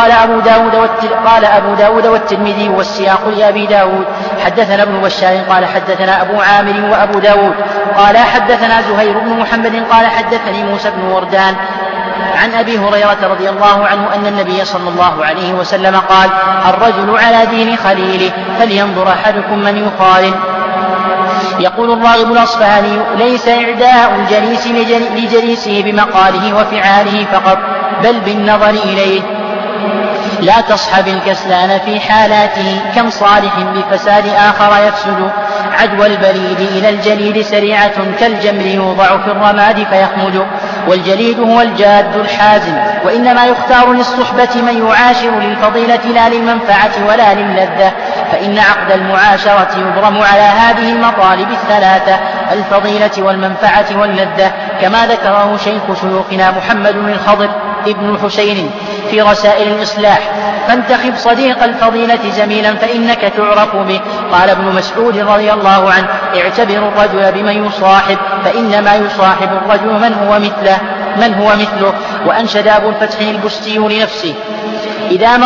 قال أبو داود والترمذي والسياق لأبي داود. حدثنا ابن بشار قال حدثنا أبو عامر وأبو داود قال حدثنا زهير بن محمد قال حدثني موسى بن وردان عن أبي هريرة رضي الله عنه أن النبي صلى الله عليه وسلم قال: الرجل على دين خليله فلينظر أحدكم من يخالل. يقول الراغب الأصفهاني: ليس إعداء الجليس لجليسه بمقاله وفعاله فقط، بل بالنظر إليه. لا تصحب الكسلان في حالاته، كم صالح بفساد آخر يفسد. عدوى البليد إلى الجليد سريعة، كالجمر يوضع في الرماد فيخمد. والجليد هو الجاد الحازم، وإنما يختار للصحبة من يعاشر للفضيلة لا للمنفعة ولا للذة، فإن عقد المعاشرة يبرم على هذه المطالب الثلاثة: الفضيلة والمنفعة واللذة، كما ذكره شيخ شيوخنا محمد بن الخضر ابن الحسين في رسائل الإصلاح: فانتخب صديق الفضيلة زميلا فإنك تعرف به. قال ابن مسعود رضي الله عنه: اعتبر الرجل بمن يصاحب، فإنما يصاحب الرجل من هو مثله. وأنشد أبو الفتح البستي لنفسه: إذا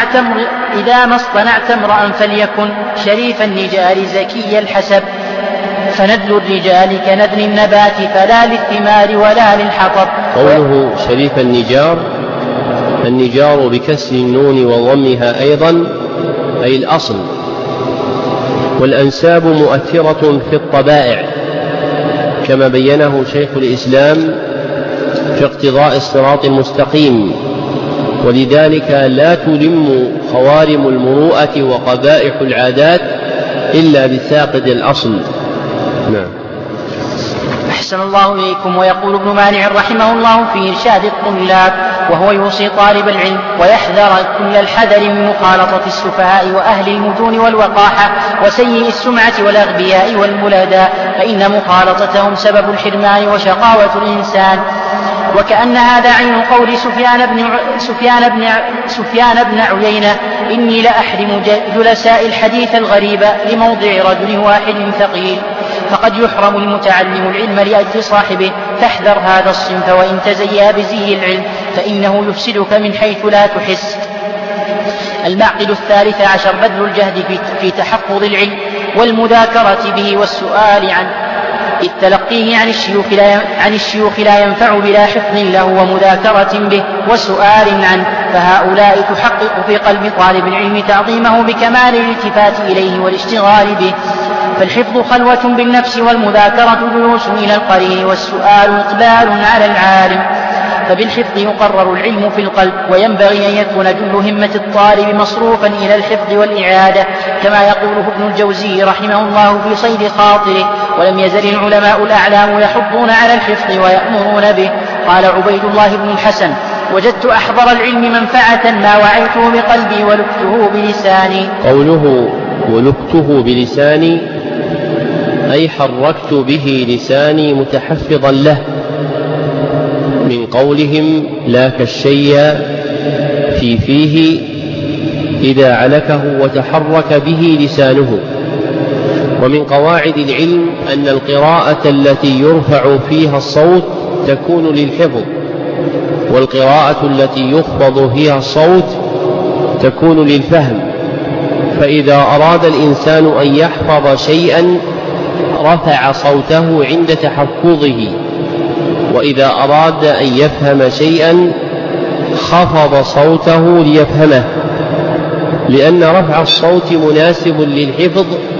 ما اصطنعت امرأ فليكن شريف النجار زكي الحسب، فنذل الرجال كنذل النبات، فلا للثمار ولا للحطب. قوله شريف النجار بكسر النون وضمها أيضا أي الأصل. والأنساب مؤثرة في الطبائع، كما بينه شيخ الإسلام في اقتضاء الصراط المستقيم، ولذلك لا تلم خوارم المروءة وقبائح العادات إلا بساقط الأصل. نعم. أحسن الله إليكم. ويقول ابن مانع رحمه الله في إرشاد الطلاب وهو يوصي طالب العلم: ويحذر كل الحذر من مخالطة السفهاء وأهل المجون والوقاحة وسيء السمعة والأغبياء والملاداء، فإن مخالطتهم سبب الحرمان وشقاوة الإنسان. وكأن هذا عين قول سفيان بن عيينة: إني لأحرم جلساء الحديث الغريب لموضع رجل واحد ثقيل. فقد يحرم المتعلم العلم لأجل صاحبه، فاحذر هذا الصنف وإن تزيا بزي العلم، فإنه يفسدك من حيث لا تحس. المعقد 13 بذل الجهد في تحفظ العلم والمذاكرة به والسؤال عنه، إذ تلقيه عن الشيوخ لا ينفع بلا حفظ له ومذاكرة به وسؤال عنه، فهؤلاء تحقق في قلب طالب العلم تعظيمه بكمال الالتفات إليه والاشتغال به. فالحفظ خلوة بالنفس، والمذاكرة جلوس إلى القرين، والسؤال إقبال على العالم. فبالحفظ يقرر العلم في القلب، وينبغي أن يكون جل همة الطالب مصروفا إلى الحفظ والإعادة، كما يقوله ابن الجوزي رحمه الله في صيد خاطره: ولم يزل العلماء الأعلام يحضون على الحفظ ويأمرون به. قال عبيد الله بن الحسن: وجدت أحضر العلم منفعة ما وعيته بقلبي ولكته بلساني. قوله ولكته بلساني أي حركت به لساني متحفظا له، من قولهم: لا كالشيء في فيه إذا علكه وتحرك به لسانه. ومن قواعد العلم أن القراءة التي يرفع فيها الصوت تكون للحفظ، والقراءة التي يخفض فيها الصوت تكون للفهم. فإذا أراد الإنسان أن يحفظ شيئا رفع صوته عند تحفظه، وإذا أراد أن يفهم شيئا خفض صوته ليفهمه، لأن رفع الصوت مناسب للحفظ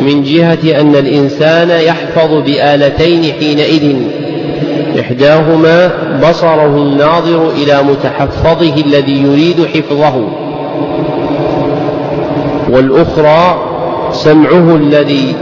من جهة أن الإنسان يحفظ بآلتين حينئذ، إحداهما بصره الناظر إلى متحفظه الذي يريد حفظه، والأخرى سمعه الذي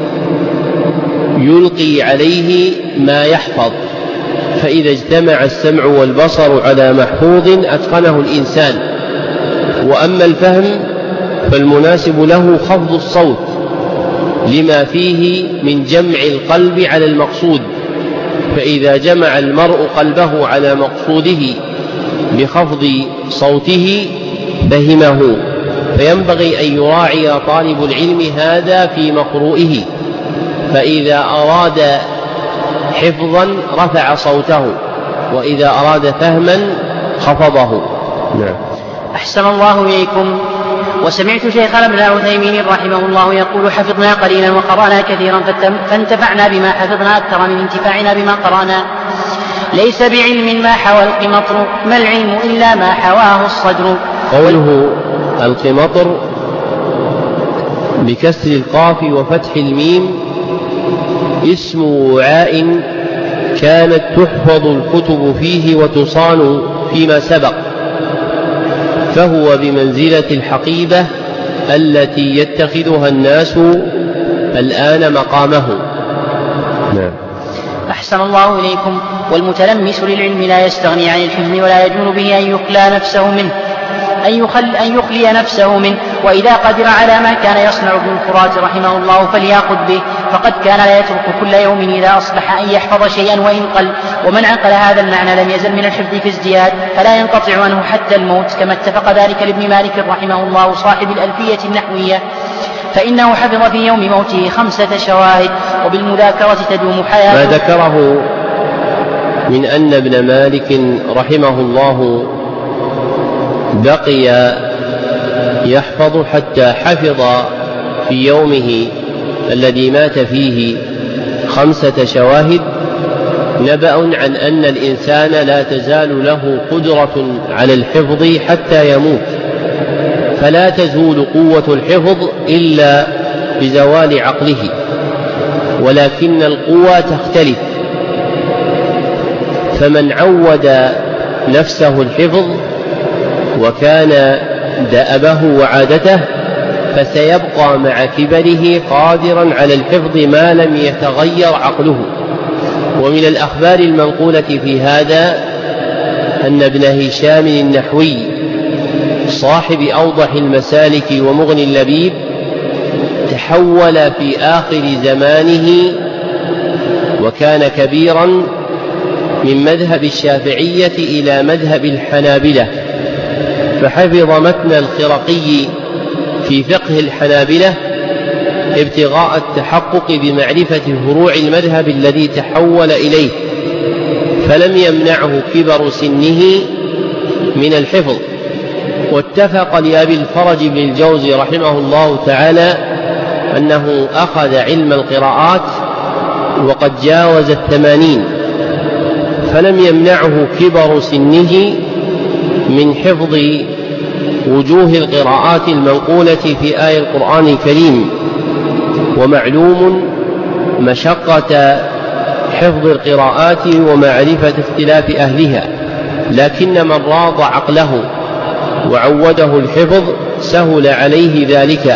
يلقي عليه ما يحفظ. فإذا اجتمع السمع والبصر على محفوظ أتقنه الإنسان. وأما الفهم فالمناسب له خفض الصوت لما فيه من جمع القلب على المقصود، فإذا جمع المرء قلبه على مقصوده بخفض صوته فهمه. فينبغي أن يراعي طالب العلم هذا في مقروئه، فإذا أراد حفظا رفع صوته، وإذا أراد فهما خفضه. نعم. أحسن الله إليكم. وسمعت شيخنا ابن عثيمين رحمه الله يقول: حفظنا قليلا وقرأنا كثيرا فانتفعنا بما حفظنا أكثر من انتفاعنا بما قرأنا. ليس بعلم ما حوى القمطر، ما العلم إلا ما حواه الصدر. قوله القمطر بكسر القاف وفتح الميم اسم وعاء كانت تحفظ الكتب فيه وتصان فيما سبق، فهو بمنزلة الحقيبة التي يتخذها الناس الآن مقامه. نعم. أحسن الله إليكم. والمتلمس للعلم لا يستغني عن الحفظ ولا يجول به أن يخلي نفسه منه، وإذا قدر على ما كان يصنع ابن الفرات رحمه الله فليأخذ به، فقد كان لا يترك كل يوم إذا أصبح أن يحفظ شيئا وإن قل. ومن عقل هذا المعنى لم يزل من الحفظ في ازدياد، فلا ينقطع عنه حتى الموت، كما اتفق ذلك لابن مالك رحمه الله صاحب الألفية النحوية، فإنه حفظ في يوم موته 5 شواهد، وبالمذاكرة تدوم حياته. ما ذكره من أن ابن مالك رحمه الله بقي يحفظ حتى حفظ في يومه الذي مات فيه 5 شواهد، نبأ عن أن الإنسان لا تزال له قدرة على الحفظ حتى يموت، فلا تزول قوة الحفظ إلا بزوال عقله، ولكن القوة تختلف. فمن عود نفسه الحفظ وكان دأبه وعادته فسيبقى مع كبره قادرا على الحفظ ما لم يتغير عقله. ومن الأخبار المنقولة في هذا أن ابن هشام النحوي صاحب أوضح المسالك ومغني اللبيب تحول في آخر زمانه وكان كبيرا من مذهب الشافعية إلى مذهب الحنابلة، فحفظ متن الخرقي في فقه الحنابلة ابتغاء التحقق بمعرفة فروع المذهب الذي تحول إليه، فلم يمنعه كبر سنه من الحفظ. واتفق لأبي الفرج بن الجوزي رحمه الله تعالى أنه أخذ علم القراءات وقد جاوز 80، فلم يمنعه كبر سنه من حفظ وجوه القراءات المنقولة في آي القرآن الكريم. ومعلوم مشقة حفظ القراءات ومعرفة اختلاف أهلها، لكن من راض عقله وعوده الحفظ سهل عليه ذلك.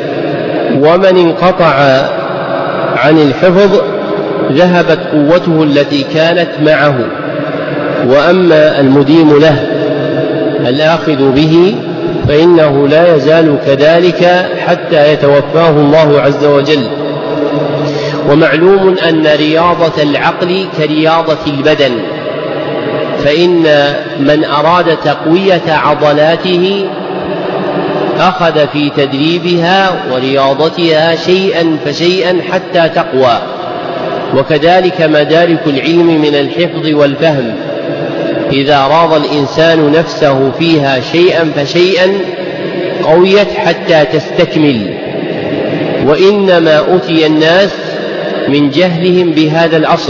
ومن انقطع عن الحفظ ذهبت قوته التي كانت معه. وأما المديم له الآخذ به فإنه لا يزال كذلك حتى يتوفاه الله عز وجل. ومعلوم أن رياضة العقل كرياضة البدن، فإن من أراد تقوية عضلاته أخذ في تدريبها ورياضتها شيئا فشيئا حتى تقوى. وكذلك مدارك العلم من الحفظ والفهم، إذا راض الإنسان نفسه فيها شيئا فشيئا قويت حتى تستكمل. وإنما أتي الناس من جهلهم بهذا الأصل،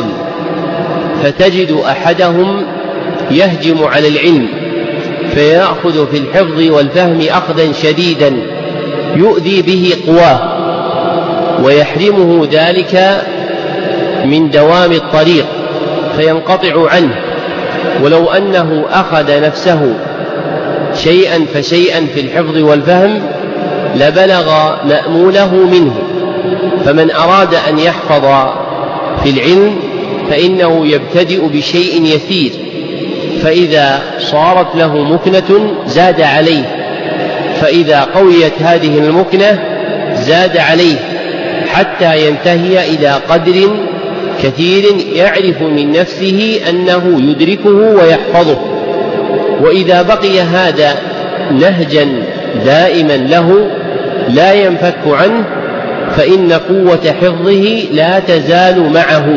فتجد أحدهم يهجم على العلم فيأخذ في الحفظ والفهم أخذا شديدا يؤذي به قواه، ويحرمه ذلك من دوام الطريق فينقطع عنه، ولو أنه أخذ نفسه شيئا فشيئا في الحفظ والفهم لبلغ مأموله منه. فمن أراد أن يحفظ في العلم فإنه يبتدئ بشيء يسير، فإذا صارت له مكنة زاد عليه، فإذا قويت هذه المكنة زاد عليه حتى ينتهي إلى قدر كثير يعرف من نفسه أنه يدركه ويحفظه. وإذا بقي هذا نهجا دائما له لا ينفك عنه فإن قوة حفظه لا تزال معه.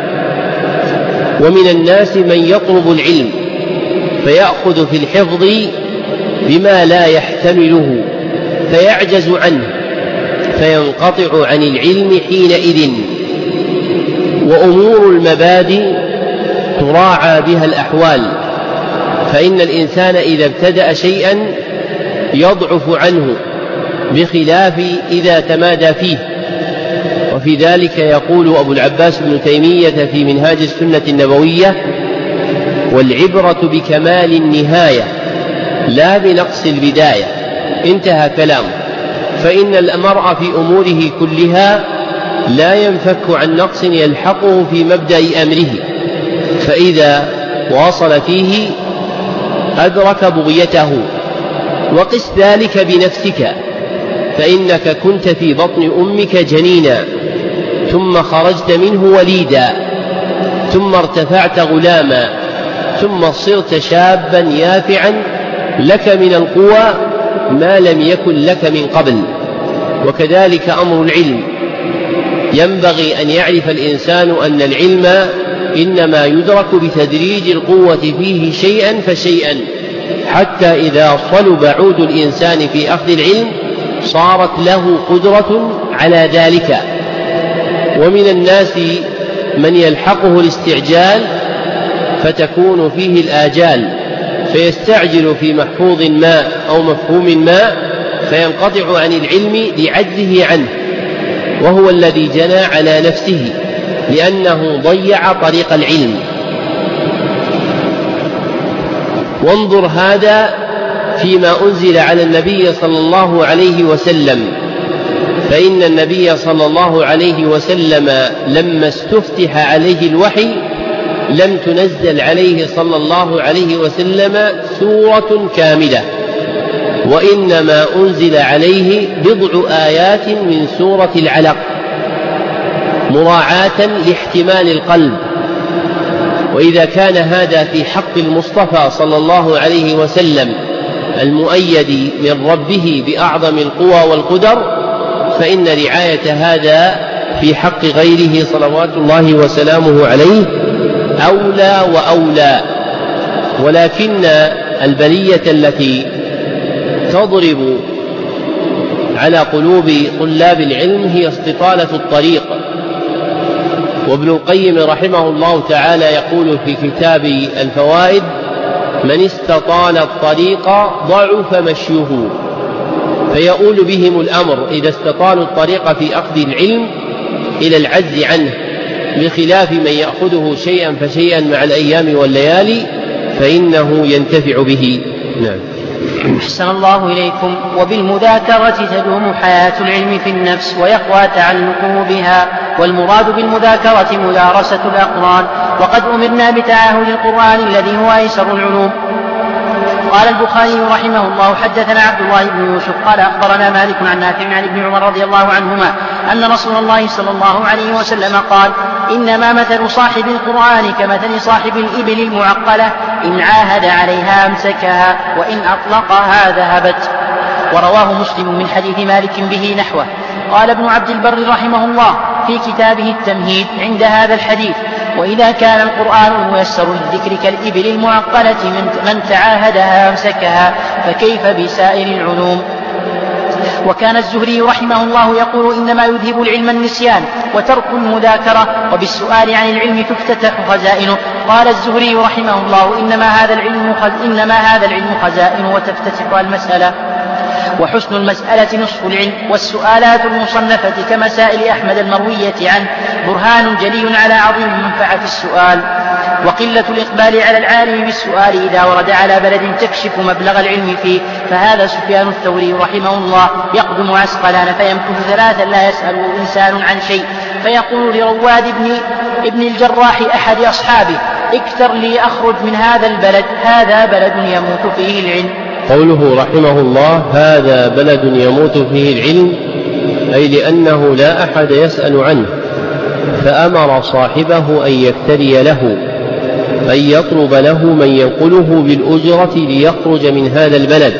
ومن الناس من يطلب العلم فيأخذ في الحفظ بما لا يحتمله فيعجز عنه فينقطع عن العلم حينئذ. وأمور المبادئ تراعى بها الأحوال، فإن الإنسان إذا ابتدأ شيئا يضعف عنه بخلاف إذا تمادى فيه. وفي ذلك يقول أبو العباس بن تيمية في منهاج السنة النبوية: والعبرة بكمال النهاية لا بنقص البداية. انتهى كلامه. فإن المرء في أموره كلها لا ينفك عن نقص يلحقه في مبدأ أمره، فإذا واصل فيه أدرك بغيته. وقس ذلك بنفسك، فإنك كنت في بطن أمك جنينا، ثم خرجت منه وليدا، ثم ارتفعت غلاما، ثم صرت شابا يافعا لك من القوى ما لم يكن لك من قبل. وكذلك أمر العلم، ينبغي أن يعرف الإنسان أن العلم إنما يدرك بتدريج القوة فيه شيئا فشيئا، حتى إذا صلب عود الإنسان في أخذ العلم صارت له قدرة على ذلك. ومن الناس من يلحقه الاستعجال فتكون فيه الآجال، فيستعجل في محفوظ ما أو مفهوم ما فينقطع عن العلم لعجزه عنه، وهو الذي جنى على نفسه لأنه ضيع طريق العلم. وانظر هذا فيما أنزل على النبي صلى الله عليه وسلم، فإن النبي صلى الله عليه وسلم لما استفتح عليه الوحي لم تنزل عليه صلى الله عليه وسلم سورة كاملة، وإنما أنزل عليه بضع آيات من سورة العلق مراعاة لاحتمال القلب. وإذا كان هذا في حق المصطفى صلى الله عليه وسلم المؤيد من ربه بأعظم القوى والقدر، فإن رعاية هذا في حق غيره صلوات الله وسلامه عليه أولى وأولى. ولكن البلية التي تضرب على قلوب طلاب العلم هي استطالة الطريق. وابن القيم رحمه الله تعالى يقول في كتاب الفوائد: من استطال الطريق ضعف مشيه، فيؤول بهم الأمر إذا استطالوا الطريق في أخذ العلم إلى العجز عنه، بخلاف من يأخذه شيئا فشيئا مع الأيام والليالي فإنه ينتفع به. نعم. أحسن الله إليكم. وبالمذاكرة تدوم حياة العلم في النفس ويقوى تعلقه بها، والمراد بالمذاكرة مدارسة الأقران. وقد أمرنا بتعاهد القرآن الذي هو أيسر العلوم. قال البخاري رحمه الله: حدثنا عبد الله بن يوسف قال أخبرنا مالك عن نافع عن ابن عمر رضي الله عنهما أن رسول الله صلى الله عليه وسلم قال: إنما مثل صاحب القرآن كمثل صاحب الإبل المعقلة، إن عاهد عليها أمسكها وإن أطلقها ذهبت. ورواه مسلم من حديث مالك به نحوه. قال ابن عبد البر رحمه الله في كتابه التمهيد عند هذا الحديث: وإذا كان القرآن الميسر للذكر كالإبل المعقلة من تعاهدها أمسكها، فكيف بسائر العلوم؟ وكان الزهري رحمه الله يقول: إنما يذهب العلم النسيان وترك المذاكرة، وبالسؤال عن العلم تفتتح خزائنه. قال الزهري رحمه الله: إنما هذا العلم خزائن وتفتتح المسألة. وحسن المسألة نصف العلم، والسؤالات المصنفة كمسائل أحمد المروية عنه برهان جلي على عظيم منفعة السؤال. وقلة الإقبال على العالم بالسؤال إذا ورد على بلد تكشف مبلغ العلم فيه، فهذا سفيان الثوري رحمه الله يقدم عسقلان فيمكث 3 لا يسأله إنسان عن شيء، فيقول لرواد ابن الجراح أحد أصحابه: اكثر لي أخرج من هذا البلد، هذا بلد يموت فيه العلم. قوله رحمه الله هذا بلد يموت فيه العلم، أي لأنه لا أحد يسأل عنه، فأمر صاحبه أن يفتري له، أن يطلب له من ينقله بالأجرة ليخرج من هذا البلد.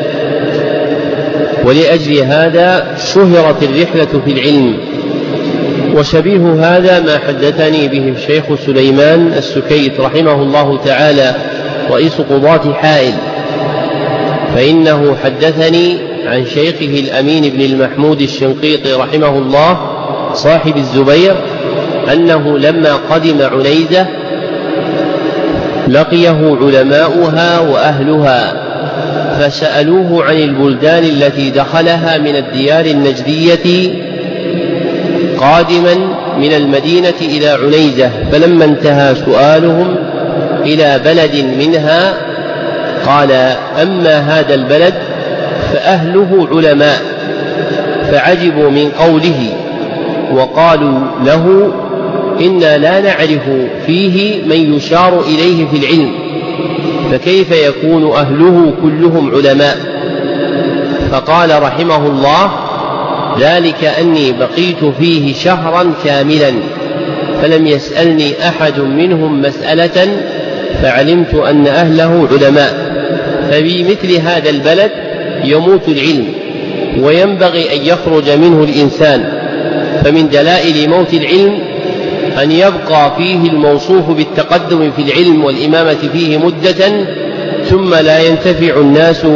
ولأجل هذا شهرت الرحلة في العلم. وشبيه هذا ما حدثني به الشيخ سليمان السكيت رحمه الله تعالى رئيس قضاة حائل، فإنه حدثني عن شيخه الأمين بن المحمود الشنقيطي رحمه الله صاحب الزبير أنه لما قدم عنيزة لقيه علماؤها وأهلها، فسألوه عن البلدان التي دخلها من الديار النجدية قادما من المدينة إلى عنيزة، فلما انتهى سؤالهم إلى بلد منها قال: أما هذا البلد فأهله علماء، فعجبوا من قوله وقالوا له: إنا لا نعرف فيه من يشار إليه في العلم، فكيف يكون أهله كلهم علماء؟ فقال رحمه الله: ذلك أني بقيت فيه شهرا كاملا، فلم يسألني أحد منهم مسألة، فعلمت أن أهله علماء، فبمثل هذا البلد يموت العلم، وينبغي أن يخرج منه الإنسان. فمن دلائل موت العلم أن يبقى فيه الموصوف بالتقدم في العلم والإمامة فيه مدة ثم لا ينتفع الناس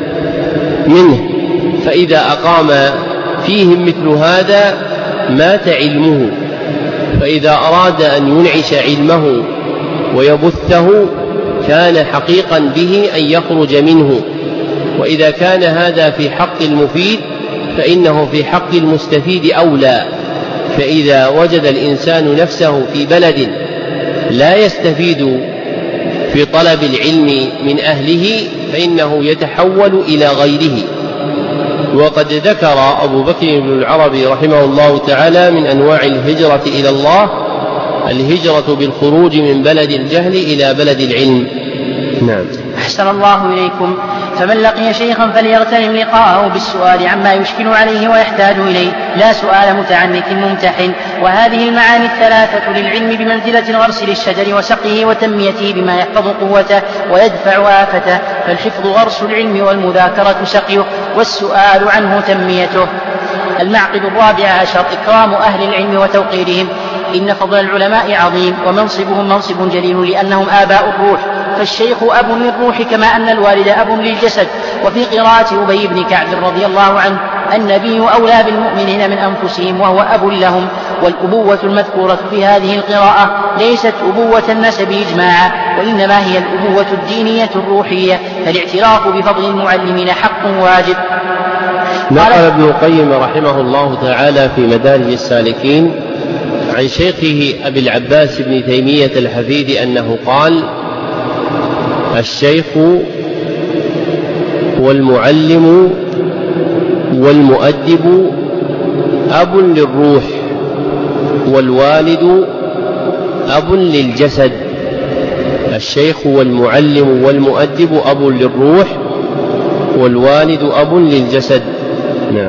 منه، فإذا أقام فيهم مثل هذا مات علمه. فإذا أراد أن ينعش علمه ويبثه كان حقيقا به أن يخرج منه، وإذا كان هذا في حق المفيد فإنه في حق المستفيد أولى. فإذا وجد الإنسان نفسه في بلد لا يستفيد في طلب العلم من أهله فإنه يتحول إلى غيره. وقد ذكر أبو بكر بن العربي رحمه الله تعالى من أنواع الهجرة إلى الله الهجرة بالخروج من بلد الجهل إلى بلد العلم. نعم. أحسن الله إليكم. فمن لقي شيخا فليغتنم لقاءه بالسؤال عما يشكل عليه ويحتاج إليه، لا سؤال متعنت ممتحن. وهذه المعاني الثلاثة للعلم بمنزلة الغرس للشجر وسقيه وتنميته بما يحفظ قوته ويدفع آفته، فالحفظ غرس العلم والمذاكرة سقيه والسؤال عنه تنميته. المعقد 14 إكرام أهل العلم وتوقيرهم. إن فضل العلماء عظيم ومنصبهم منصب جليل لأنهم آباء الروح، فالشيخ أب للروح كما أن الوالد أب للجسد. وفي قراءة أبي بن كعب رضي الله عنه: النبي أولى بالمؤمنين من أنفسهم وهو أب لهم. والأبوة المذكورة في هذه القراءة ليست أبوة النسب إجماعا، وإنما هي الأبوة الدينية الروحية، فالاعتراف بفضل المعلمين حق واجب. نقل ابن القيم رحمه الله تعالى في مدارج السالكين عن شيخه أبي العباس بن تيمية الحفيد أنه قال: الشيخ والمعلم والمؤدب أب للروح، والوالد أب للجسد. الشيخ والمعلم والمؤدب أب للروح، والوالد أب للجسد. نعم.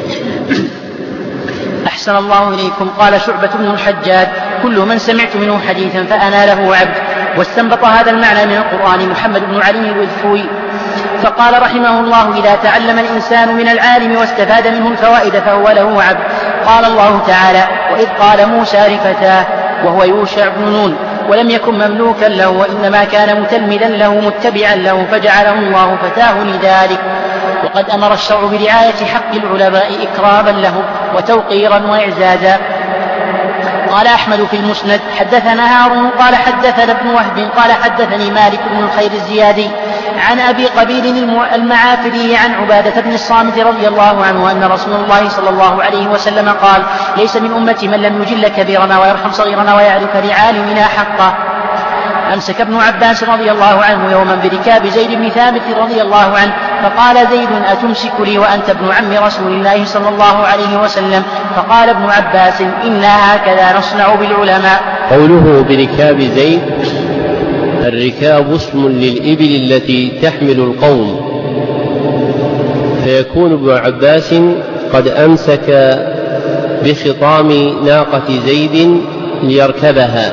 أحسن الله إليكم. قال شعبة بن الحجاج: كل من سمعت منه حديثا فأنا له عبد. واستنبط هذا المعنى من القرآن محمد بن علي الوذفوي، فقال رحمه الله: إذا تعلم الإنسان من العالم واستفاد منه الفوائد فهو له عبد. قال الله تعالى: وإذ قال موسى لفتاه وهو يوشع بن نون، ولم يكن مملوكا له وإنما كان متلمذا له متبعا له فجعله الله فتاه لذلك. وقد أمر الشرع برعاية حق العلماء إكراما لهم وتوقيرا وإعزازا. قال أحمد في المسند: حدثنا هارون قال حدثنا ابن وهب قال حدثني مالك بن الخير الزيادي عن أبي قبيل المعافري عن عبادة بن الصامت رضي الله عنه أن رسول الله صلى الله عليه وسلم قال: ليس من أمتي من لم يجل كبيرنا ويرحم صغيرنا ويعرف لعالمنا حقه. أمسك ابن عباس رضي الله عنه يوما بركاب زيد بن ثابت رضي الله عنه، فقال زيد: أتمسك لي وأنت ابن عم رسول الله صلى الله عليه وسلم؟ فقال ابن عباس: إنا هكذا نصنع بالعلماء. قوله بركاب زيد، الركاب اسم للإبل التي تحمل القوم، فيكون ابن عباس قد أمسك بخطام ناقة زيد ليركبها.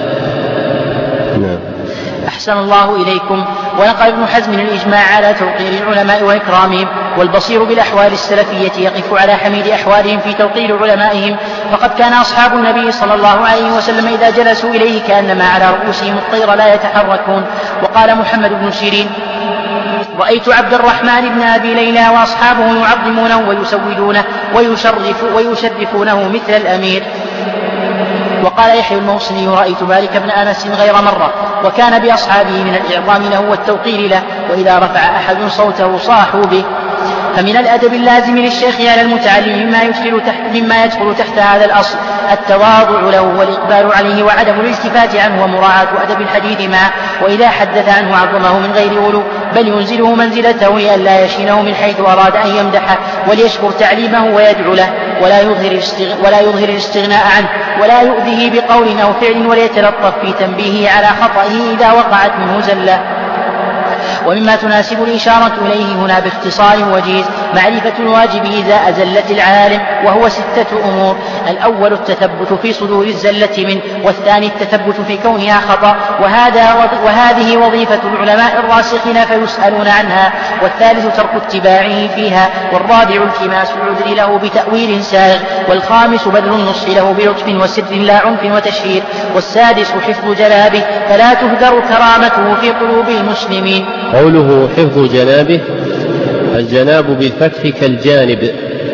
أحسن الله إليكم. ونقل ابن حزم الإجماع على توقير العلماء وإكرامهم، والبصير بالأحوال السلفية يقف على حميد أحوالهم في توقير علمائهم، فقد كان أصحاب النبي صلى الله عليه وسلم إذا جلسوا إليه كأنما على رؤوسهم الطير لا يتحركون. وقال محمد بن سيرين: رأيت عبد الرحمن بن أبي ليلى وأصحابه يعظمونه ويسودونه ويشرفونه مثل الأمير. وقال يحيى الموصلي: رأيت مالك بن أنس غير مرة، وكان بأصحابه من الإعظام له والتوقير له، وإذا رفع أحد صوته صاحوا به. فمن الأدب اللازم للشيخ على المتعلم مما يدخل تحت هذا الأصل التواضع له والإقبال عليه وعدم الالتفات عنه ومراعاة أدب الحديث معه، وإذا حدث عنه عظمه من غير غلو، بل ينزله منزلته لئلا يشينه من حيث أراد أن يمدحه، وليشكر تعليمه ويدعو له، ولا يظهر الاستغناء عنه، ولا يؤذيه بقول أو فعل، وليتلطف في تنبيهه على خطئه إذا وقعت منه زلة. ومما تناسب الإشارة إليه هنا باختصار وجيز معرفة الواجب إذا أزلت العالم، وهو 6 أمور: الأول التثبت في صدور الزلة منه، والثاني التثبت في كونها خطأ، وهذه وظيفة العلماء الراسخين فيسألون عنها، والثالث ترك اتباعه فيها، والرابع التماس العذر له بتأويل سائغ، والخامس بذل النصح له بلطف وسر لا عنف وتشهير، والسادس حفظ جنابه فلا تهدر كرامته في قلوب المسلمين. قوله حفظ جنابه، الجناب بالفتح كالجانب،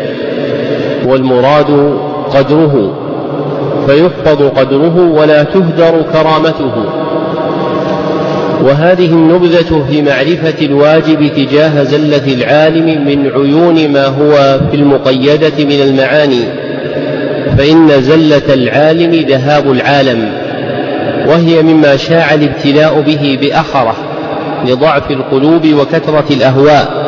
والمراد قدره، فيحفظ قدره ولا تهدر كرامته. وهذه النبذة في معرفة الواجب تجاه زلة العالم من عيون ما هو في المقيدة من المعاني، فإن زلة العالم ذهاب العالم، وهي مما شاع الابتلاء به بأخره لضعف القلوب وكثرة الأهواء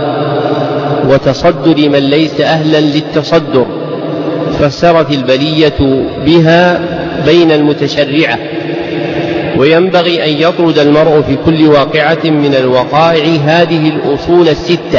وتصدر من ليس أهلا للتصدر، فسرت البلية بها بين المتشرعة. وينبغي أن يطرد المرء في كل واقعة من الوقائع هذه الأصول 6،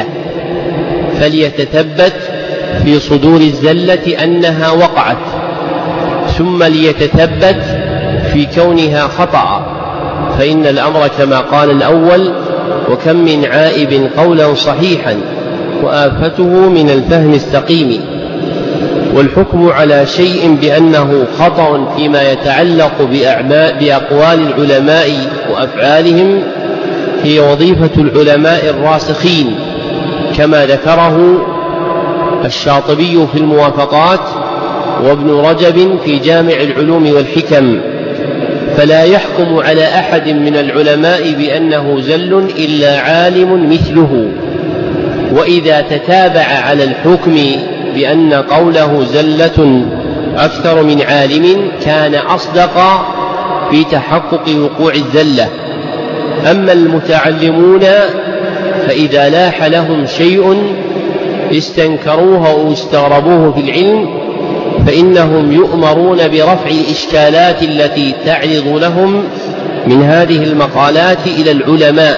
فليتثبت في صدور الزلة أنها وقعت، ثم ليتثبت في كونها خطأ، فإن الأمر كما قال الأول: وكم من عائب قولا صحيحا وآفته من الفهم السقيم. والحكم على شيء بأنه خطأ فيما يتعلق بأقوال العلماء وأفعالهم هي وظيفة العلماء الراسخين، كما ذكره الشاطبي في الموافقات وابن رجب في جامع العلوم والحكم. فلا يحكم على أحد من العلماء بأنه زل إلا عالم مثله، وإذا تتابع على الحكم بأن قوله زلة أكثر من عالم كان أصدق في تحقق وقوع الزلة. أما المتعلمون فإذا لاح لهم شيء استنكروه أو استغربوه في العلم فإنهم يؤمرون برفع الإشكالات التي تعرض لهم من هذه المقالات إلى العلماء.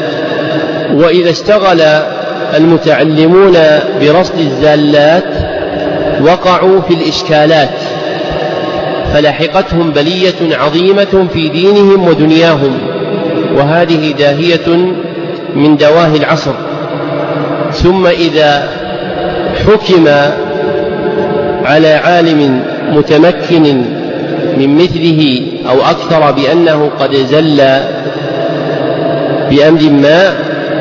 وإذا اشتغل المتعلمون برصد الزالات وقعوا في الإشكالات، فلحقتهم بلية عظيمة في دينهم ودنياهم، وهذه داهية من دواهي العصر. ثم إذا حكم على عالم متمكن من مثله أو أكثر بأنه قد زل بأمر ما،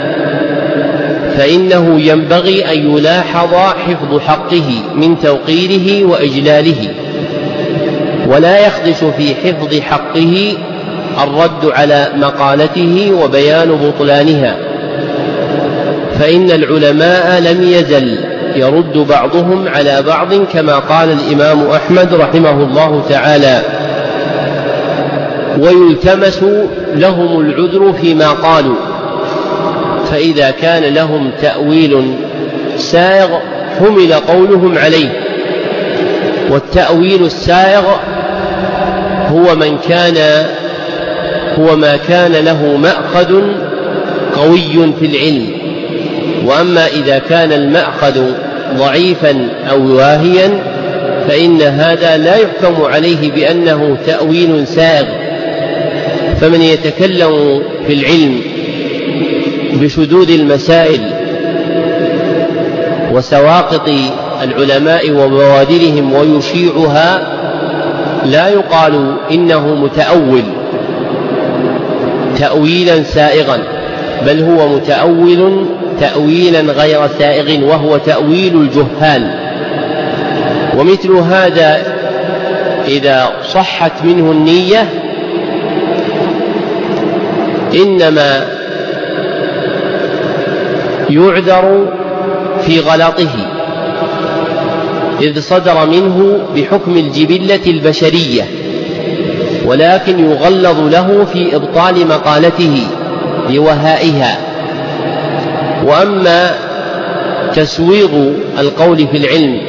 فإنه ينبغي أن يلاحظ حفظ حقه من توقيره وإجلاله، ولا يخدش في حفظ حقه الرد على مقالته وبيان بطلانها، فإن العلماء لم يزل يرد بعضهم على بعض كما قال الإمام أحمد رحمه الله تعالى، ويلتمس لهم العذر فيما قالوا، فإذا كان لهم تأويل سائغ حمل قولهم عليه. والتأويل السائغ هو ما كان له مأخذ قوي في العلم، وأما إذا كان المأخذ ضعيفا أو واهيا فإن هذا لا يحكم عليه بأنه تأويل سائغ. فمن يتكلم في العلم بشذوذ المسائل وسواقط العلماء وبوادرهم ويشيعها لا يقال إنه متأول تأويلا سائغا، بل هو متأول تأويلا غير سائغ، وهو تأويل الجهال. ومثل هذا إذا صحت منه النية إنما يعذر في غلطه، إذ صدر منه بحكم الجبلة البشرية، ولكن يغلظ له في إبطال مقالته لوهائها. وأما تسويغ القول في العلم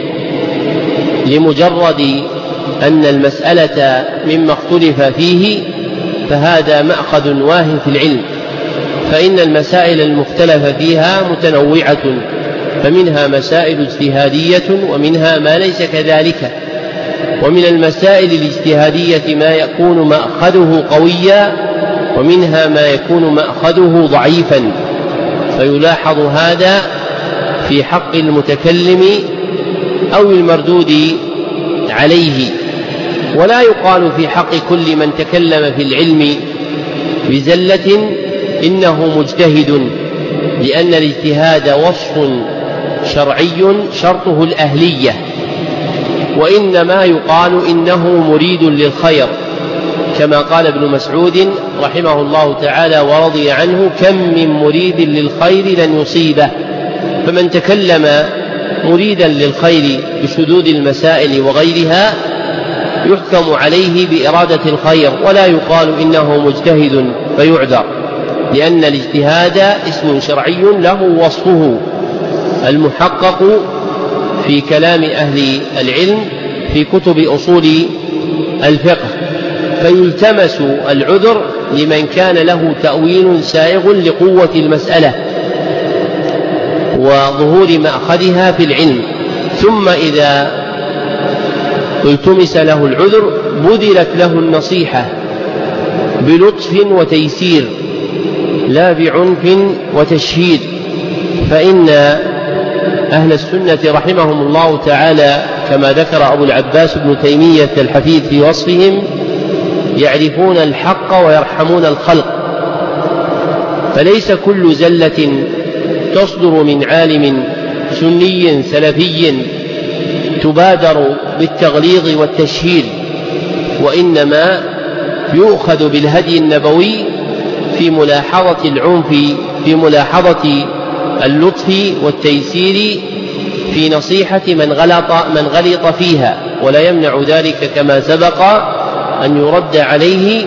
لمجرد أن المسألة مما اختلف فيه فهذا مأخذ واه في العلم، فإن المسائل المختلف فيها متنوعة، فمنها مسائل اجتهادية ومنها ما ليس كذلك. ومن المسائل الاجتهادية ما يكون مأخذه قويا، ومنها ما يكون مأخذه ضعيفا، فيلاحظ هذا في حق المتكلم أو المردود عليه. ولا يقال في حق كل من تكلم في العلم بزلة إنه مجتهد، لأن الاجتهاد وصف شرعي شرطه الأهلية، وإنما يقال إنه مريد للخير، كما قال ابن مسعود رحمه الله تعالى ورضي عنه: كم من مريد للخير لن يصيبه. فمن تكلم مريدا للخير بشذوذ المسائل وغيرها يحكم عليه بإرادة الخير، ولا يقال إنه مجتهد فيعذر، لأن الاجتهاد اسم شرعي له وصفه المحقق في كلام أهل العلم في كتب أصول الفقه. فيلتمس العذر لمن كان له تأويل سائغ لقوة المسألة وظهور مأخذها في العلم. ثم إذا التمس له العذر بذلت له النصيحة بلطف وتيسير لا بعنف وتشهير. فإن أهل السنة رحمهم الله تعالى كما ذكر أبو العباس بن تيمية الحفيد في وصفهم يعرفون الحق ويرحمون الخلق، فليس كل زلة تصدر من عالم سني سلفي تبادر بالتغليظ والتشهير، وإنما يؤخذ بالهدي النبوي في ملاحظة العنف، في ملاحظة اللطف والتيسير في نصيحة من غلط فيها، ولا يمنع ذلك كما سبق أن يرد عليه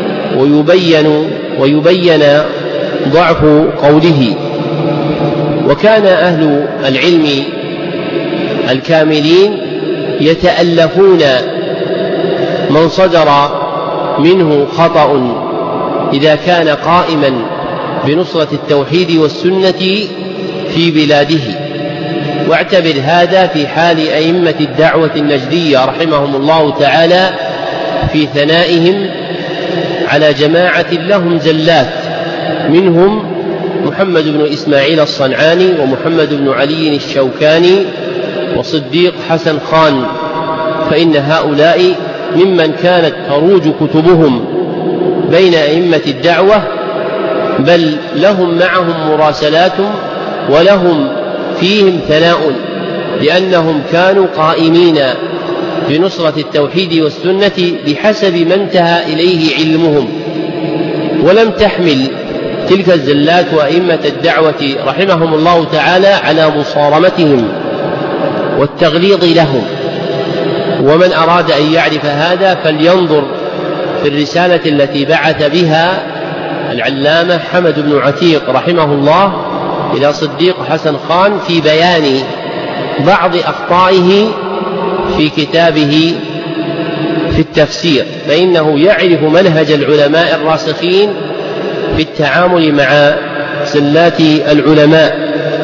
ويبين ضعف قوله. وكان أهل العلم الكاملين يتألفون من صدر منه خطأ إذا كان قائما بنصرة التوحيد والسنة في بلاده. واعتبر هذا في حال أئمة الدعوة النجدية رحمهم الله تعالى في ثنائهم على جماعة لهم زلات، منهم محمد بن إسماعيل الصنعاني ومحمد بن علي الشوكاني وصديق حسن خان، فإن هؤلاء ممن كانت تروج كتبهم بين أئمة الدعوة، بل لهم معهم مراسلات ولهم فيهم ثناء، لأنهم كانوا قائمين بنصرة التوحيد والسنة بحسب ما انتهى إليه علمهم. ولم تحمل تلك الزلات وأئمة الدعوة رحمهم الله تعالى على مصارمتهم والتغليظ لهم. ومن أراد أن يعرف هذا فلينظر في الرسالة التي بعث بها العلامة حمد بن عتيق رحمه الله إلى صديق حسن خان في بيان بعض أخطائه في كتابه في التفسير، فإنه يعرف منهج العلماء الراسخين في التعامل مع زلات العلماء.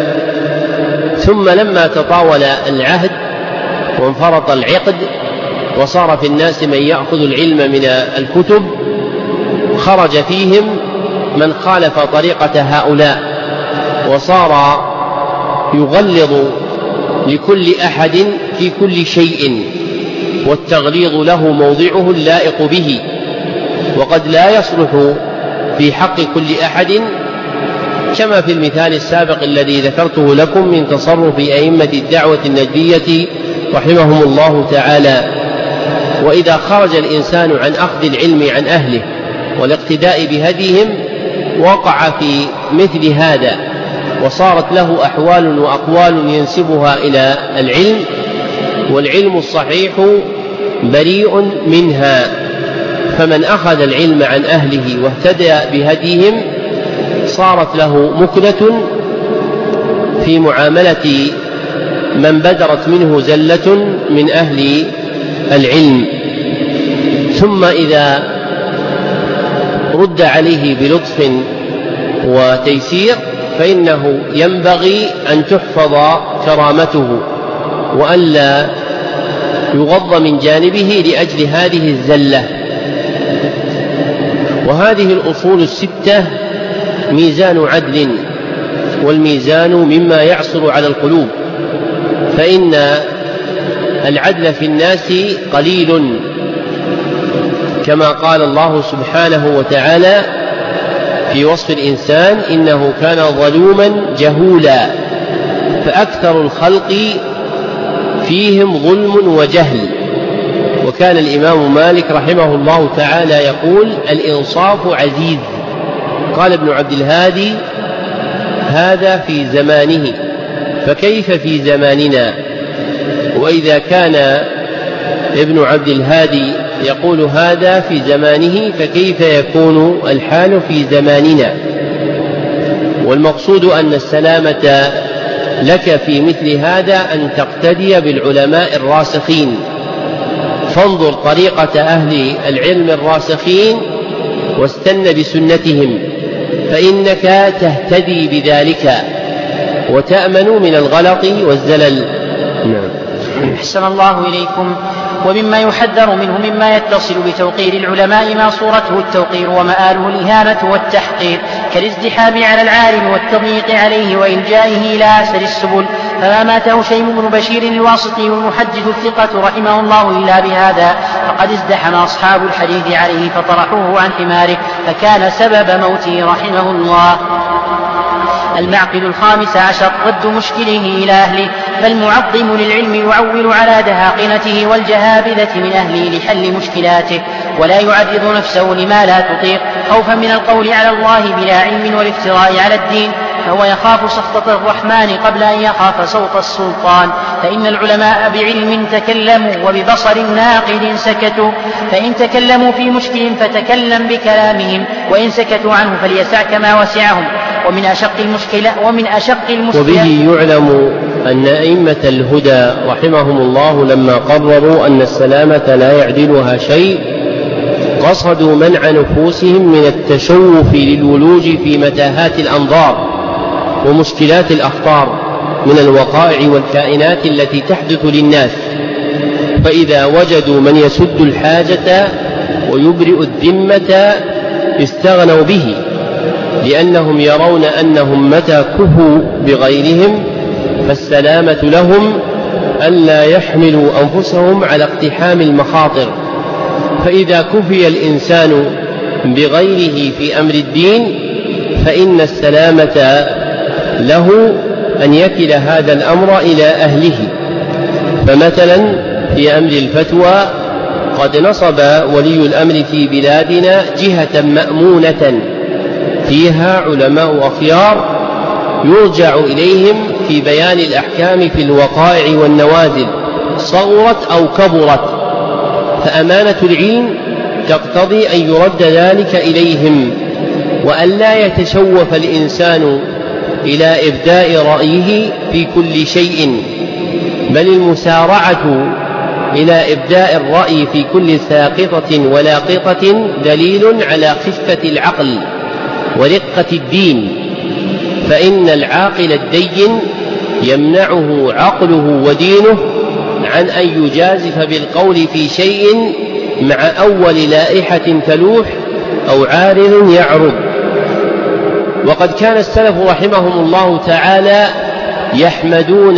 ثم لما تطاول العهد وانفرط العقد وصار في الناس من يأخذ العلم من الكتب، خرج فيهم من خالف طريقة هؤلاء وصار يغلظ لكل أحد في كل شيء، والتغليظ له موضعه اللائق به، وقد لا يصلح في حق كل أحد، كما في المثال السابق الذي ذكرته لكم من تصرف أئمة الدعوة النجدية رحمهم الله تعالى. وإذا خرج الإنسان عن أخذ العلم عن أهله والاقتداء بهديهم وقع في مثل هذا، وصارت له أحوال وأقوال ينسبها إلى العلم، والعلم الصحيح بريء منها. فمن أخذ العلم عن أهله واهتدى بهديهم صارت له مكنة في معاملة من بدرت منه زلة من أهل العلم. ثم إذا رد عليه بلطف وتيسير فإنه ينبغي أن تحفظ كرامته وألا يغض من جانبه لأجل هذه الزلة. وهذه الأصول الستة ميزان عدل، والميزان مما يعصر على القلوب، فإن العدل في الناس قليل، كما قال الله سبحانه وتعالى في وصف الإنسان: إنه كان ظلوما جهولا، فأكثر الخلق فيهم ظلم وجهل. وكان الإمام مالك رحمه الله تعالى يقول: الإنصاف عزيز. قال ابن عبد الهادي: هذا في زمانه، فكيف في زماننا؟ وإذا كان ابن عبد الهادي يقول هذا في زمانه فكيف يكون الحال في زماننا؟ والمقصود أن السلامة لك في مثل هذا أن تقتدي بالعلماء الراسخين، فانظر طريقة أهل العلم الراسخين واستن بسنتهم، فإنك تهتدي بذلك وتأمن من الغلط والزلل. نعم. أحسن الله إليكم. ومما يحذر منه مما يتصل بتوقير العلماء ما صورته التوقير ومآله الإهانة والتحقير، كالازدحام على العالم والتضييق عليه وإلجائه إلى أسر السبل. فما ماته شيم بن بشير الواسطي المحدث الثقة رحمه الله إلا بهذا، فقد ازدحم أصحاب الحديث عليه فطرحوه عن حماره فكان سبب موته رحمه الله. المعقد 15 رد مشكله إلى أهله، فالمعظم للعلم يعول على دهاقنته والجهابذة من أهله لحل مشكلاته، ولا يعرض نفسه لما لا تطيق خوفا من القول على الله بلا علم والافتراء على الدين، فهو يخاف سخطة الرحمن قبل أن يخاف سوط السلطان. فإن العلماء بعلم تكلموا وببصر ناقد سكتوا، فإن تكلموا في مشكل فتكلم بكلامهم، وإن سكتوا عنه فليسعك ما وسعهم. ومن أشق المشكلات وبه يعلم أن أئمة الهدى رحمهم الله لما قرروا أن السلامة لا يعدلها شيء قصدوا منع نفوسهم من التشوف للولوج في متاهات الأنظار ومشكلات الأخطار من الوقائع والكائنات التي تحدث للناس، فإذا وجدوا من يسد الحاجة ويبرئ الذمة استغنوا به، لأنهم يرون أنهم متى كفوا بغيرهم فالسلامة لهم ألا يحملوا أنفسهم على اقتحام المخاطر. فإذا كفي الإنسان بغيره في أمر الدين فإن السلامة له أن يكل هذا الأمر إلى أهله. فمثلا في أمر الفتوى قد نصب ولي الأمر في بلادنا جهة مأمونة فيها علماء أخيار يرجع إليهم في بيان الأحكام في الوقائع والنوازل صغرت أو كبرت، فأمانة العلم تقتضي أن يرد ذلك إليهم، وأن لا يتشوف الإنسان إلى إبداء رأيه في كل شيء، بل المسارعة إلى إبداء الرأي في كل ساقطة ولاقطة دليل على خفة العقل ورقة الدين، فإن العاقل الدين يمنعه عقله ودينه عن أن يجازف بالقول في شيء مع أول لائحة تلوح أو عارض يعرض. وقد كان السلف رحمهم الله تعالى يحمدون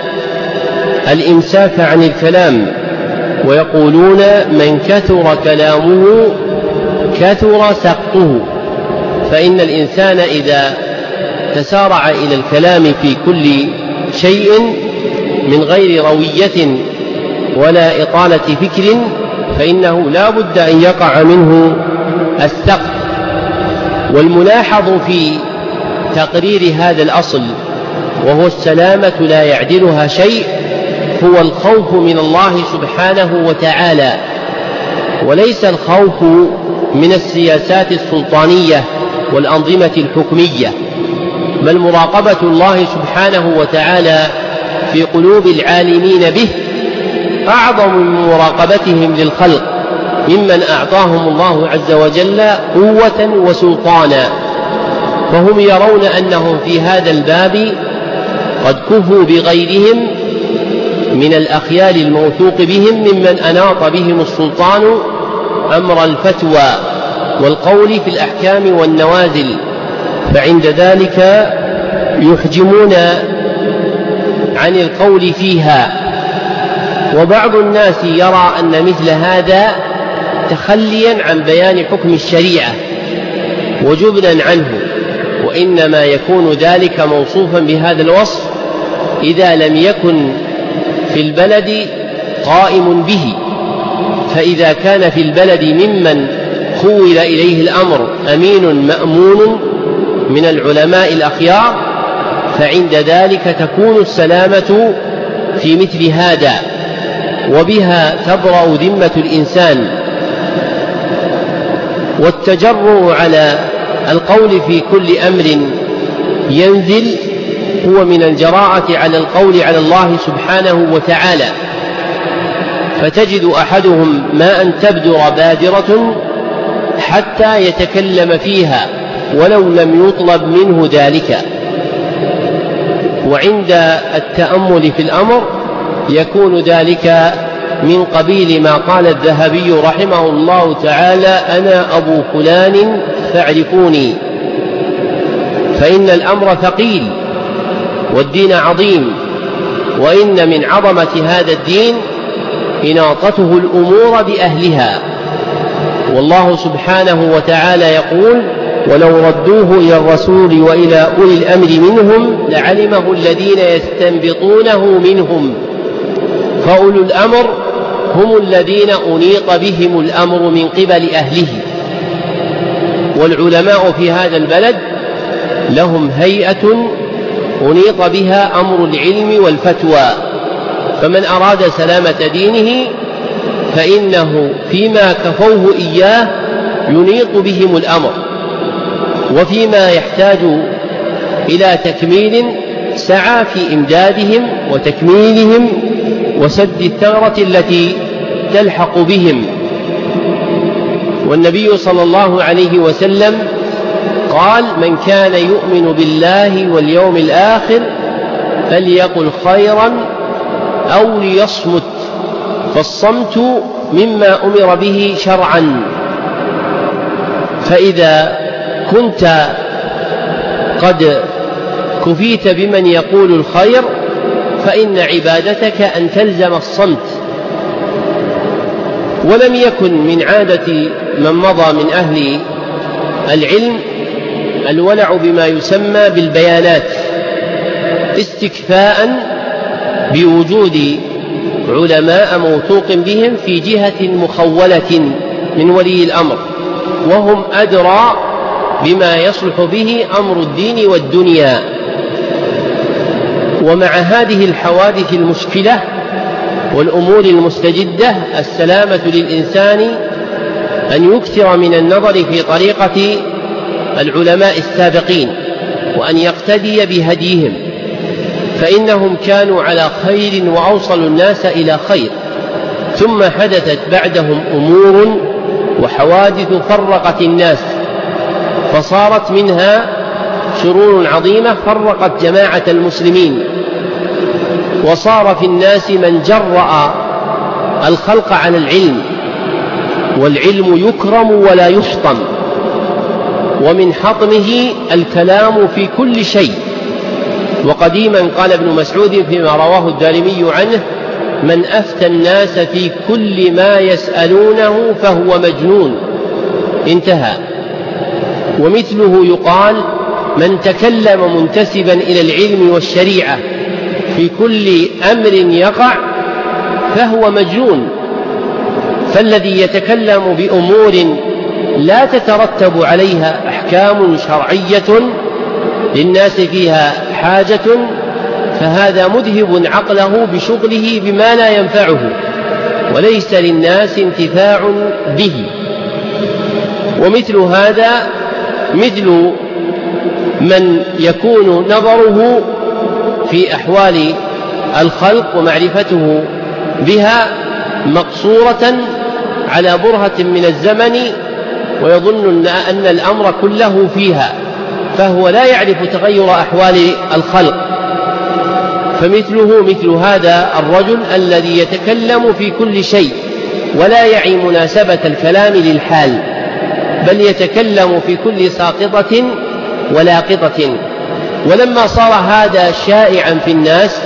الإمساك عن الكلام، ويقولون من كثر كلامه كثر سقطه، فإن الإنسان إذا تسارع إلى الكلام في كل شيء من غير روية ولا إطالة فكر فإنه لا بد أن يقع منه السقط. والملاحظ في تقرير هذا الأصل وهو السلامة لا يعدلها شيء هو الخوف من الله سبحانه وتعالى، وليس الخوف من السياسات السلطانية والأنظمة الحكمية، بل مراقبة الله سبحانه وتعالى في قلوب العالمين به أعظم من مراقبتهم للخلق، ممن أعطاهم الله عز وجل قوة وسلطانا، فهم يرون أنهم في هذا الباب قد كفوا بغيرهم من الأخيار الموثوق بهم ممن أناط بهم السلطان أمر الفتوى والقول في الأحكام والنوازل، فعند ذلك يحجمون عن القول فيها. وبعض الناس يرى أن مثل هذا تخليا عن بيان حكم الشريعة وجبنا عنه، وإنما يكون ذلك موصوفا بهذا الوصف إذا لم يكن في البلد قائم به، فإذا كان في البلد ممن خول إليه الأمر أمين مأمون من العلماء الأخيار فعند ذلك تكون السلامة في مثل هذا، وبها تبرأ ذمة الإنسان. والتجرؤ على القول في كل أمر ينزل هو من الجراءة على القول على الله سبحانه وتعالى، فتجد أحدهم ما أن تبدر بادرة حتى يتكلم فيها ولو لم يطلب منه ذلك، وعند التأمل في الأمر يكون ذلك من قبيل ما قال الذهبي رحمه الله تعالى أنا أبو فلان فاعرفوني، فإن الأمر ثقيل والدين عظيم، وإن من عظمة هذا الدين إناطته الأمور بأهلها، والله سبحانه وتعالى يقول ولو ردوه إلى الرسول وإلى أولي الأمر منهم لعلمه الذين يستنبطونه منهم، فأولو الأمر هم الذين أنيط بهم الأمر من قبل أهله، والعلماء في هذا البلد لهم هيئة أنيط بها أمر العلم والفتوى، فمن أراد سلامة دينه فإنه فيما كفوه إياه ينيط بهم الأمر، وفيما يحتاج إلى تكميل سعى في إمدادهم وتكميلهم وسد الثغرة التي تلحق بهم. والنبي صلى الله عليه وسلم قال من كان يؤمن بالله واليوم الآخر فليقل خيرا أو ليصمت، فالصمت مما أمر به شرعا، فإذا كنت قد كفيت بمن يقول الخير فإن عبادتك أن تلزم الصمت. ولم يكن من عادة من مضى من أهل العلم الولع بما يسمى بالبيانات استكفاء بوجود علماء موثوق بهم في جهة مخولة من ولي الأمر، وهم أدرى بما يصلح به أمر الدين والدنيا. ومع هذه الحوادث المشكلة والأمور المستجدة السلامة للإنسان أن يكثر من النظر في طريقة العلماء السابقين وأن يقتدي بهديهم، فإنهم كانوا على خير وأوصلوا الناس إلى خير، ثم حدثت بعدهم أمور وحوادث فرقت الناس، فصارت منها شرور عظيمة فرقت جماعة المسلمين، وصار في الناس من جرأ الخلق على العلم، والعلم يكرم ولا يحطم، ومن حطمه الكلام في كل شيء. وقديما قال ابن مسعود فيما رواه الدارمي عنه: من أفتى الناس في كل ما يسألونه فهو مجنون، انتهى. ومثله يقال: من تكلم منتسبا إلى العلم والشريعة في كل أمر يقع فهو مجنون. فالذي يتكلم بأمور لا تترتب عليها أحكام شرعية للناس فيها حاجة فهذا مذهب عقله بشغله بما لا ينفعه وليس للناس انتفاع به. ومثل هذا مثل من يكون نظره في أحوال الخلق ومعرفته بها مقصورة على برهة من الزمن ويظن أن الأمر كله فيها، فهو لا يعرف تغير أحوال الخلق. فمثله مثل هذا الرجل الذي يتكلم في كل شيء ولا يعي مناسبة الكلام للحال، بل يتكلم في كل ساقطة ولاقطة. ولما صار هذا شائعا في الناس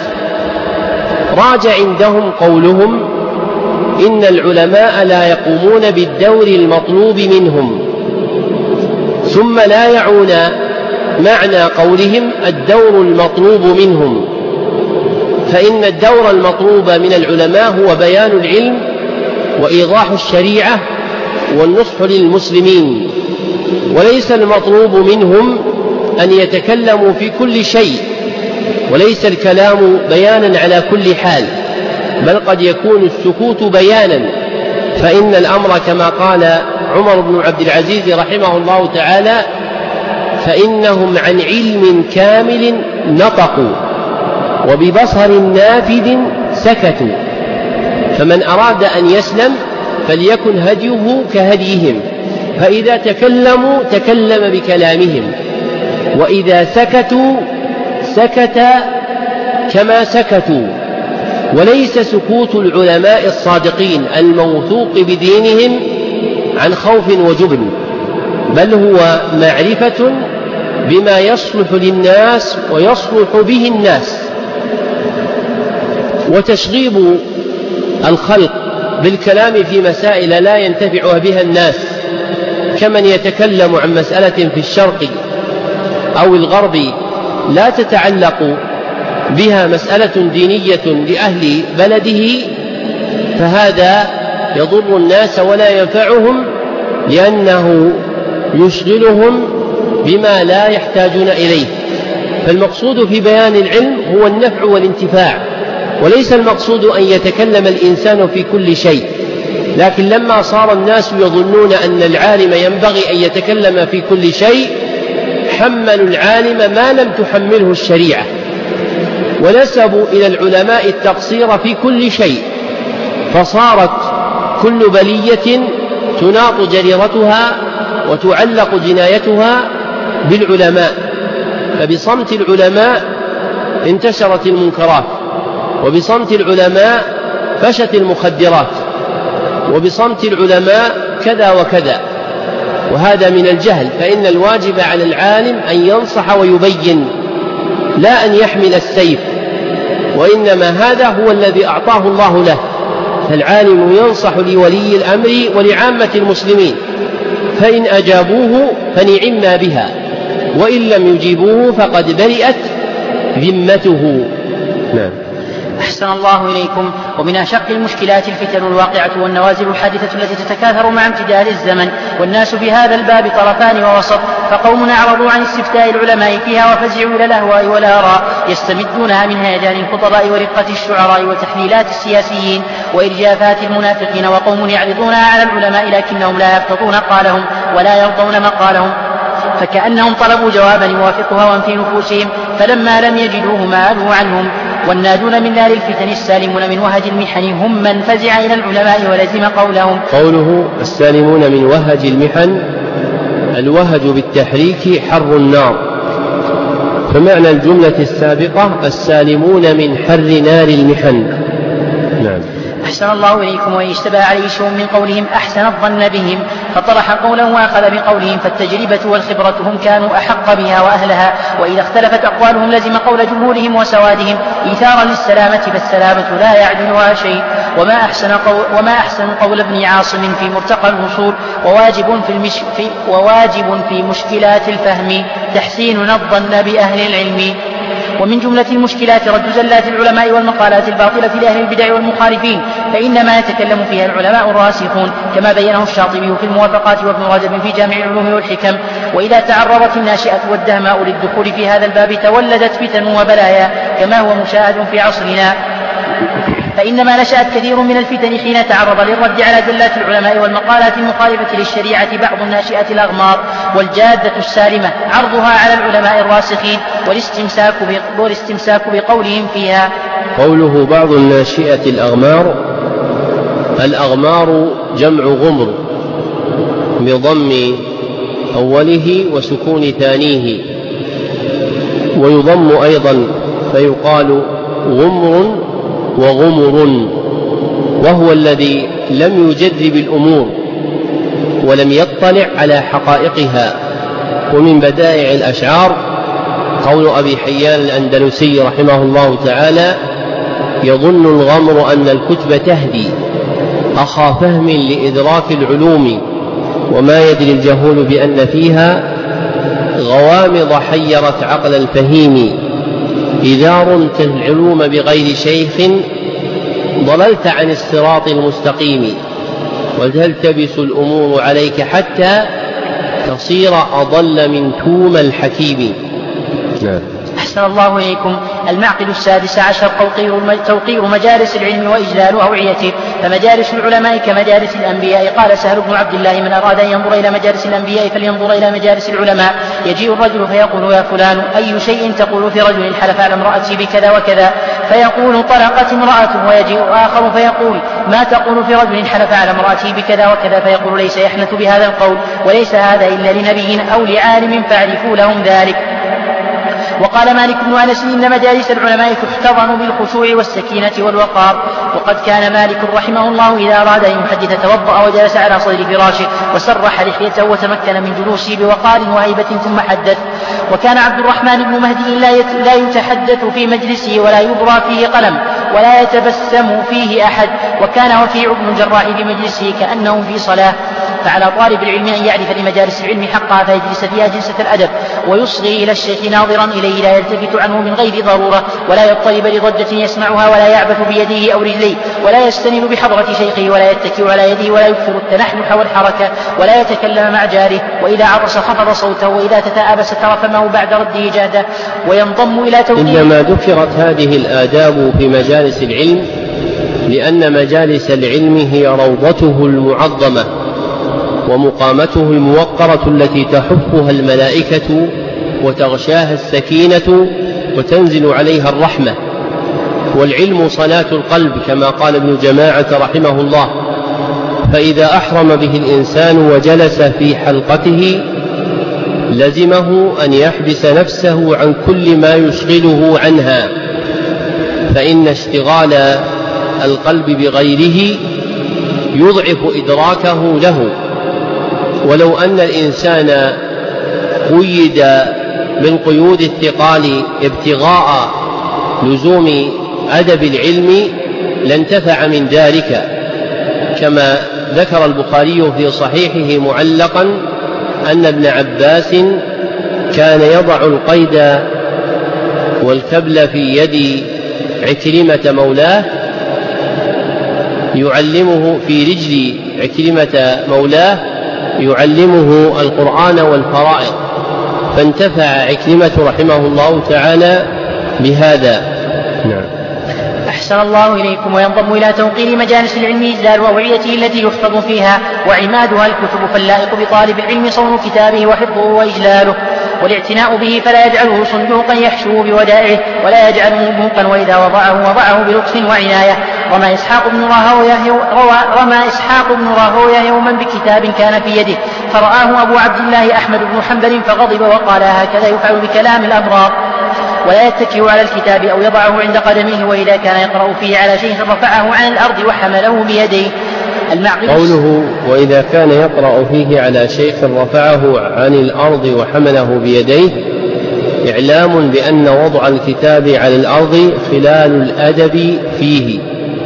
راج عندهم قولهم: إن العلماء لا يقومون بالدور المطلوب منهم، ثم لا يعون معنى قولهم الدور المطلوب منهم، فإن الدور المطلوب من العلماء هو بيان العلم وإيضاح الشريعة والنصح للمسلمين، وليس المطلوب منهم أن يتكلموا في كل شيء، وليس الكلام بيانا على كل حال، بل قد يكون السكوت بيانا. فإن الأمر كما قال عمر بن عبد العزيز رحمه الله تعالى: فإنهم عن علم كامل نطقوا وببصر نافذ سكتوا، فمن أراد أن يسلم فليكن هديه كهديهم، فإذا تكلموا تكلم بكلامهم، وإذا سكتوا سكت كما سكتوا. وليس سكوت العلماء الصادقين الموثوق بدينهم عن خوف وجبن، بل هو معرفة بما يصلح للناس ويصلح به الناس. وتشغيب الخلق بالكلام في مسائل لا ينتفع بها الناس، كمن يتكلم عن مسألة في الشرق أو الغرب لا تتعلق بها مسألة دينية لأهل بلده، فهذا يضر الناس ولا ينفعهم، لأنه يشغلهم بما لا يحتاجون إليه. فالمقصود في بيان العلم هو النفع والانتفاع، وليس المقصود أن يتكلم الإنسان في كل شيء. لكن لما صار الناس يظنون أن العالم ينبغي أن يتكلم في كل شيء حملوا العالم ما لم تحمله الشريعة، ونسبوا إلى العلماء التقصير في كل شيء، فصارت كل بلية تناط جريرتها وتعلق جنايتها بالعلماء. فبصمت العلماء انتشرت المنكرات، وبصمت العلماء فشت المخدرات، وبصمت العلماء كذا وكذا، وهذا من الجهل. فإن الواجب على العالم أن ينصح ويبين، لا أن يحمل السيف، وإنما هذا هو الذي أعطاه الله له. فالعالم ينصح لولي الأمر ولعامة المسلمين، فإن أجابوه فنعمنا بها، وإن لم يجيبوه فقد برئت ذمته. نعم. أحسن الله إليكم. ومن أشق المشكلات الفتن الواقعة والنوازل الحادثة التي تتكاثر مع امتداد الزمن، والناس في هذا الباب طرفان ووسط، فقوم أعرضوا عن استفتاء العلماء فيها وفزعوا إلى الأهواء والآراء يستمدونها من هيجان الخطباء ورقة الشعراء وتحليلات السياسيين وإرجافات المنافقين، وقوم يعرضونها على العلماء لكنهم لا يفتطون قالهم ولا يرضون مقالهم، فكأنهم طلبوا جوابا يوافق هوى في نفوسهم، فلما لم يجدوه مالوا عنهم. والناجون من نار الفتن السالمون من وهج المحن هم من فزع إلى العلماء ولزم قولهم. قوله السالمون من وهج المحن، الوهج بالتحريك حر النار، فمعنى الجملة السابقة السالمون من حر نار المحن. نعم. أحسن الله إليكم. وإن اشتبه عليه شيء من قولهم أحسن الظن بهم فطرح قولا وأخذ بقولهم، فالتجربة والخبرة هم كانوا أحق بها وأهلها، وإذا اختلفت أقوالهم لزم قول جمهورهم وسوادهم إيثارا للسلامة، فالسلامة لا يعدلها شيء. وما أحسن قول ابن عاصم في مرتقى الوصول، وواجب في مشكلات الفهم تحسين الظن بأهل العلم. ومن جملة المشكلات رد زلات العلماء والمقالات الباطلة لأهل البدع والمخالفين، فإنما يتكلم فيها العلماء الراسخون كما بينه الشاطبي في الموافقات وابن رجب في جامع العلوم والحكم. وإذا تعرضت الناشئة والدهماء للدخول في هذا الباب تولدت فتن وبلايا كما هو مشاهد في عصرنا، فإنما نشأت كثير من الفتن حين تعرض للرد على زلات العلماء والمقالات المخالفة للشريعة بعض الناشئة الأغمار، والجادة السالمة عرضها على العلماء الراسخين والاستمساك بقولهم فيها. قوله بعض الناشئة الأغمار، الأغمار جمع غمر بضم أوله وسكون ثانيه، ويضم أيضا فيقال غمر وغمر، وهو الذي لم يجرب الأمور ولم يطلع على حقائقها. ومن بدائع الأشعار قول أبي حيان الأندلسي رحمه الله تعالى: يظن الغمر أن الكتب تهدي أخا فهم لإدراك العلوم، وما يدري الجهول بأن فيها غوامض حيرت عقل الفهيم. إذا رمت العلوم بغير شيخ ضللت عن الصراط المستقيم، وتلتبس الأمور عليك حتى تصير أضل من توم الحكيم. نعم. أحسن الله إليكم. المعقد السادس عشر توقير مجالس العلم وإجلال أوعيته، فمجالس العلماء كمجالس الأنبياء. قال سهل بن عبد الله: من أراد أن ينظر إلى مجالس الأنبياء فلينظر إلى مجالس العلماء. يجيء الرجل فيقول: يا فلان، أي شيء تقول في رجل حلف على امرأتي بكذا وكذا؟ فيقول: طلقت امرأته. ويجيء آخر فيقول: ما تقول في رجل حلف على امرأته بكذا وكذا؟ فيقول: ليس يحنث بهذا القول، وليس هذا إلا لنبي أو لعالم فاعرفوا لهم ذلك. وقال مالك بن أنس: إن مجالس العلماء تحتضن بالخشوع والسكينة والوقار. وقد كان مالك رحمه الله إذا أراد أن يحدث توضأ وجلس على صدر فراشه وسرح لحيته وتمكن من جلوسه بوقار وهيبة ثم حدث. وكان عبد الرحمن بن مهدي لا يتحدث في مجلسه ولا يبرى فيه قلم ولا يتبسم فيه أحد. وكان وكيع بن الجراح في مجلسه كأنه في صلاة. فعلى طالب العلم أن يعرف لمجالس العلم حقها فيجلس فيها جلسة الأدب، ويصغي إلى الشيخ ناظرا إليه، لا يلتفت عنه من غير ضرورة، ولا يضطرب لضجة يسمعها، ولا يعبث بيديه أو رجليه، ولا يستند بحضرة شيخه، ولا يتكئ على يده، ولا يكثر التنحنح والحركة، ولا يتكلم مع جاره، وإذا عطس خفض صوته، وإذا تثاءب ستر فمه بعد رده جهده، وينضم إلى توقيع. إنما ذكرت هذه الآداب في مجالس العلم لأن مجالس العلم هي روضته المعظمة ومقامته الموقرة التي تحفها الملائكة وتغشاها السكينة وتنزل عليها الرحمة. والعلم صلاة القلب كما قال ابن جماعة رحمه الله: فإذا أحرم به الإنسان وجلس في حلقته لزمه أن يحبس نفسه عن كل ما يشغله عنها، فإن اشتغال القلب بغيره يضعف إدراكه له. ولو أن الإنسان قيد بالقيود الثقال ابتغاء لزوم أدب العلم لانتفع من ذلك، كما ذكر البخاري في صحيحه معلقا أن ابن عباس كان يضع القيد والكبل في يد عكرمة مولاه يعلمه في رجل عكرمة مولاه يعلمه القرآن والفرائض، فانتفع عكرمة رحمه الله تعالى بهذا. نعم. أحسن الله إليكم. وينضم إلى توقير مجالس العلم إجلال أوعيته التي يحفظ فيها وعمادها الكتب، فاللائق بطالب العلم صون كتابه وحفظه وإجلاله والاعتناء به، فلا يجعله صندوقا يحشو بودائعه، ولا يجعله بوقا، وإذا وضعه بلطف وعناية. رمى إسحاق بن راهويه يوما بكتاب كان في يده، فرآه أبو عبد الله أحمد بن حنبل فغضب وقال: هكذا يفعل بكلام الأبرار، ولا يتكئ على الكتاب أو يضعه عند قدميه، وإذا كان يقرأ فيه على شيء رفعه عن الأرض وحمله بيديه. قوله وإذا كان يقرأ فيه على شيء رفعه عن الأرض وحمله بيديه إعلام بأن وضع الكتاب على الأرض خلال الأدب فيه.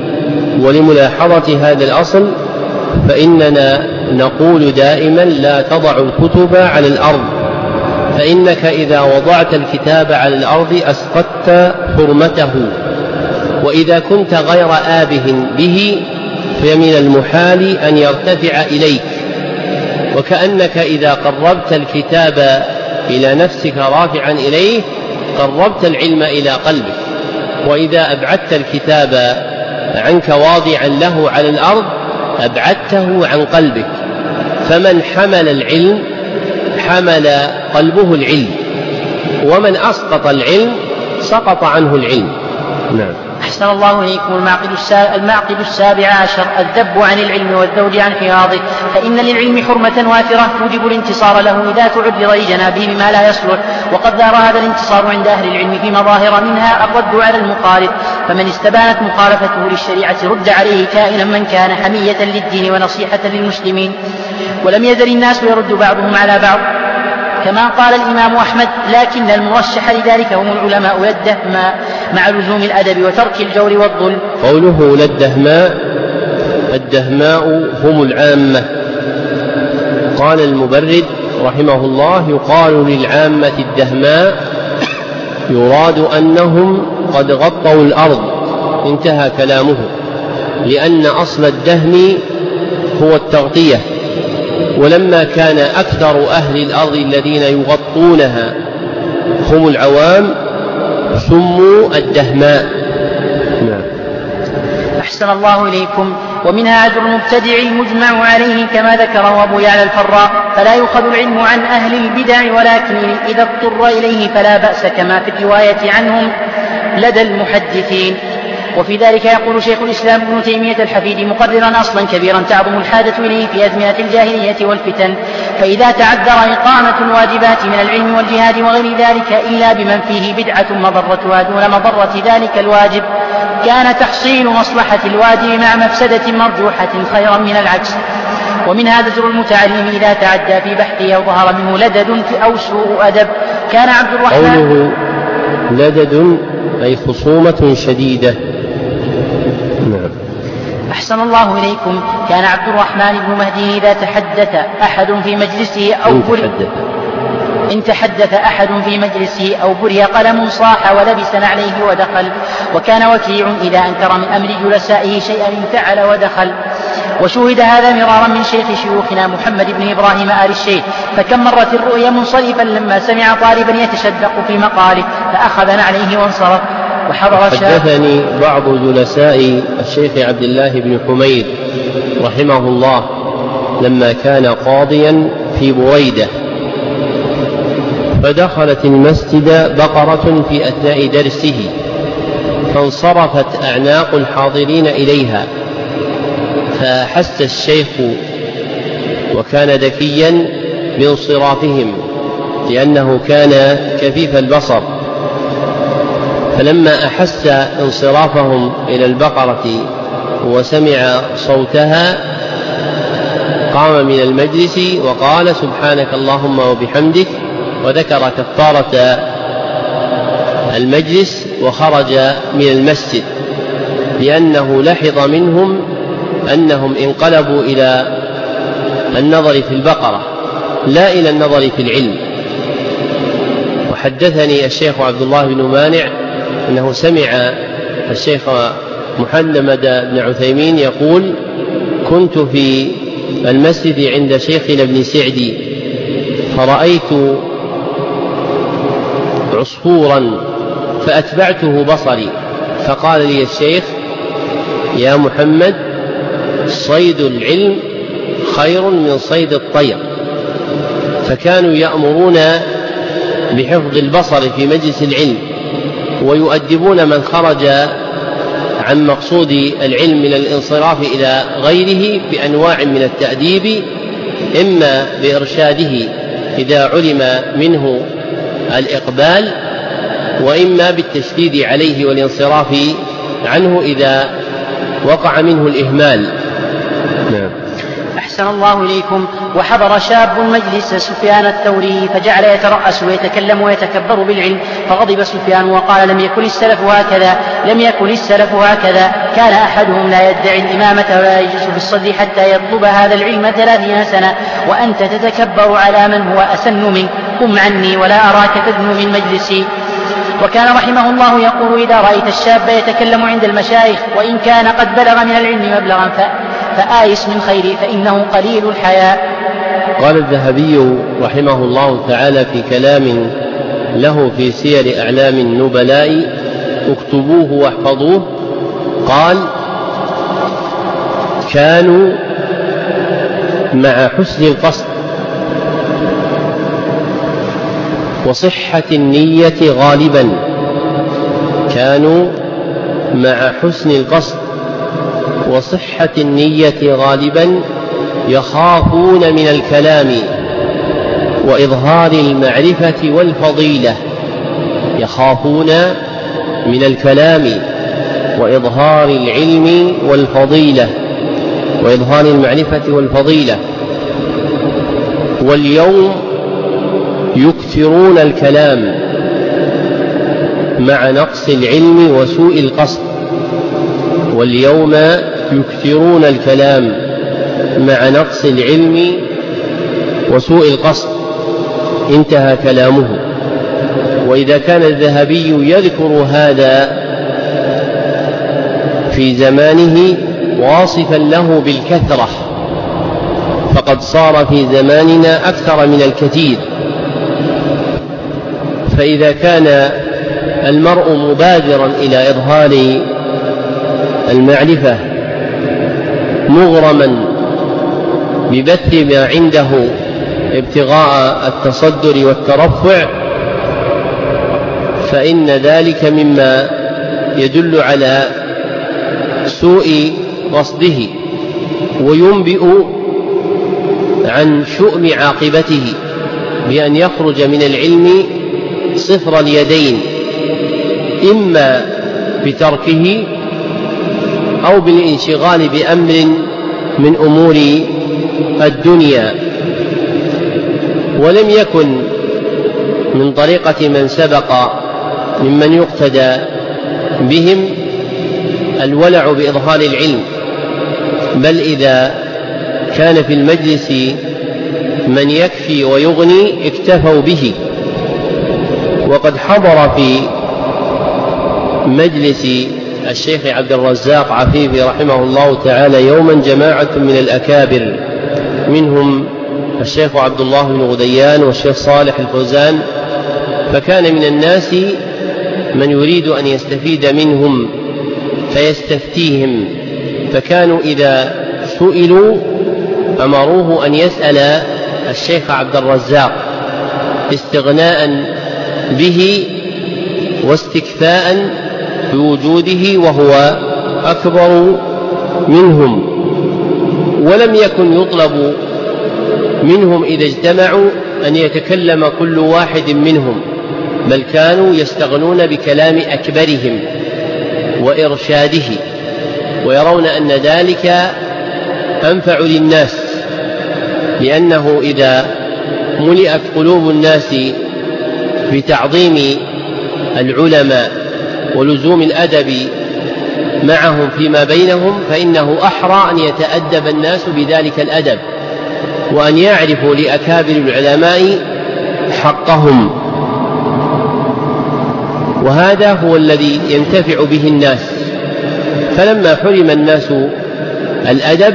ولملاحظة هذا الأصل فإننا نقول دائما: لا تضع الكتب على الأرض، فإنك إذا وضعت الكتاب على الأرض أسقطت حرمته، وإذا كنت غير آبه به فمن المحال أن يرتفع إليك، وكأنك إذا قربت الكتاب إلى نفسك رافعا إليه قربت العلم إلى قلبك، وإذا أبعدت الكتاب عنك واضعا له على الأرض أبعدته عن قلبك. فمن حمل العلم حمل قلبه العلم، ومن أسقط العلم سقط عنه العلم. نعم. أحسن الله إليكم. المعقد 17 الذب عن العلم والذود عن حفاظه، فإن للعلم حرمة وافرة توجب الانتصار له إذا تعرض لجنابه بما لا يصلح، وقد ظهر هذا الانتصار عند أهل العلم في مظاهر، منها الرد على المخالف، فمن استبانت مخالفته للشريعة رد عليه كائنا من كان، حمية للدين ونصيحة للمسلمين. ولم يزل الناس يرد بعضهم على بعض كما قال الإمام أحمد، لكن المرشح لذلك هم العلماء للدهماء مع لزوم الأدب وترك الجور والظلم. قوله للدهماء، الدهماء هم العامة. قال المبرد رحمه الله: يقال للعامة الدهماء، يراد أنهم قد غطوا الأرض. انتهى كلامه، لأن أصل الدهم هو التغطية، ولما كان أكثر أهل الأرض الذين يغطونها هم العوام سموا الدهماء. أحسن الله إليكم. ومنها عذر المبتدع المجمع عليه كما ذكره أبو يعلى الفراء، فلا يؤخذ العلم عن أهل البدع، ولكن إذا اضطر إليه فلا بأس، كما في الرواية عنهم لدى المحدثين. وفي ذلك يقول شيخ الإسلام ابن تيمية الحفيد مقررا أصلا كبيرا تعظم الحاجة إليه في أزمنة الجاهلية والفتن، فإذا تعذر إقامة الواجبات من العلم والجهاد وغير ذلك إلا بمن فيه بدعة مضرتها دون مضرة ذلك الواجب، كان تحصيل مصلحة الواجب مع مفسدة مرجوحة خيرا من العكس. ومنها زجر المتعلم إذا تعدى في بحثه أو ظهر منه لدد أو سوء أدب. كان عبد الرحمن قوله لدد أي خصومة شديدة. أحسن الله إليكم. كان عبد الرحمن بن مهدي إذا تحدث أحد في مجلسه أو إن تحدث أحد في مجلسه أو بري قلم صاح ولبس عليه ودخل. وكان وكيع إذا أنكر من أمر جلسائه شيئا انفعل ودخل. وشوهد هذا مرارا من شيخ شيوخنا محمد بن إبراهيم آل الشيخ، فكم مرت الرؤيا منصرفا لما سمع طالبا يتشدق في مقاله فأخذ عليه وانصرف. حدثني بعض جلساء الشيخ عبد الله بن حميد رحمه الله لما كان قاضيا في بريدة، فدخلت المسجد بقرة في أثناء درسه، فانصرفت أعناق الحاضرين إليها، فأحس الشيخ وكان ذكيا بانصرافهم لأنه كان كفيف البصر، فلما أحس انصرافهم إلى البقرة وسمع صوتها قام من المجلس وقال سبحانك اللهم وبحمدك، وذكر كفارة المجلس وخرج من المسجد، لأنه لحظ منهم أنهم انقلبوا إلى النظر في البقرة لا إلى النظر في العلم. وحدثني الشيخ عبد الله بن مانع أنه سمع الشيخ محمد بن عثيمين يقول: كنت في المسجد عند شيخنا ابن سعدي فرأيت عصفورا فأتبعته بصري، فقال لي الشيخ: يا محمد، صيد العلم خير من صيد الطير. فكانوا يأمرون بحفظ البصر في مجلس العلم، ويؤدبون من خرج عن مقصود العلم من الانصراف إلى غيره بأنواع من التأديب، إما بإرشاده إذا علم منه الإقبال، وإما بالتشديد عليه والانصراف عنه إذا وقع منه الإهمال. نعم. أحسن الله إليكم. وحضر شاب مجلس سفيان الثوري فجعل يترأس ويتكلم ويتكبر بالعلم، فغضب سفيان وقال: لم يكن السلف هكذا، كان أحدهم لا يدعي الإمامة ولا يجلس في الصدر حتى يطلب هذا العلم 30 سنة، وأنت تتكبر على من هو أسن منك، قم عني ولا أراك تدنو من مجلسي. وكان رحمه الله يقول: إذا رأيت الشاب يتكلم عند المشايخ وإن كان قد بلغ من العلم مبلغا فآيس من خيره، فإنه قليل الحياء. قال الذهبي رحمه الله تعالى في كلام له في سير أعلام النبلاء: اكتبوه واحفظوه، قال: كانوا مع حسن القصد وصحة النية غالبا، كانوا مع حسن القصد وصحة النية غالبا يخافون من الكلام وإظهار المعرفة والفضيلة، يخافون من الكلام وإظهار العلم والفضيلة وإظهار المعرفة والفضيلة. واليوم يكثرون الكلام مع نقص العلم وسوء القصد، واليوم يكثرون الكلام مع نقص العلم وسوء القصد. انتهى كلامه. وإذا كان الذهبي يذكر هذا في زمانه واصفا له بالكثرة، فقد صار في زماننا أكثر من الكثير. فإذا كان المرء مبادرا إلى إظهار المعرفة مغرما ببث ما عنده ابتغاء التصدر والترفع، فإن ذلك مما يدل على سوء قصده وينبئ عن شؤم عاقبته، بأن يخرج من العلم صفر اليدين، إما بتركه أو بالانشغال بأمر من أمور الدنيا. ولم يكن من طريقة من سبق ممن يقتدى بهم الولع بإظهار العلم، بل إذا كان في المجلس من يكفي ويغني اكتفوا به. وقد حضر في مجلس الشيخ عبد الرزاق عفيفي رحمه الله تعالى يوما جماعة من الأكابر، منهم الشيخ عبد الله بن غديان والشيخ صالح الفوزان، فكان من الناس من يريد أن يستفيد منهم فيستفتيهم، فكانوا إذا سئلوا أمروه أن يسأل الشيخ عبد الرزاق استغناء به واستكفاء بوجوده وهو أكبر منهم. ولم يكن يطلب منهم إذا اجتمعوا أن يتكلم كل واحد منهم، بل كانوا يستغنون بكلام أكبرهم وإرشاده، ويرون أن ذلك أنفع للناس، لأنه إذا ملئت قلوب الناس بتعظيم العلماء ولزوم الأدب معهم فيما بينهم، فإنه أحرى أن يتأدب الناس بذلك الأدب، وأن يعرفوا لأكابر العلماء حقهم. وهذا هو الذي ينتفع به الناس. فلما حرم الناس الأدب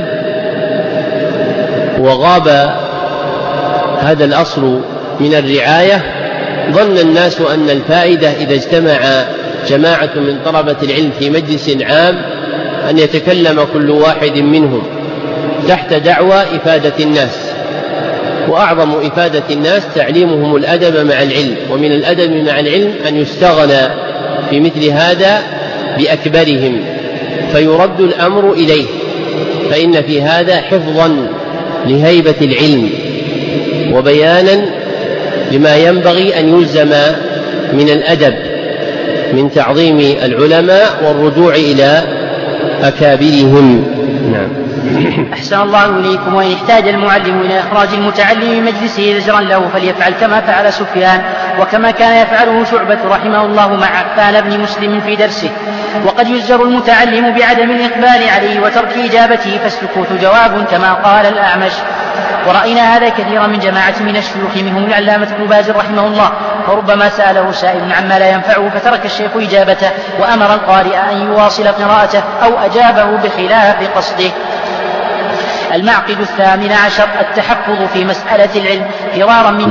وغاب هذا الأصل من الرعاية، ظن الناس أن الفائدة إذا اجتمع جماعة من طلبة العلم في مجلس عام أن يتكلم كل واحد منهم تحت دعوى إفادة الناس، وأعظم إفادة الناس تعليمهم الأدب مع العلم. ومن الأدب مع العلم أن يستغنى في مثل هذا بأكبرهم فيرد الأمر إليه، فإن في هذا حفظا لهيبة العلم وبيانا لما ينبغي أن يلزم من الأدب من تعظيم العلماء والرجوع إلى أكابرهم. نعم. أحسن الله إليكم. وإن احتاج المعلم إلى إخراج المتعلم من مجلسه زجرا له فليفعل كما فعل سفيان، وكما كان يفعله شعبة رحمه الله مع عفان بن مسلم في درسه. وقد يزجر المتعلم بعدم الإقبال عليه وترك إجابته، فالسكوت جواب كما قال الأعمش. ورأينا هذا كثيرا من جماعة من الشيوخ منهم العلامة ابن باز رحمه الله، فربما سأله سائل عما لا ينفعه فترك الشيخ إجابته وأمر القارئ أن يواصل قراءته أو أجابه بخلاف قصده. المعقد 18 التحفظ في مسألة العلم فرارا من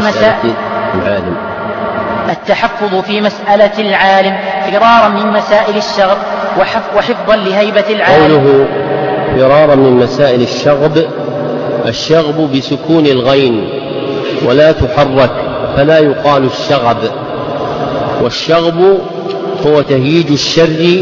التحفظ في مسألة العالم فرارا من مسائل الشغب وحفظا لهيبة العالم. قوله فرارا من مسائل الشغب بسكون الغين ولا تحرك فلا يقال الشغب. والشغب هو تهييج الشر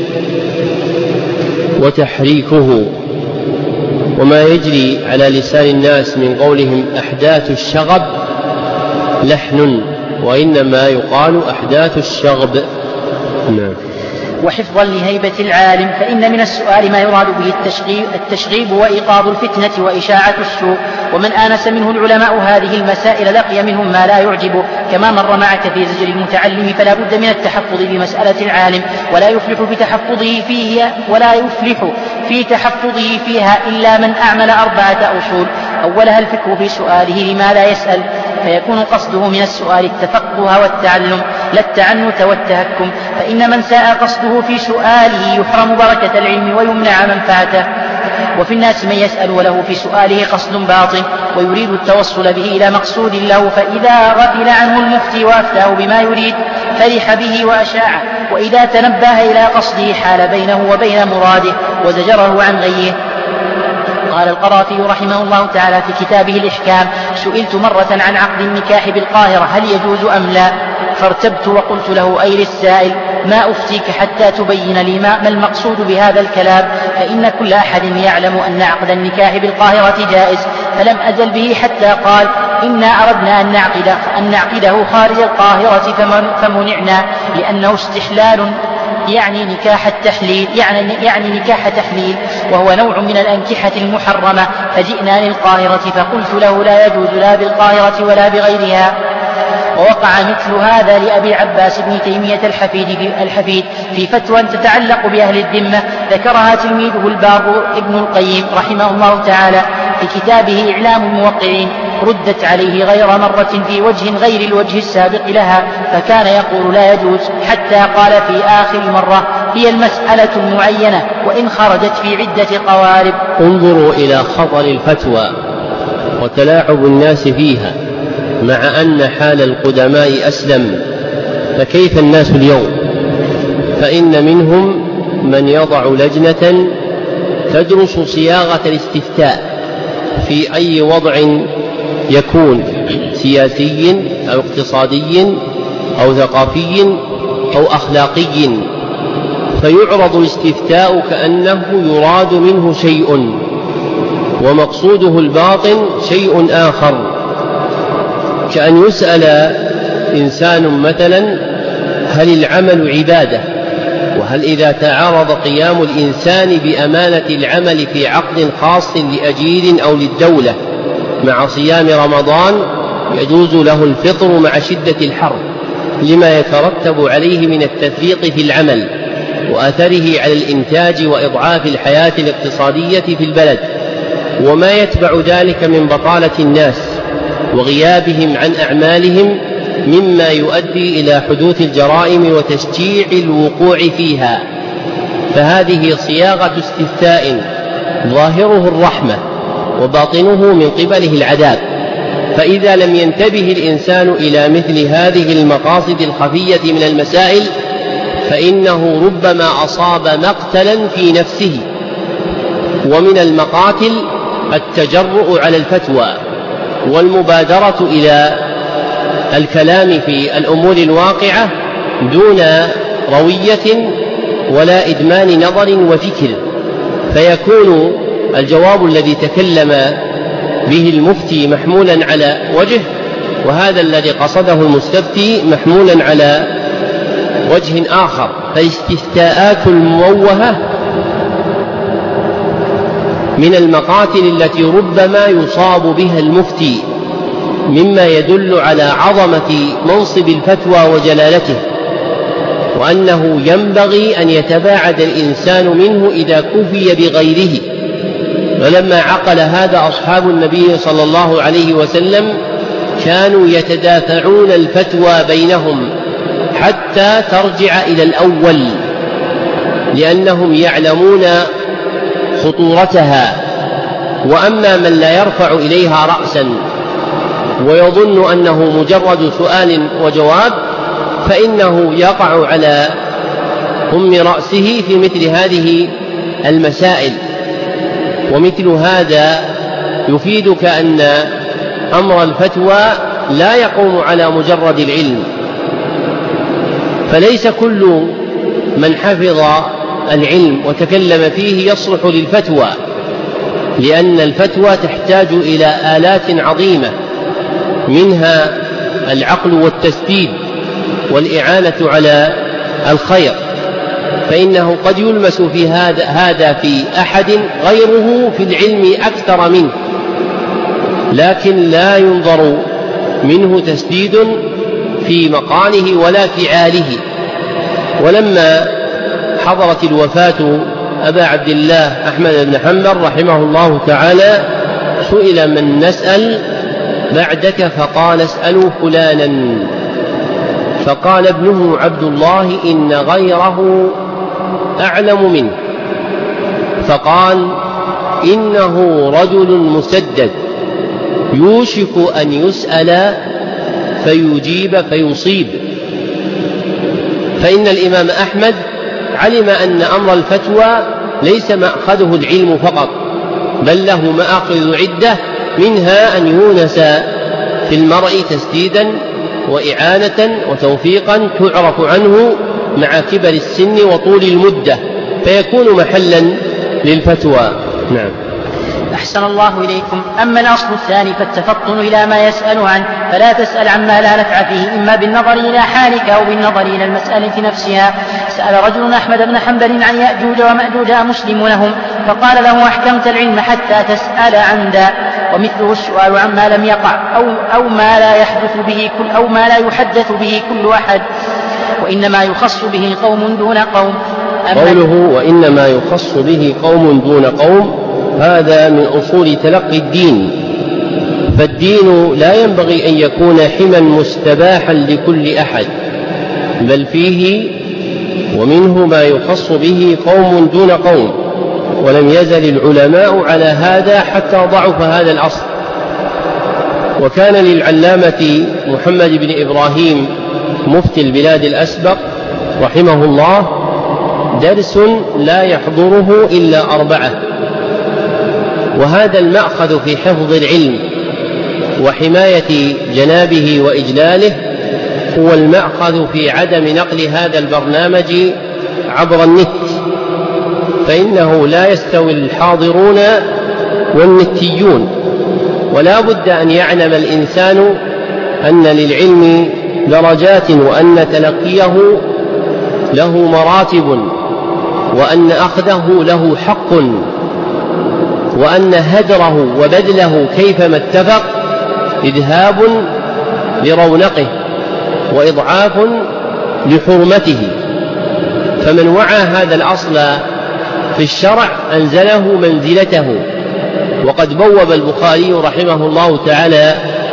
وتحريكه، وما يجري على لسان الناس من قولهم أحداث الشغب لحن، وإنما يقال أحداث الشغب. نعم. وحفظا لهيبة العالم، فإن من السؤال ما يراد به التشغيب وإيقاظ الفتنة وإشاعة السوء، ومن آنس منه العلماء هذه المسائل لقي منهم ما لا يعجبه، كما مر معك في زجر المتعلم. فلا بد من التحفظ بمسألة العالم، ولا يفلح في تحفظه فيها إلا من أعمل 4 أصول. أولها الفكر في سؤاله لما لا يسأل، فيكون قصده من السؤال التفقه والتعلم لا التعنت والتهكم، فإن من ساء قصده في سؤاله يحرم بركة العلم ويمنع منفعته. وفي الناس من يسأل وله في سؤاله قصد باطن ويريد التوصل به إلى مقصود له، فإذا غفل عنه المفتي وأفتاه بما يريد فرح به وأشاعه، وإذا تنبه إلى قصده حال بينه وبين مراده وزجره عن غيه. قال القرافي رحمه الله تعالى في كتابه الإحكام: سئلت مرة عن عقد النكاح بالقاهرة هل يجوز أم لا؟ فارتبت وقلت له: أي للسائل ما أفتيك حتى تبين لي ما المقصود بهذا الكلام، فإن كل أحد يعلم أن عقد النكاح بالقاهرة جائز. فلم أزل به حتى قال: إنا أردنا أن نعقده خارج القاهرة فمنعنا لأنه استحلال يعني نكاح تحليل وهو نوع من الأنكحة المحرمة، فجئنا للقاهرة فقلت له: لا يجوز لا بالقاهرة ولا بغيرها. ووقع مثل هذا لأبي العباس بن تيمية الحفيد في فتوى تتعلق بأهل الذمة ذكرها تلميذه البار ابن القيم رحمه الله تعالى في كتابه إعلام الموقعين، ردت عليه غير مرة في وجه غير الوجه السابق لها، فكان يقول لا يجوز حتى قال في آخر مرة: هي المسألة المعينة وإن خرجت في عدة قوارب. انظروا إلى خطر الفتوى وتلاعب الناس فيها، مع أن حال القدماء أسلم، فكيف الناس اليوم؟ فإن منهم من يضع لجنة تدرس صياغة الاستفتاء في أي وضع يكون، سياسي أو اقتصادي أو ثقافي أو أخلاقي، فيعرض الاستفتاء كأنه يراد منه شيء ومقصوده الباطن شيء آخر، كأن يسأل إنسان مثلا: هل العمل عبادة؟ وهل إذا تعارض قيام الإنسان بأمانة العمل في عقد خاص لأجير أو للدولة مع صيام رمضان يجوز له الفطر مع شدة الحر لما يترتب عليه من التفريط في العمل وأثره على الإنتاج وإضعاف الحياة الاقتصادية في البلد، وما يتبع ذلك من بطالة الناس وغيابهم عن أعمالهم مما يؤدي إلى حدوث الجرائم وتشجيع الوقوع فيها، فهذه صياغة استثناء ظاهره الرحمة وباطنه من قبله العذاب. فإذا لم ينتبه الإنسان إلى مثل هذه المقاصد الخفية من المسائل فإنه ربما أصاب مقتلا في نفسه. ومن المقاتل التجرؤ على الفتوى والمبادرة إلى الكلام في الأمور الواقعة دون روية ولا إدمان نظر وفكر، فيكون الجواب الذي تكلم به المفتي محمولا على وجه، وهذا الذي قصده المستفتي محمولا على وجه آخر. فالاستفتاءات المموهة من المقاتل التي ربما يصاب بها المفتي، مما يدل على عظمة منصب الفتوى وجلالته، وأنه ينبغي أن يتباعد الإنسان منه إذا كفي بغيره. ولما عقل هذا أصحاب النبي صلى الله عليه وسلم كانوا يتدافعون الفتوى بينهم حتى ترجع إلى الأول، لأنهم يعلمون خطورتها. وأما من لا يرفع إليها رأسا ويظن أنه مجرد سؤال وجواب فإنه يقع على رأسه في مثل هذه المسائل. ومثل هذا يفيدك أن أمر الفتوى لا يقوم على مجرد العلم، فليس كل من حفظ العلم وتكلم فيه يصلح للفتوى، لأن الفتوى تحتاج إلى آلات عظيمة، منها العقل والتسديد والإعانة على الخير، فإنه قد يلمس في هذا في أحد غيره في العلم أكثر منه، لكن لا ينظر منه تسديد في مقاله ولا فعاله. ولما حضرت الوفاة أبا عبد الله أحمد بن حنبل رحمه الله تعالى سئل من نسأل بعدك؟ فقال اسألوا فلانا. فقال ابنه عبد الله إن غيره أعلم منه، فقال إنه رجل مسدد يوشك أن يسأل فيجيب فيصيب. فإن الإمام أحمد علم أن أمر الفتوى ليس مأخذه العلم فقط، بل له مآخذ عدة، منها أن يونس في المرء تسديدا وإعانة وتوفيقا تعرف عنه مع كبر السن وطول المدة، فيكون محلا للفتوى. نعم. أحسن الله إليكم. أما الأصل الثاني فالتفطن إلى ما يسأل عنه، فلا تسأل عما لا نفع فيه، إما بالنظر إلى حالك أو بالنظر إلى المسألة نفسها. سأل رجل أحمد بن حنبل عن يأجوج ومأجوج أمسلم لهم، فقال له أحكمت العلم حتى تسأل عن ذا، ومثله السؤال عما لم يقع أو ما لا يحدث به كل أحد، وإنما يخص به قوم دون قوم. قوله وإنما يخص به قوم دون قوم هذا من أصول تلقي الدين، فالدين لا ينبغي أن يكون حما مستباحا لكل أحد، بل فيه ومنه ما يخص به قوم دون قوم. ولم يزل العلماء على هذا حتى ضعف هذا الأصل. وكان للعلامة محمد بن إبراهيم مفتي البلاد الأسبق رحمه الله درس لا يحضره إلا 4، وهذا المأخذ في حفظ العلم وحماية جنابه وإجلاله هو المأخذ في عدم نقل هذا البرنامج عبر النت، فإنه لا يستوي الحاضرون والنتيون، ولا بد أن يعلم الإنسان أن للعلم درجات، وأن تلقيه له مراتب، وأن أخذه له حق، وأن هدره وبذله كيفما اتفق إذهاب لرونقه وإضعاف لحرمته. فمن وعى هذا الأصل في الشرع أنزله منزلته. وقد بوب البخاري رحمه الله تعالى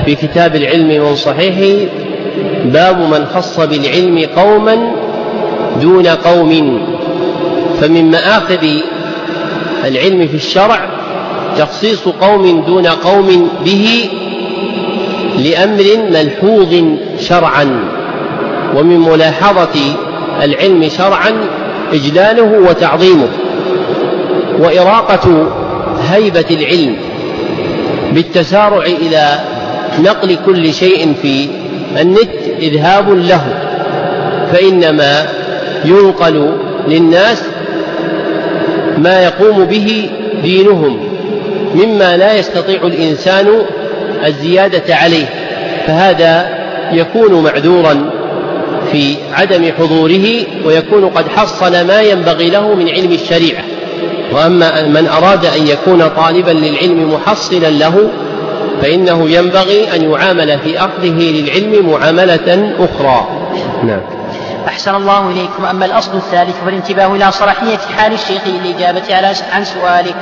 في كتاب العلم من صحيحه باب من خص بالعلم قوما دون قوم. فمن مآخذ العلم في الشرع تخصيص قوم دون قوم به لأمر ملحوظ شرعا. ومن ملاحظة العلم شرعا إجلاله وتعظيمه وإراقة هيبة العلم بالتسارع إلى نقل كل شيء في النت إذهاب له، فإنما ينقل للناس ما يقوم به دينهم مما لا يستطيع الإنسان الزيادة عليه، فهذا يكون معذورا في عدم حضوره ويكون قد حصل ما ينبغي له من علم الشريعة. وأما من أراد أن يكون طالبا للعلم محصلا له فإنه ينبغي أن يعامل في أخذه للعلم معاملة أخرى. نعم. أحسن الله إليكم. أما الأصل الثالث فالانتباه إلى صلاحية حال الشيخ للإجابة عن سؤاله،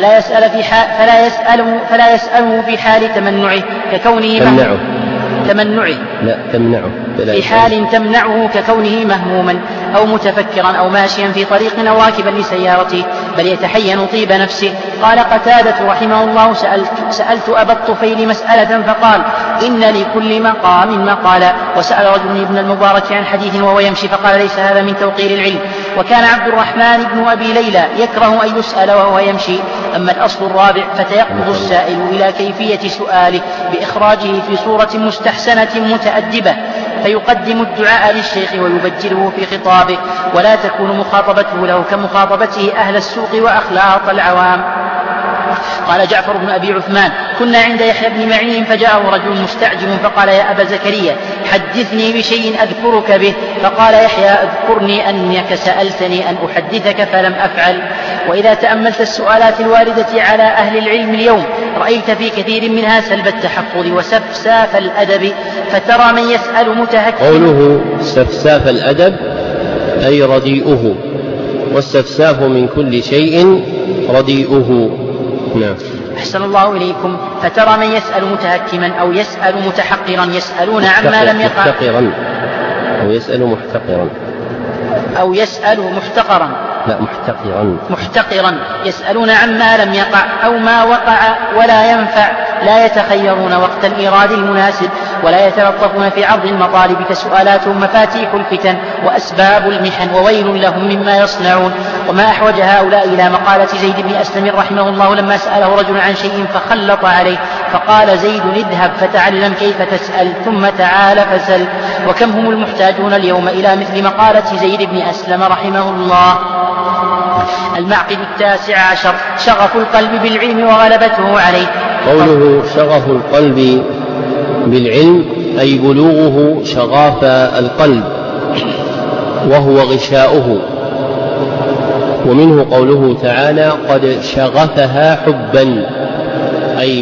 فلا يسأله في حال تمنعه ككونه في حال تمنعه ككونه مهموما أو متفكرا أو ماشيا في طريق أو راكبا لسيارته، بل يتحين طيب نفسه. قال قتادة رحمه الله: سألت أبا الطفيل مسألة فقال: إن لكل مقام مقالا. وسأل رجل ابن المبارك عن حديث وهو يمشي فقال: ليس هذا من توقير العلم. وكان عبد الرحمن بن أبي ليلى يكره أن يسأل وهو يمشي. أما الأصل الرابع فتيقظ السائل إلى كيفية سؤاله بإخراجه في صورة مستحسنة متأدبة، فيقدم الدعاء للشيخ ويبجله في خطابه، ولا تكون مخاطبته له كمخاطبته أهل السوق وأخلاط العوام. قال جعفر بن أبي عثمان: كنا عند يحيى بن معين فجاءه رجل مستعجل فقال: يا أبا زكريا حدثني بشيء أذكرك به. فقال يحيى: اذكرني أنك سألتني أن أحدثك فلم أفعل. وإذا تأملت السؤالات الواردة على أهل العلم اليوم رأيت في كثير منها سلب التحفظ وسفساف الأدب، فترى من يسأل متهكما. قوله سفساف الأدب أي رديئه، والسفساف من كل شيء رديئه. نعم. أحسن الله إليكم. فترى من يسأل متهكما أو يسأل متحقرا يسألون عما لم يقع، أو يسأل محتقرا يسألون عما لم يقع أو ما وقع ولا ينفع، لا يتخيرون وقت الإيراد المناسب ولا يتلطفون في عرض المطالب، فسؤالاتهم مفاتيح الفتن وأسباب المحن، وويل لهم مما يصنعون. وما أحوج هؤلاء إلى مقالة زيد بن أسلم رحمه الله لما سأله رجل عن شيء فخلط عليه فقال زيد: اذهب فتعلم كيف تسأل ثم تعال فسل. وكم هم المحتاجون اليوم إلى مثل مقالة زيد بن أسلم رحمه الله. المعقد 19 شغف القلب بالعلم وغلبته عليه. قوله شغف القلب بالعلم أي بلوغه شغاف القلب وهو غشاؤه. ومنه قوله تعالى: قد شغفها حبا، أي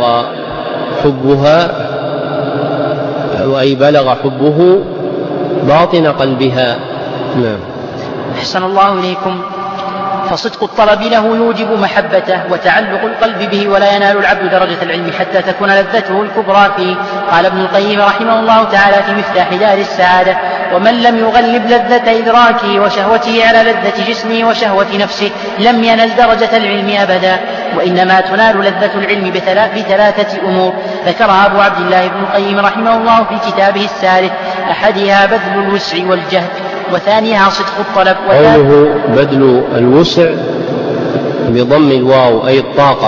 بلغ حبه باطن قلبها. نعم. أحسن الله إليكم. فصدق الطلب له يوجب محبته وتعلق القلب به، ولا ينال العبد درجة العلم حتى تكون لذته الكبرى فيه. قال ابن القيم رحمه الله تعالى في مفتاح دار السعادة: ومن لم يغلب لذة إدراكه وشهوته على لذة جسمه وشهوة نفسه لم ينل درجة العلم أبدا. وإنما تنال لذة العلم بثلاثة أمور ذكرها أبو عبد الله ابن القيم رحمه الله في كتابه الثالث: أحدها بذل الوسع والجهد، وثانيها صدق الطلب. قوله بذل الوسع بضم الواو أي الطاقة،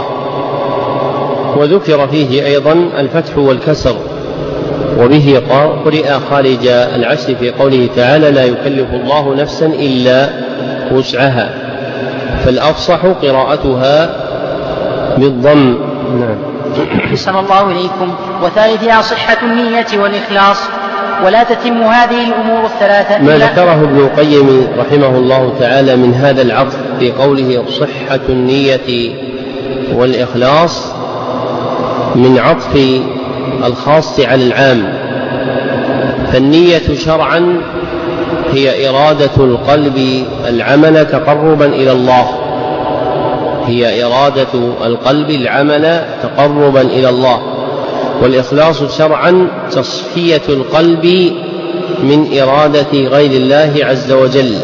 وذكر فيه أيضا الفتح والكسر، وبه قرئ خارج العشر في قوله تعالى: لا يكلف الله نفسا إلا وسعها، فالأفصح قراءتها بالضم. نعم. أحسن الله إليكم. وثالثها صحة النية والإخلاص، ولا تتم هذه الأمور الثلاثة ما ذكره ابن القيم رحمه الله تعالى من هذا العطف في قوله صحة النية والإخلاص من عطف الخاص على العام. فالنية شرعا هي إرادة القلب العمل تقربا إلى الله، والإخلاص شرعا تصفية القلب من إرادة غير الله عز وجل،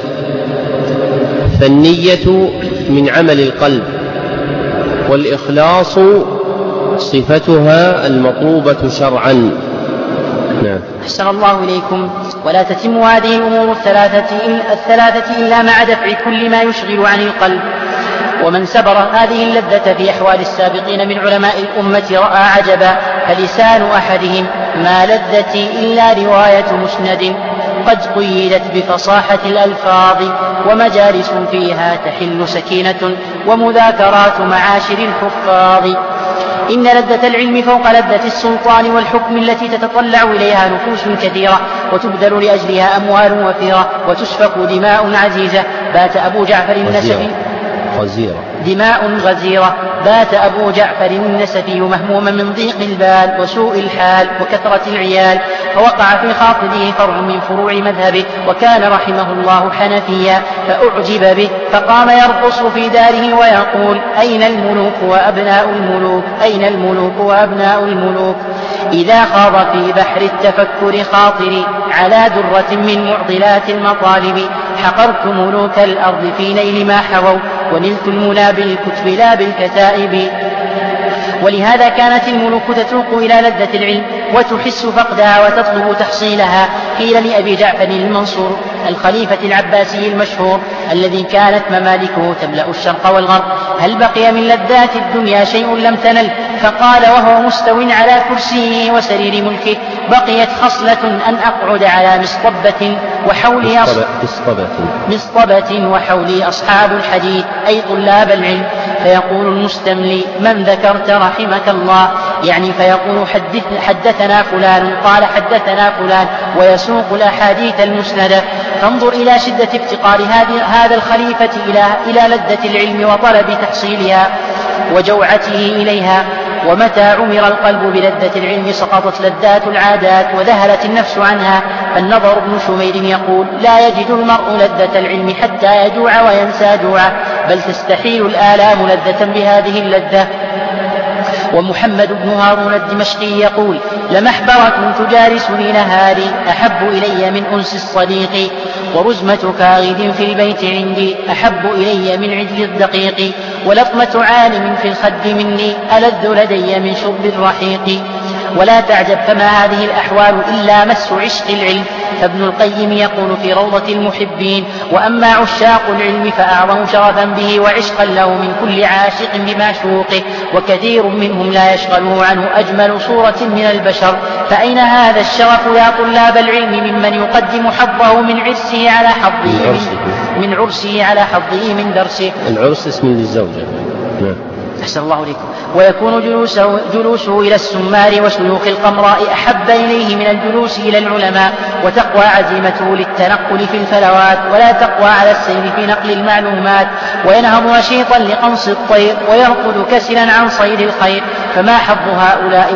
فالنية من عمل القلب، والإخلاص صفتها المطلوبة شرعا. نعم. أحسن الله إليكم. ولا تتم هذه الأمور الثلاثة إلا مع دفع كل ما يشغل عن القلب. ومن سبر هذه اللذة في أحوال السابقين من علماء الأمة رأى عجبا، فلسان أحدهم ما لذتي إلا رواية مسند قد قيدت بفصاحة الألفاظ، ومجالس فيها تحل سكينة، ومذاكرات معاشر الحفاظ. إن لذة العلم فوق لذة السلطان والحكم التي تتطلع إليها نفوس كثيرة، وتبذل لأجلها أموال وفيرة، وتسفك دماء عزيزة. بات أبو جعفر النسفي دماء غزيرة. بات أبو جعفر النسفي مهموما من ضيق البال وسوء الحال وكثرة العيال، فوقع في خاطره فرع من فروع مذهبه، وكان رحمه الله حنفيا، فأعجب به، فقام يرقص في داره ويقول: أين الملوك وأبناء الملوك، أين الملوك وأبناء الملوك. إذا خاض في بحر التفكر خاطري على درة من معضلات المطالب، حقرت ملوك الأرض في نيل ما حووا، ونلت المنى بالكتب لا بالكتائب. ولهذا كانت الملوك تتوق إلى لذة العلم وتحس فقدها وتطلب تحصيلها. قيل لأبي جعفر المنصور الخليفة العباسي المشهور الذي كانت ممالكه تملأ الشرق والغرب: هل بقي من لذات الدنيا شيء لم تنل؟ فقال وهو مستو على كرسيه وسرير ملكه: بقيت خصلة أن أقعد على مصطبة وحولي أصحاب الحديث، أي طلاب العلم. فيقول المستملي: من ذكرت رحمك الله؟ يعني فيقول: حدثنا فلان قال حدثنا فلان، ويسوق الأحاديث المسندة. فانظر إلى شدة افتقار هذا الخليفة إلى لذة العلم وطلب تحصيلها وجوعته إليها. ومتى عمر القلب بلذة العلم سقطت لذات العادات وذهلت النفس عنها. فالنضر بن شمير يقول: لا يجد المرء لذة العلم حتى يجوع وينسى جوعه، بل تستحيل الآلام لذة بهذه اللذة. ومحمد بن هارون الدمشقي يقول: لمحبرة تجالسني نهاري أحب إلي من أنس الصديق، ورزمة كاغد في البيت عندي أحب إلي من عجل الدقيق، ولطمة عالم في الخد مني ألذ لدي من شرب الرحيق. ولا تعجب، فما هذه الأحوال إلا مس عشق العلم. فابن القيم يقول في روضة المحبين: وأما عشاق العلم فأعظم شرفا به وعشقا له من كل عاشق بمعشوقه، وكثير منهم لا يشغله عنه أجمل صورة من البشر. فأين هذا الشرف يا طلاب العلم ممن يقدم حظه من عرسه على حظه من درسه. العرس اسم للزوجة. أحسن الله إليكم. ويكون جلوسه إلى السمار وشيوخ القمراء أحب إليه من الجلوس إلى العلماء، وتقوى عزيمته للتنقل في الفلوات، ولا تقوى على السير في نقل المعلومات. وينهض نشيطا لقنص الطير، ويرقد كسلا عن صيد الخير. فما حظ هؤلاء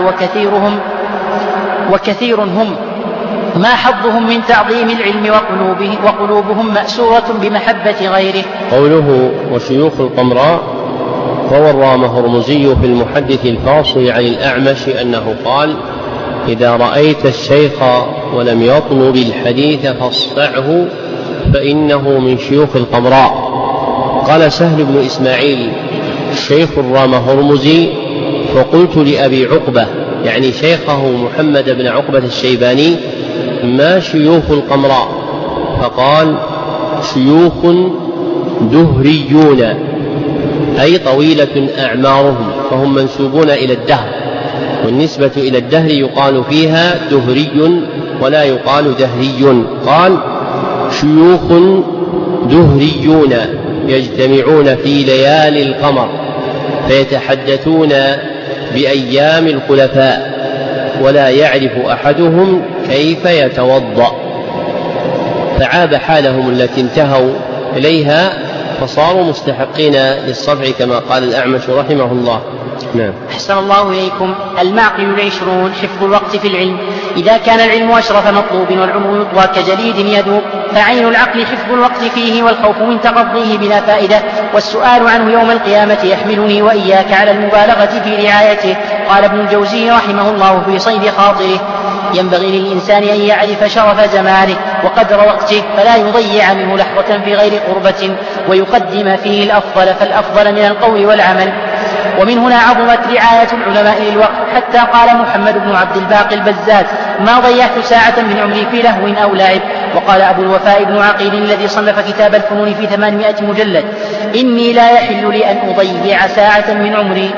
وكثير هم ما حظهم من تعظيم العلم وقلوبهم مأسورة بمحبة غيره. قوله وشيوخ القمراء، روى الرامة هرمزي في المحدث الفاصل عن الأعمش أنه قال: إذا رأيت الشيخ ولم يطلب الحديث فاصفعه فإنه من شيوخ القمراء. قال سهل بن إسماعيل الشيخ الرامة هرمزي: فقلت لأبي عقبة، يعني شيخه محمد بن عقبة الشيباني: ما شيوخ القمراء؟ فقال: شيوخ دهريون، أي طويلة أعمارهم، فهم منسوبون إلى الدهر، والنسبة إلى الدهر يقال فيها دهري ولا يقال دهري. قال: شيوخ دهريون يجتمعون في ليالي القمر فيتحدثون بأيام الخلفاء، ولا يعرف أحدهم كيف يتوضأ. فعاب حالهم التي انتهوا إليها، فصاروا مستحقين للصفع كما قال الأعمش رحمه الله. نعم. أحسن الله إليكم. المعقل العشرون: حفظ الوقت في العلم. إذا كان العلم أشرف مطلوب والعمر يطوى كجليد يذوب فعين العقل حفظ الوقت فيه والخوف من تقضيه بلا فائدة، والسؤال عنه يوم القيامة يحملني وإياك على المبالغة في رعايته. قال ابن الجوزي رحمه الله في صيد خاطره: ينبغي للإنسان أن يعرف شرف زمانه وقدر وقته، فلا يضيع منه لحظة في غير قربة، ويقدم فيه الأفضل فالأفضل من القول والعمل. ومن هنا عظمت رعاية العلماء للوقت، حتى قال محمد بن عبد الباقي البزاز: ما ضيعت ساعة من عمري في لهو أو لعب. وقال أبو الوفاء بن عقيل الذي صنف كتاب الفنون في 800 مجلد: إني لا يحل لي أن أضيع ساعة من عمري.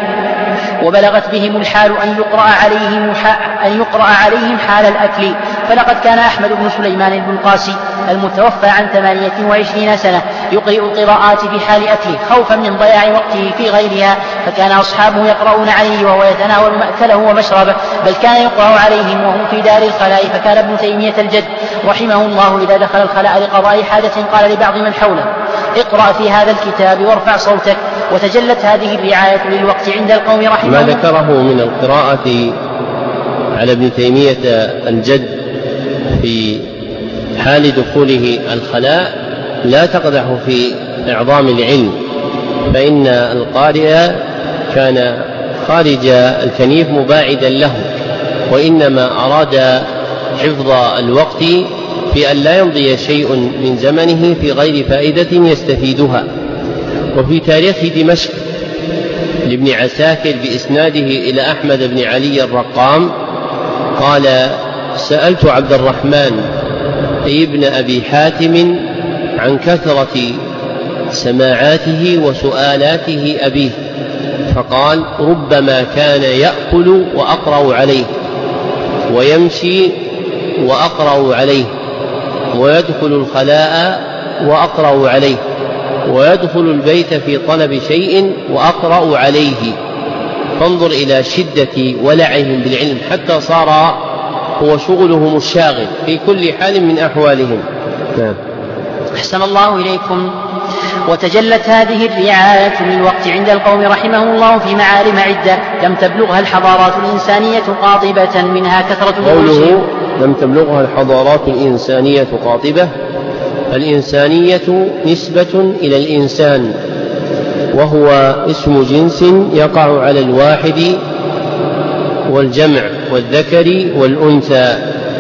وبلغت بهم الحال أن يقرأ عليهم حال الأكل، فلقد كان أحمد بن سليمان البلقاسي المتوفى عن 28 سنة يقرئ القراءات في حال أكله خوفا من ضياع وقته في غيرها، فكان أصحابه يقرؤون عليه وهو يتناول مأكله ومشربه، بل كان يقرأ عليهم وهم في دار الخلاء. فكان ابن تيمية الجد رحمه الله إذا دخل الخلاء لقضاء حاجة قال لبعض من حوله: اقرأ في هذا الكتاب وارفع صوتك. وتجلت هذه الرعاية للوقت عند القوم رحمه الله. ما ذكره من القراءة على ابن تيمية الجد في حال دخوله الخلاء لا تقدح في إعظام العلم، فإن القارئ كان خارج الكنيف مباعدا له، وإنما أراد حفظ الوقت في أن لا يمضي شيء من زمنه في غير فائدة يستفيدها. وفي تاريخ دمشق لابن عساكر بإسناده إلى أحمد بن علي الرقام قال: سألت عبد الرحمن ابن أبي حاتم عن كثرة سماعاته وسؤالاته أبيه، فقال: ربما كان يأكل وأقرأ عليه، ويمشي وأقرأ عليه، ويدخل الخلاء وأقرأ عليه، ويدخل البيت في طلب شيء وأقرأ عليه. فانظر إلى شدة ولعهم بالعلم حتى صار هو شغلهم الشاغل في كل حال من أحوالهم. أحسن الله إليكم. وتجلت هذه الرعاية للوقت عند القوم رحمه الله في معالم عدة لم تبلغها الحضارات الإنسانية قاطبة، منها كثرة قوله لم تبلغها الحضارات الإنسانية قاطبة. الإنسانية نسبة إلى الإنسان، وهو اسم جنس يقع على الواحد والجمع والذكر والأنثى،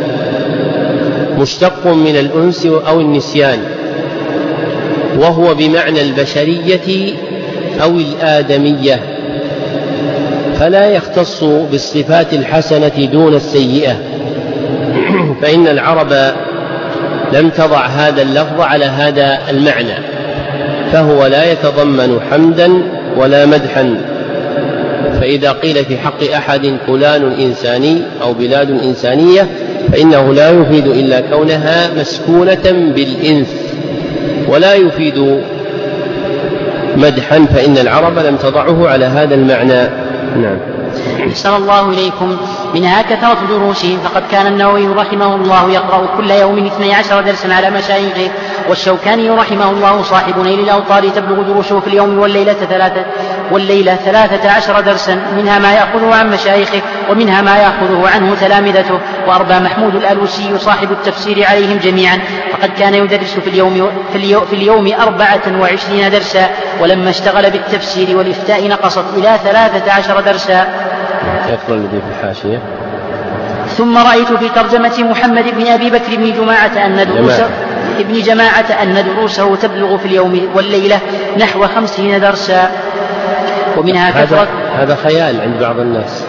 مشتق من الأنس أو النسيان، وهو بمعنى البشرية أو الآدمية، فلا يختص بالصفات الحسنة دون السيئة، فإن العرب لم تضع هذا اللفظ على هذا المعنى، فهو لا يتضمن حمدا ولا مدحا. فإذا قيل في حق أحد فلان إنساني أو بلاد إنسانية فإنه لا يفيد إلا كونها مسكونة بالإنس، ولا يفيد مدحا، فإن العرب لم تضعه على هذا المعنى. نعم. أحسن الله إليكم. منها كثرة دروسهم، فقد كان النووي رحمه الله يقرأ كل يوم 12 درسا على مشايخه، والشوكاني رحمه الله صاحب نيل الأوطار تبلغ دروسه في اليوم والليلة 13 درسا، منها ما يأخذه عن مشايخه ومنها ما يأخذه عنه تلامذته. وأربى محمود الألوسي صاحب التفسير عليهم جميعا، فقد كان يدرس في اليوم 24 درسا، ولما اشتغل بالتفسير والإفتاء نقصت إلى 13 درسا. يقرأ الذي في الحاشية. ثم رأيت في ترجمة محمد بن أبي بكر بن جماعة أن دروسه تبلغ في اليوم والليلة نحو 50 درسا. ومنها كثرة. هذا خيال عند بعض الناس،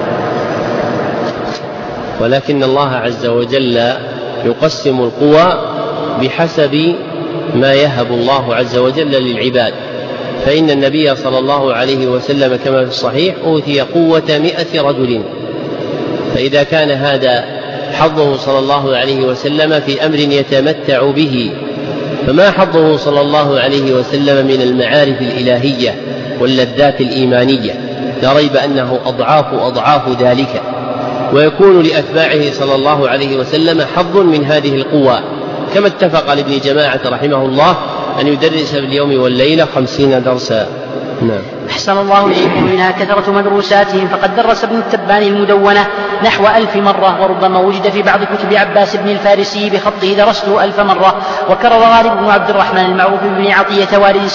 ولكن الله عز وجل يقسم القوى بحسب ما يهب الله عز وجل للعباد. فإن النبي صلى الله عليه وسلم كما في الصحيح أوتي قوة 100 رجل، فإذا كان هذا حظه صلى الله عليه وسلم في أمر يتمتع به، فما حظه صلى الله عليه وسلم من المعارف الإلهية واللذات الإيمانية؟ لا ريب أنه أضعاف ذلك، ويكون لأتباعه صلى الله عليه وسلم حظ من هذه القوى، كما اتفق لابن جماعة رحمه الله أن يدرس في اليوم والليلة 50 درسا. نعم. أحسن الله إليكم. منها كثرة مدروساتهم، فقد درس ابن التباني المدونة نحو 1000 مرة، وربما وجد في بعض كتب عباس بن الفارسي بخطه درسته 1000 مرة. وكرر غالب بن عبد الرحمن المعروف بن عطية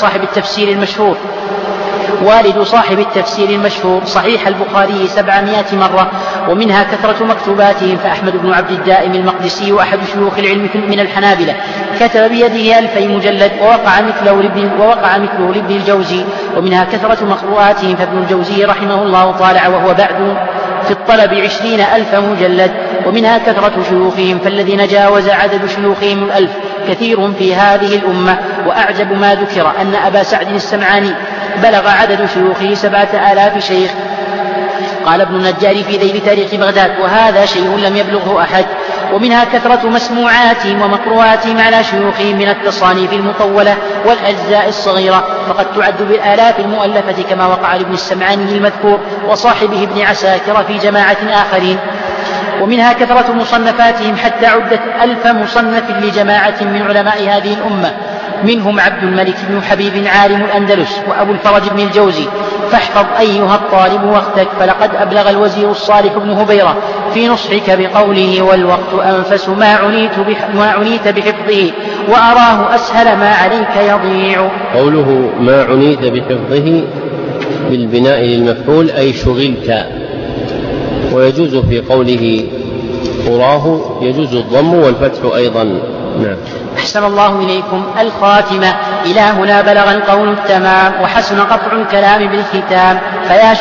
والد صاحب التفسير المشهور صحيح البخاري 700 مرة. ومنها كثرة مكتوباتهم، فأحمد بن عبد الدائم المقدسي أحد شيوخ العلم من الحنابلة كتب بيده 2000 مجلد، ووقع مثله لابن الجوزي. ومنها كثرة مقروءاتهم، فابن الجوزي رحمه الله طالع وهو بعد في الطلب 20,000 مجلد. ومنها كثرة شيوخهم، فالذين جاوز عدد شيوخهم 1000 كثير في هذه الأمة. وأعجب ما ذكر أن أبا سعد السمعاني بلغ عدد شيوخه 7000 شيخ. قال ابن النجار في ذيل تاريخ بغداد: وهذا شيء لم يبلغه أحد. ومنها كثرة مسموعاتهم ومقروءاتهم على شيوخهم من التصانيف المطولة والأجزاء الصغيرة، فقد تعد بالآلاف المؤلفة، كما وقع لابن السمعاني المذكور وصاحبه ابن عساكر في جماعة آخرين. ومنها كثرة مصنفاتهم، حتى عدت 1000 مصنف لجماعة من علماء هذه الأمة، منهم عبد الملك بن حبيب عالم الأندلس وأبو الفرج بن الجوزي. فاحفظ أيها الطالب وقتك، فلقد أبلغ الوزير الصالح بن هبيرة في نصحك بقوله: والوقت أنفس ما عنيت بحفظه، وأراه أسهل ما عليك يضيع. قوله ما عنيت بحفظه بالبناء للمفعول أي شغلت. ويجوز في قوله أراه يجوز الضم والفتح أيضا. نعم. أحسن الله إليكم. الخاتمة. إلى هنا بلغ القول التمام، وحسن قطع الكلام بالختام. فيا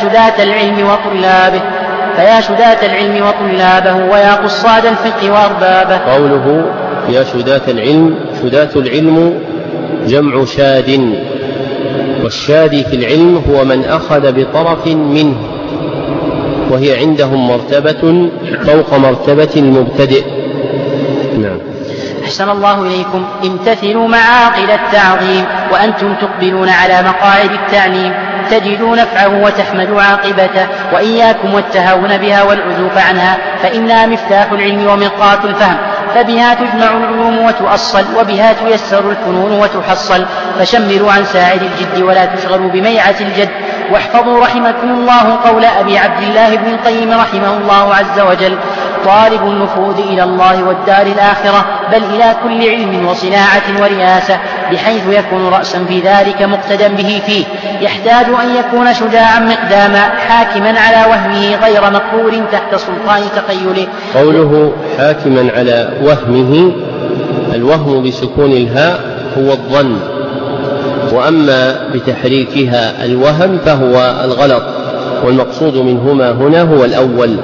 شداة العلم وطلابه، ويا قصاد الفقه وأربابه. قوله يا شداة العلم، شداة العلم جمع شاد، والشادي في العلم هو من أخذ بطرف منه، وهي عندهم مرتبة فوق مرتبة المبتدئ. نعم. أحسن الله إليكم. امتثلوا معاقل التعظيم، وأنتم تقبلون على مقاعد التعليم، تجدوا نفعه وتحمدوا عاقبته، وإياكم والتهاون بها والعزوف عنها، فإنها مفتاح العلم ومرقاة الفهم، فبها تجمع العلوم وتؤصل، وبها تيسر الفنون وتحصل. فشمروا عن ساعد الجد ولا تشغلوا بميعة الجد. واحفظوا رحمكم الله قول أبي عبد الله بن القيم رحمه الله عز وجل: طالب النفوذ إلى الله والدار الآخرة، بل إلى كل علم وصناعة ورياسة، بحيث يكون رأسا في ذلك مقتدى به فيه، يحتاج أن يكون شجاعا مقداما، حاكما على وهمه غير مقهور تحت سلطان تخيله. قوله حاكما على وهمه، الوهم بسكون الهاء هو الظن، وأما بتحريكها الوهم فهو الغلط، والمقصود منهما هنا هو الأول.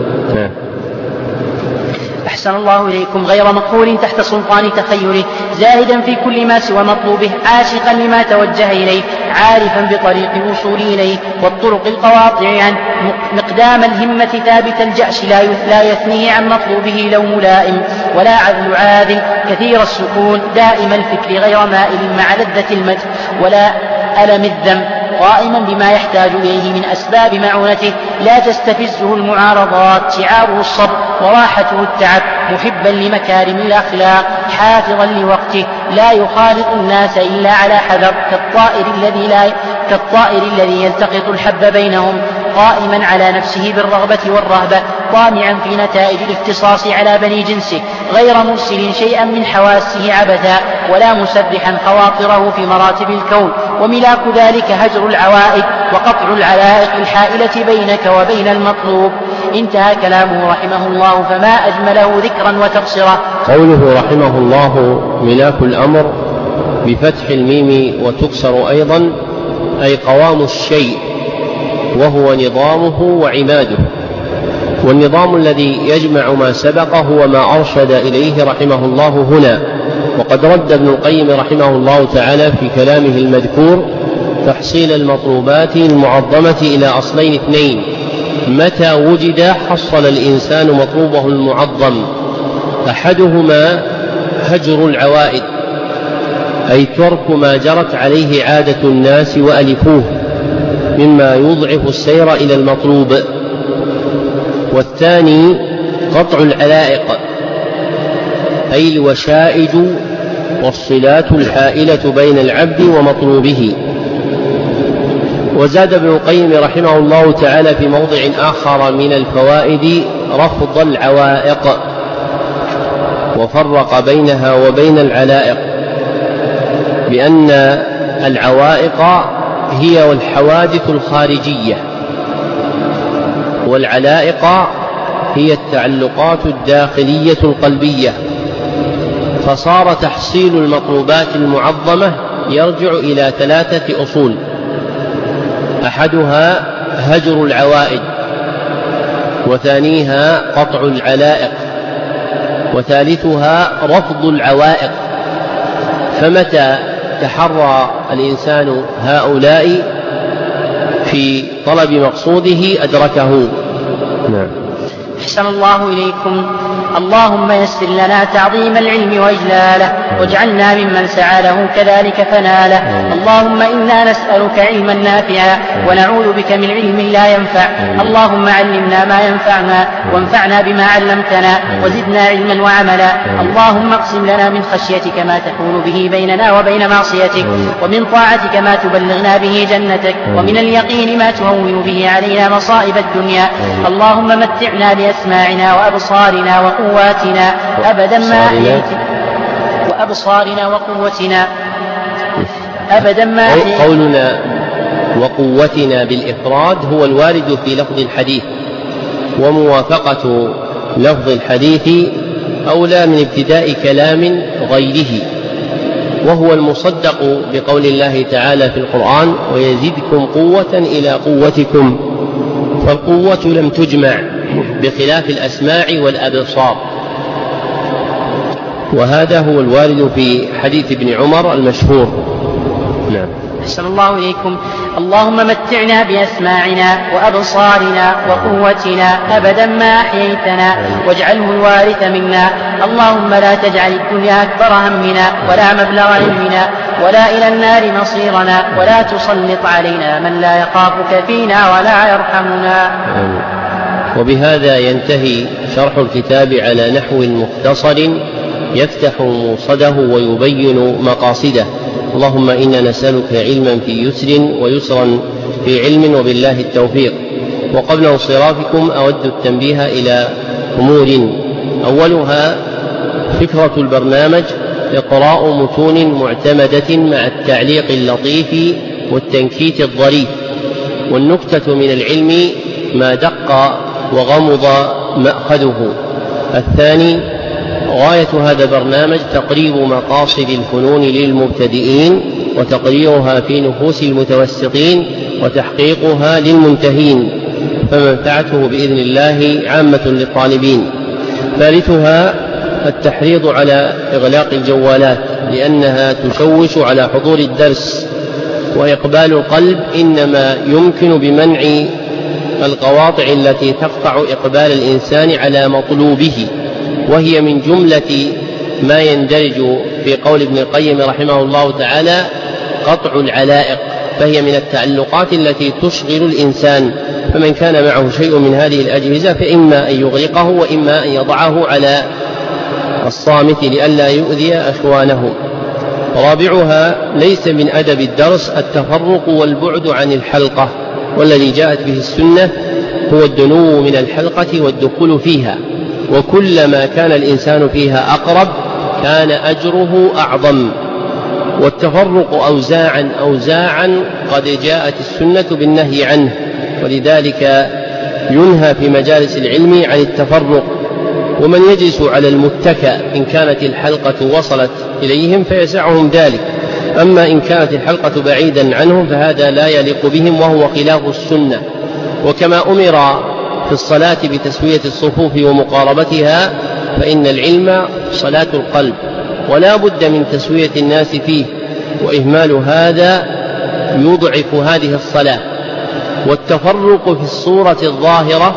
أحسن الله إليكم. غير مقهور تحت سلطان تخيله، زاهدا في كل ما سوى مطلوبه، عاشقا لما توجه إليه، عارفا بطريق الوصول إليه والطرق القواطع عنه، مقدام الهمة ثابت الجأش، لا يثنيه عن مطلوبه لو ملائم ولا عذل عاذل، كثير السكون دائم الفكر، غير مائل مع لذة المدح ولا ألم الذنب، قائما بما يحتاج إليه من أسباب معونته، لا تستفزه المعارضات، شعاره الصبر وراحته التعب، محبا لمكارم الأخلاق، حافظا لوقته، لا يخالط الناس إلا على حذر، كالطائر الذي يلتقط الحب بينهم، قائما على نفسه بالرغبة والرهبة، طامعا في نتائج الاختصاص على بني جنسه، غير مرسل شيئا من حواسه عبثا، ولا مسرحا خواطره في مراتب الكون، وملاك ذلك هجر العوائد وقطع العلائق الحائلة بينك وبين المطلوب. انتهى كلامه رحمه الله، فما أجمله ذكرا وتبصرة. قوله رحمه الله ملاك الأمر بفتح الميم وتكسر أيضا، أي قوام الشيء، وهو نظامه وعماده، والنظام الذي يجمع ما سبق هو ما أرشد إليه رحمه الله هنا. وقد رد ابن القيم رحمه الله تعالى في كلامه المذكور تحصيل المطلوبات المعظمة إلى أصلين اثنين: متى وجد حصل الإنسان مطلوبه المعظم، أحدهما هجر العوائد، أي ترك ما جرت عليه عادة الناس وألفوه مما يضعف السير إلى المطلوب، والثاني قطع العلائق، أي الوشائج والصلات الحائلة بين العبد ومطلوبه، وزاد ابن القيم رحمه الله تعالى في موضع آخر من الفوائد رفض العوائق، وفرق بينها وبين العلائق بأن العوائق هي الحوادث الخارجية، والعلائق هي التعلقات الداخلية القلبية. فصار تحصيل المطلوبات المعظمة يرجع إلى 3 أصول: أحدها هجر العوائد، وثانيها قطع العلائق، وثالثها رفض العوائق. فمتى تحرى الإنسان هؤلاء في طلب مقصوده أدركه. نعم. أحسن الله إليكم. اللهم يسر لنا تعظيم العلم وإجلاله، واجعلنا ممن سعى له كذلك فناله. اللهم إنا نسألك علما نافعا ونعوذ بك من علم لا ينفع. اللهم علمنا ما ينفعنا وانفعنا بما علمتنا وزدنا علما وعملا. اللهم اقسم لنا من خشيتك ما تحول به بيننا وبين معصيتك، ومن طاعتك ما تبلغنا به جنتك، ومن اليقين ما تهون به علينا مصائب الدنيا. اللهم متعنا بأسماعنا وأبصارنا وقواتنا أبدا ما أحييتنا، وأبصارنا وقوتنا أبدا ما أحييتنا. قولنا وقوتنا بالإفراد هو الوارد في لفظ الحديث، وموافقة لفظ الحديث أولى من ابتداء كلام غيره، وهو المصدق بقول الله تعالى في القرآن: ويزدكم قوة إلى قوتكم. فالقوة لم تجمع بخلاف الأسماع والأبصار، وهذا هو الوارد في حديث ابن عمر المشهور. نعم. أحسن الله إليكم. اللهم متعنا بأسماعنا وأبصارنا وقوتنا أبدا ما أحييتنا، واجعله الوارث منا. اللهم لا تجعل الدنيا أكبر همنا ولا مبلغ علمنا ولا إلى النار مصيرنا، ولا تسلط علينا من لا يخافك فينا ولا يرحمنا. وبهذا ينتهي شرح الكتاب على نحو مختصر يفتح موصده ويبين مقاصده. اللهم إنا نسألك علما في يسر ويسرا في علم، وبالله التوفيق. وقبل انصرافكم أود التنبيه إلى أمور: أولها فكرة البرنامج إقراء متون معتمدة مع التعليق اللطيف والتنكيت الظريف، والنكتة من العلم ما دق وغمض مأخذه. الثاني غاية هذا البرنامج تقريب مقاصد الفنون للمبتدئين، وتقريرها في نفوس المتوسطين، وتحقيقها للمنتهين، فمنفعته بإذن الله عامة للطالبين. ثالثها التحريض على إغلاق الجوالات، لأنها تشوش على حضور الدرس، وإقبال القلب إنما يمكن بمنع القواطع التي تقطع إقبال الإنسان على مطلوبه، وهي من جملة ما يندرج في قول ابن القيم رحمه الله تعالى قطع العلائق، فهي من التعلقات التي تشغل الإنسان. فمن كان معه شيء من هذه الأجهزة فإما أن يغلقه وإما أن يضعه على الصامت لئلا يؤذي أخوانه. رابعها ليس من أدب الدرس التفرق والبعد عن الحلقة، والذي جاءت به السنة هو الدنو من الحلقة والدخول فيها، وكلما كان الإنسان فيها أقرب كان أجره أعظم. والتفرق أوزاعا قد جاءت السنة بالنهي عنه، ولذلك ينهى في مجالس العلم عن التفرق. ومن يجلس على المتكأ إن كانت الحلقة وصلت إليهم فيسعهم ذلك، أما إن كانت الحلقة بعيدا عنهم فهذا لا يليق بهم وهو خلاف السنة. وكما أمر في الصلاة بتسوية الصفوف ومقاربتها، فإن العلم صلاة القلب، ولا بد من تسوية الناس فيه، وإهمال هذا يضعف هذه الصلاة. والتفرق في الصورة الظاهرة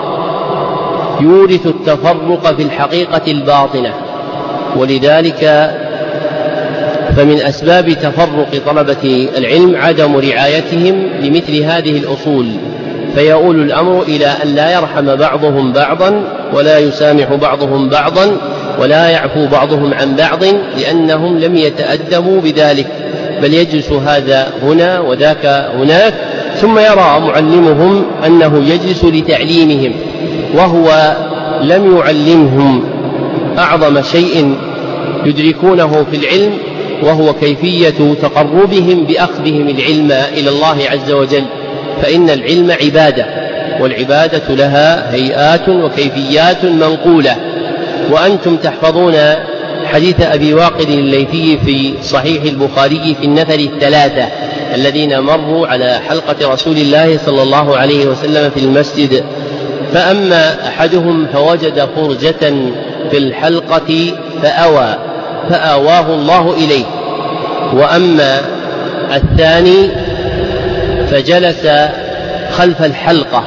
يورث التفرق في الحقيقة الباطنة، ولذلك فمن أسباب تفرق طلبة العلم عدم رعايتهم لمثل هذه الأصول، فيؤول الأمر إلى أن لا يرحم بعضهم بعضا، ولا يسامح بعضهم بعضا، ولا يعفو بعضهم عن بعض، لأنهم لم يتأدبوا بذلك، بل يجلس هذا هنا وذاك هناك، ثم يرى معلمهم أنه يجلس لتعليمهم وهو لم يعلمهم أعظم شيء يدركونه في العلم، وهو كيفية تقربهم بأخذهم العلم إلى الله عز وجل، فإن العلم عبادة، والعبادة لها هيئات وكيفيات منقولة. وأنتم تحفظون حديث أبي واقد الليثي في صحيح البخاري في النفر الثلاثة الذين مروا على حلقة رسول الله صلى الله عليه وسلم في المسجد، فأما أحدهم فوجد فرجة في الحلقة فآواه الله إليه، وأما الثاني فجلس خلف الحلقة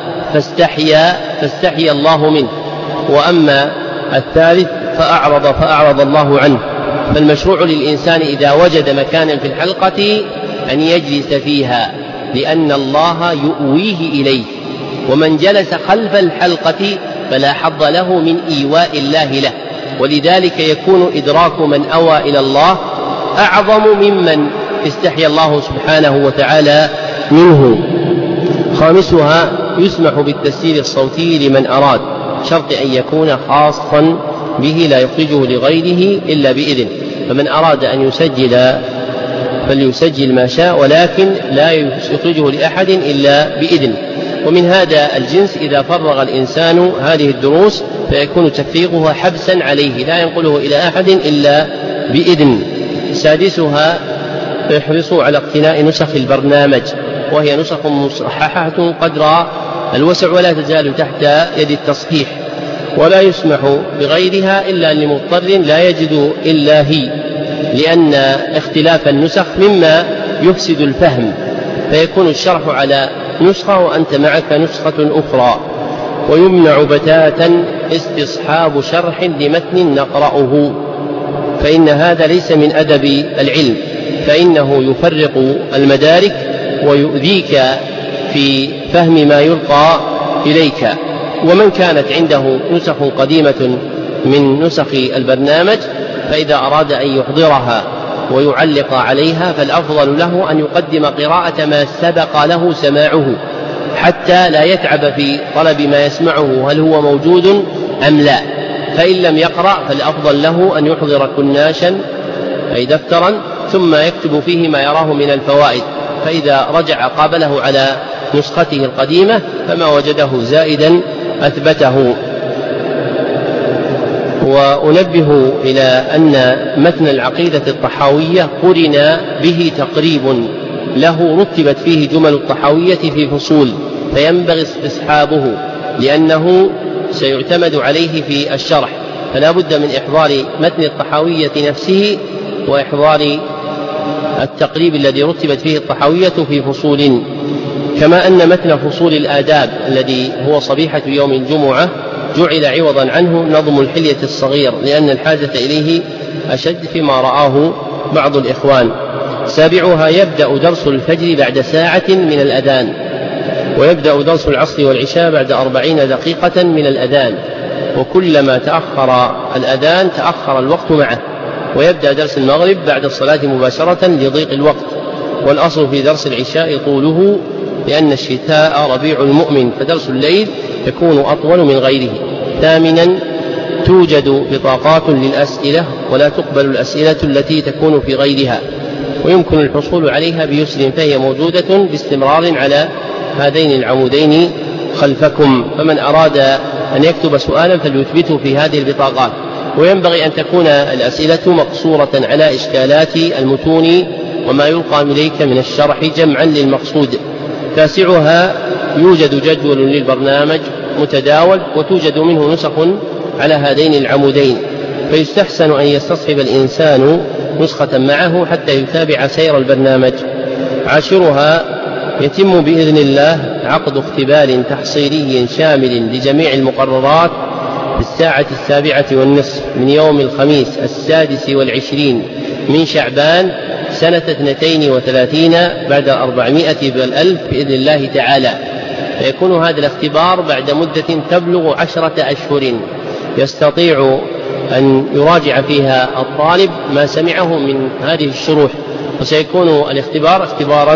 فاستحيا الله منه، وأما الثالث فأعرض الله عنه. فالمشروع للإنسان إذا وجد مكانا في الحلقة أن يجلس فيها، لأن الله يؤويه إليه، ومن جلس خلف الحلقة فلا حظ له من إيواء الله له، ولذلك يكون إدراك من أوى إلى الله أعظم ممن استحيا الله سبحانه وتعالى منه. خامسها يسمح بالتسجيل الصوتي لمن أراد، شرط أن يكون خاصا به لا يخرجه لغيره إلا بإذن، فمن أراد أن يسجل فليسجل ما شاء، ولكن لا يخرجه لأحد إلا بإذن. ومن هذا الجنس إذا فرغ الإنسان هذه الدروس فيكون تفريغها حبسا عليه، لا ينقله إلى أحد إلا بإذن. سادسها احرصوا على اقتناء نسخ البرنامج، وهي نسخ مصححة قدر الوسع ولا تزال تحت يد التصحيح، ولا يسمح بغيرها إلا لمضطر لا يجد إلا هي، لأن اختلاف النسخ مما يفسد الفهم، فيكون الشرح على نسخة وأنت معك نسخة أخرى. ويمنع بتاتا استصحاب شرح لمتن نقرأه، فإن هذا ليس من أدب العلم، فإنه يفرق المدارك ويؤذيك في فهم ما يلقى إليك. ومن كانت عنده نسخ قديمة من نسخ البرنامج فإذا أراد أن يحضرها ويعلق عليها فالأفضل له أن يقدم قراءة ما سبق له سماعه، حتى لا يتعب في طلب ما يسمعه هل هو موجود أم لا. فإن لم يقرأ فالأفضل له أن يحضر كناشا أي دفترا ثم يكتب فيه ما يراه من الفوائد، فإذا رجع قابله على نسخته القديمة فما وجده زائدا أثبته. وأنبه إلى أن متن العقيدة الطحاوية قرن به تقريب له رتبت فيه جمل الطحاوية في فصول، فينبغي استصحابه لأنه سيعتمد عليه في الشرح، فلا بد من إحضار متن الطحاوية نفسه وإحضار التقريب الذي رتبت فيه الطحاوية في فصول. كما أن متن فصول الآداب الذي هو صبيحة يوم الجمعة جعل عوضا عنه نظم الحلية الصغير، لأن الحاجة إليه أشد فيما رآه بعض الإخوان. سابعها يبدأ درس الفجر بعد ساعة من الأذان، ويبدأ درس العصر والعشاء بعد 40 دقيقة من الأذان، وكلما تأخر الأذان تأخر الوقت معه. ويبدأ درس المغرب بعد الصلاة مباشرة لضيق الوقت، والأصل في درس العشاء طوله لأن الشتاء ربيع المؤمن، فدرس الليل يكون أطول من غيره. ثامنا توجد بطاقات للأسئلة ولا تقبل الأسئلة التي تكون في غيرها، ويمكن الحصول عليها بيسر، فهي موجودة باستمرار على هذين العمودين خلفكم، فمن أراد أن يكتب سؤالا فليثبته في هذه البطاقات. وينبغي أن تكون الأسئلة مقصورة على إشكالات المتون وما يلقى إليك من الشرح جمعا للمقصود. تاسعها يوجد جدول للبرنامج متداول وتوجد منه نسخ على هذين العمودين، فيستحسن أن يستصحب الإنسان نسخة معه حتى يتابع سير البرنامج. عاشرها يتم بإذن الله عقد اختبار تحصيلي شامل لجميع المقررات في الساعة 7:30 من يوم الخميس 26 من شعبان سنة 32 بعد 400 بالألف بإذن الله تعالى، فيكون هذا الاختبار بعد مدة تبلغ 10 أشهر يستطيع أن يراجع فيها الطالب ما سمعه من هذه الشروح، وسيكون الاختبار اختبارا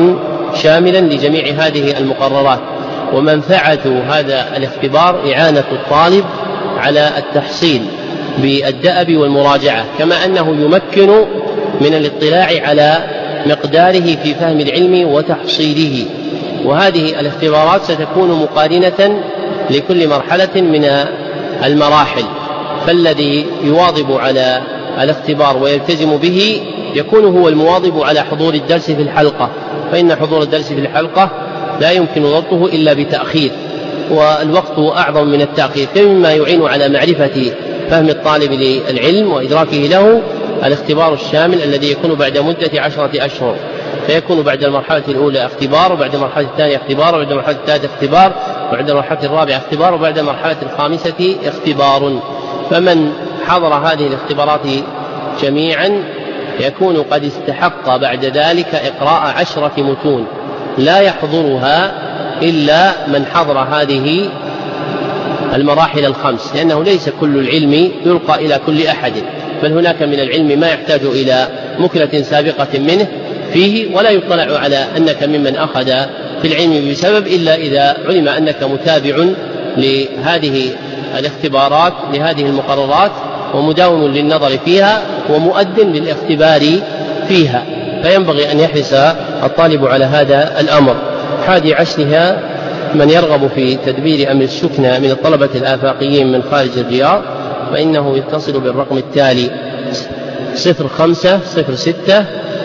شاملا لجميع هذه المقررات. ومنفعة هذا الاختبار إعانة الطالب على التحصيل بالدأب والمراجعة، كما أنه يمكن من الاطلاع على مقداره في فهم العلم وتحصيله. وهذه الاختبارات ستكون مقارنة لكل مرحلة من المراحل، فالذي يواظب على الاختبار ويلتزم به يكون هو المواظب على حضور الدرس في الحلقة، فإن حضور الدرس في الحلقة لا يمكن ضبطه إلا بتأخير، والوقت أعظم من التأخير. مما يعين على معرفة فهم الطالب للعلم وإدراكه له الاختبار الشامل الذي يكون بعد مدة 10 أشهر، فيكون بعد المرحلة الأولى اختبار، وبعد المرحلة الثانية اختبار، وبعد المرحلة الثالثة اختبار، وبعد المرحلة الرابعة اختبار، وبعد المرحلة الخامسة اختبار. فمن حضر هذه الاختبارات جميعا يكون قد استحق بعد ذلك إقراء 10 متون لا يحضرها إلا من حضر هذه المراحل الخمس، لأنه ليس كل العلم يلقى إلى كل أحد، بل هناك من العلم ما يحتاج إلى مكلة سابقة منه فيه، ولا يطلع على أنك ممن أخذ في العلم بسبب إلا إذا علم أنك متابع لهذه الاختبارات لهذه المقررات ومداوم للنظر فيها ومؤد للاختبار فيها، فينبغي أن يحرص الطالب على هذا الأمر. 11 من يرغب في تدبير أمر السكنى من الطلبة الآفاقيين من خارج الرياض فإنه يتصل بالرقم التالي 05 06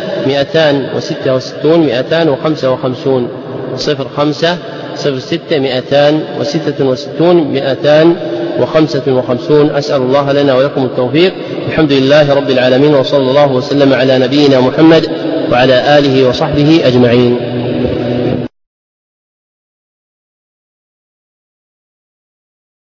266 255 05 06 266 255. أسأل الله لنا ولكم التوفيق. الحمد لله رب العالمين، وصلى الله وسلم على نبينا محمد وعلى آله وصحبه أجمعين.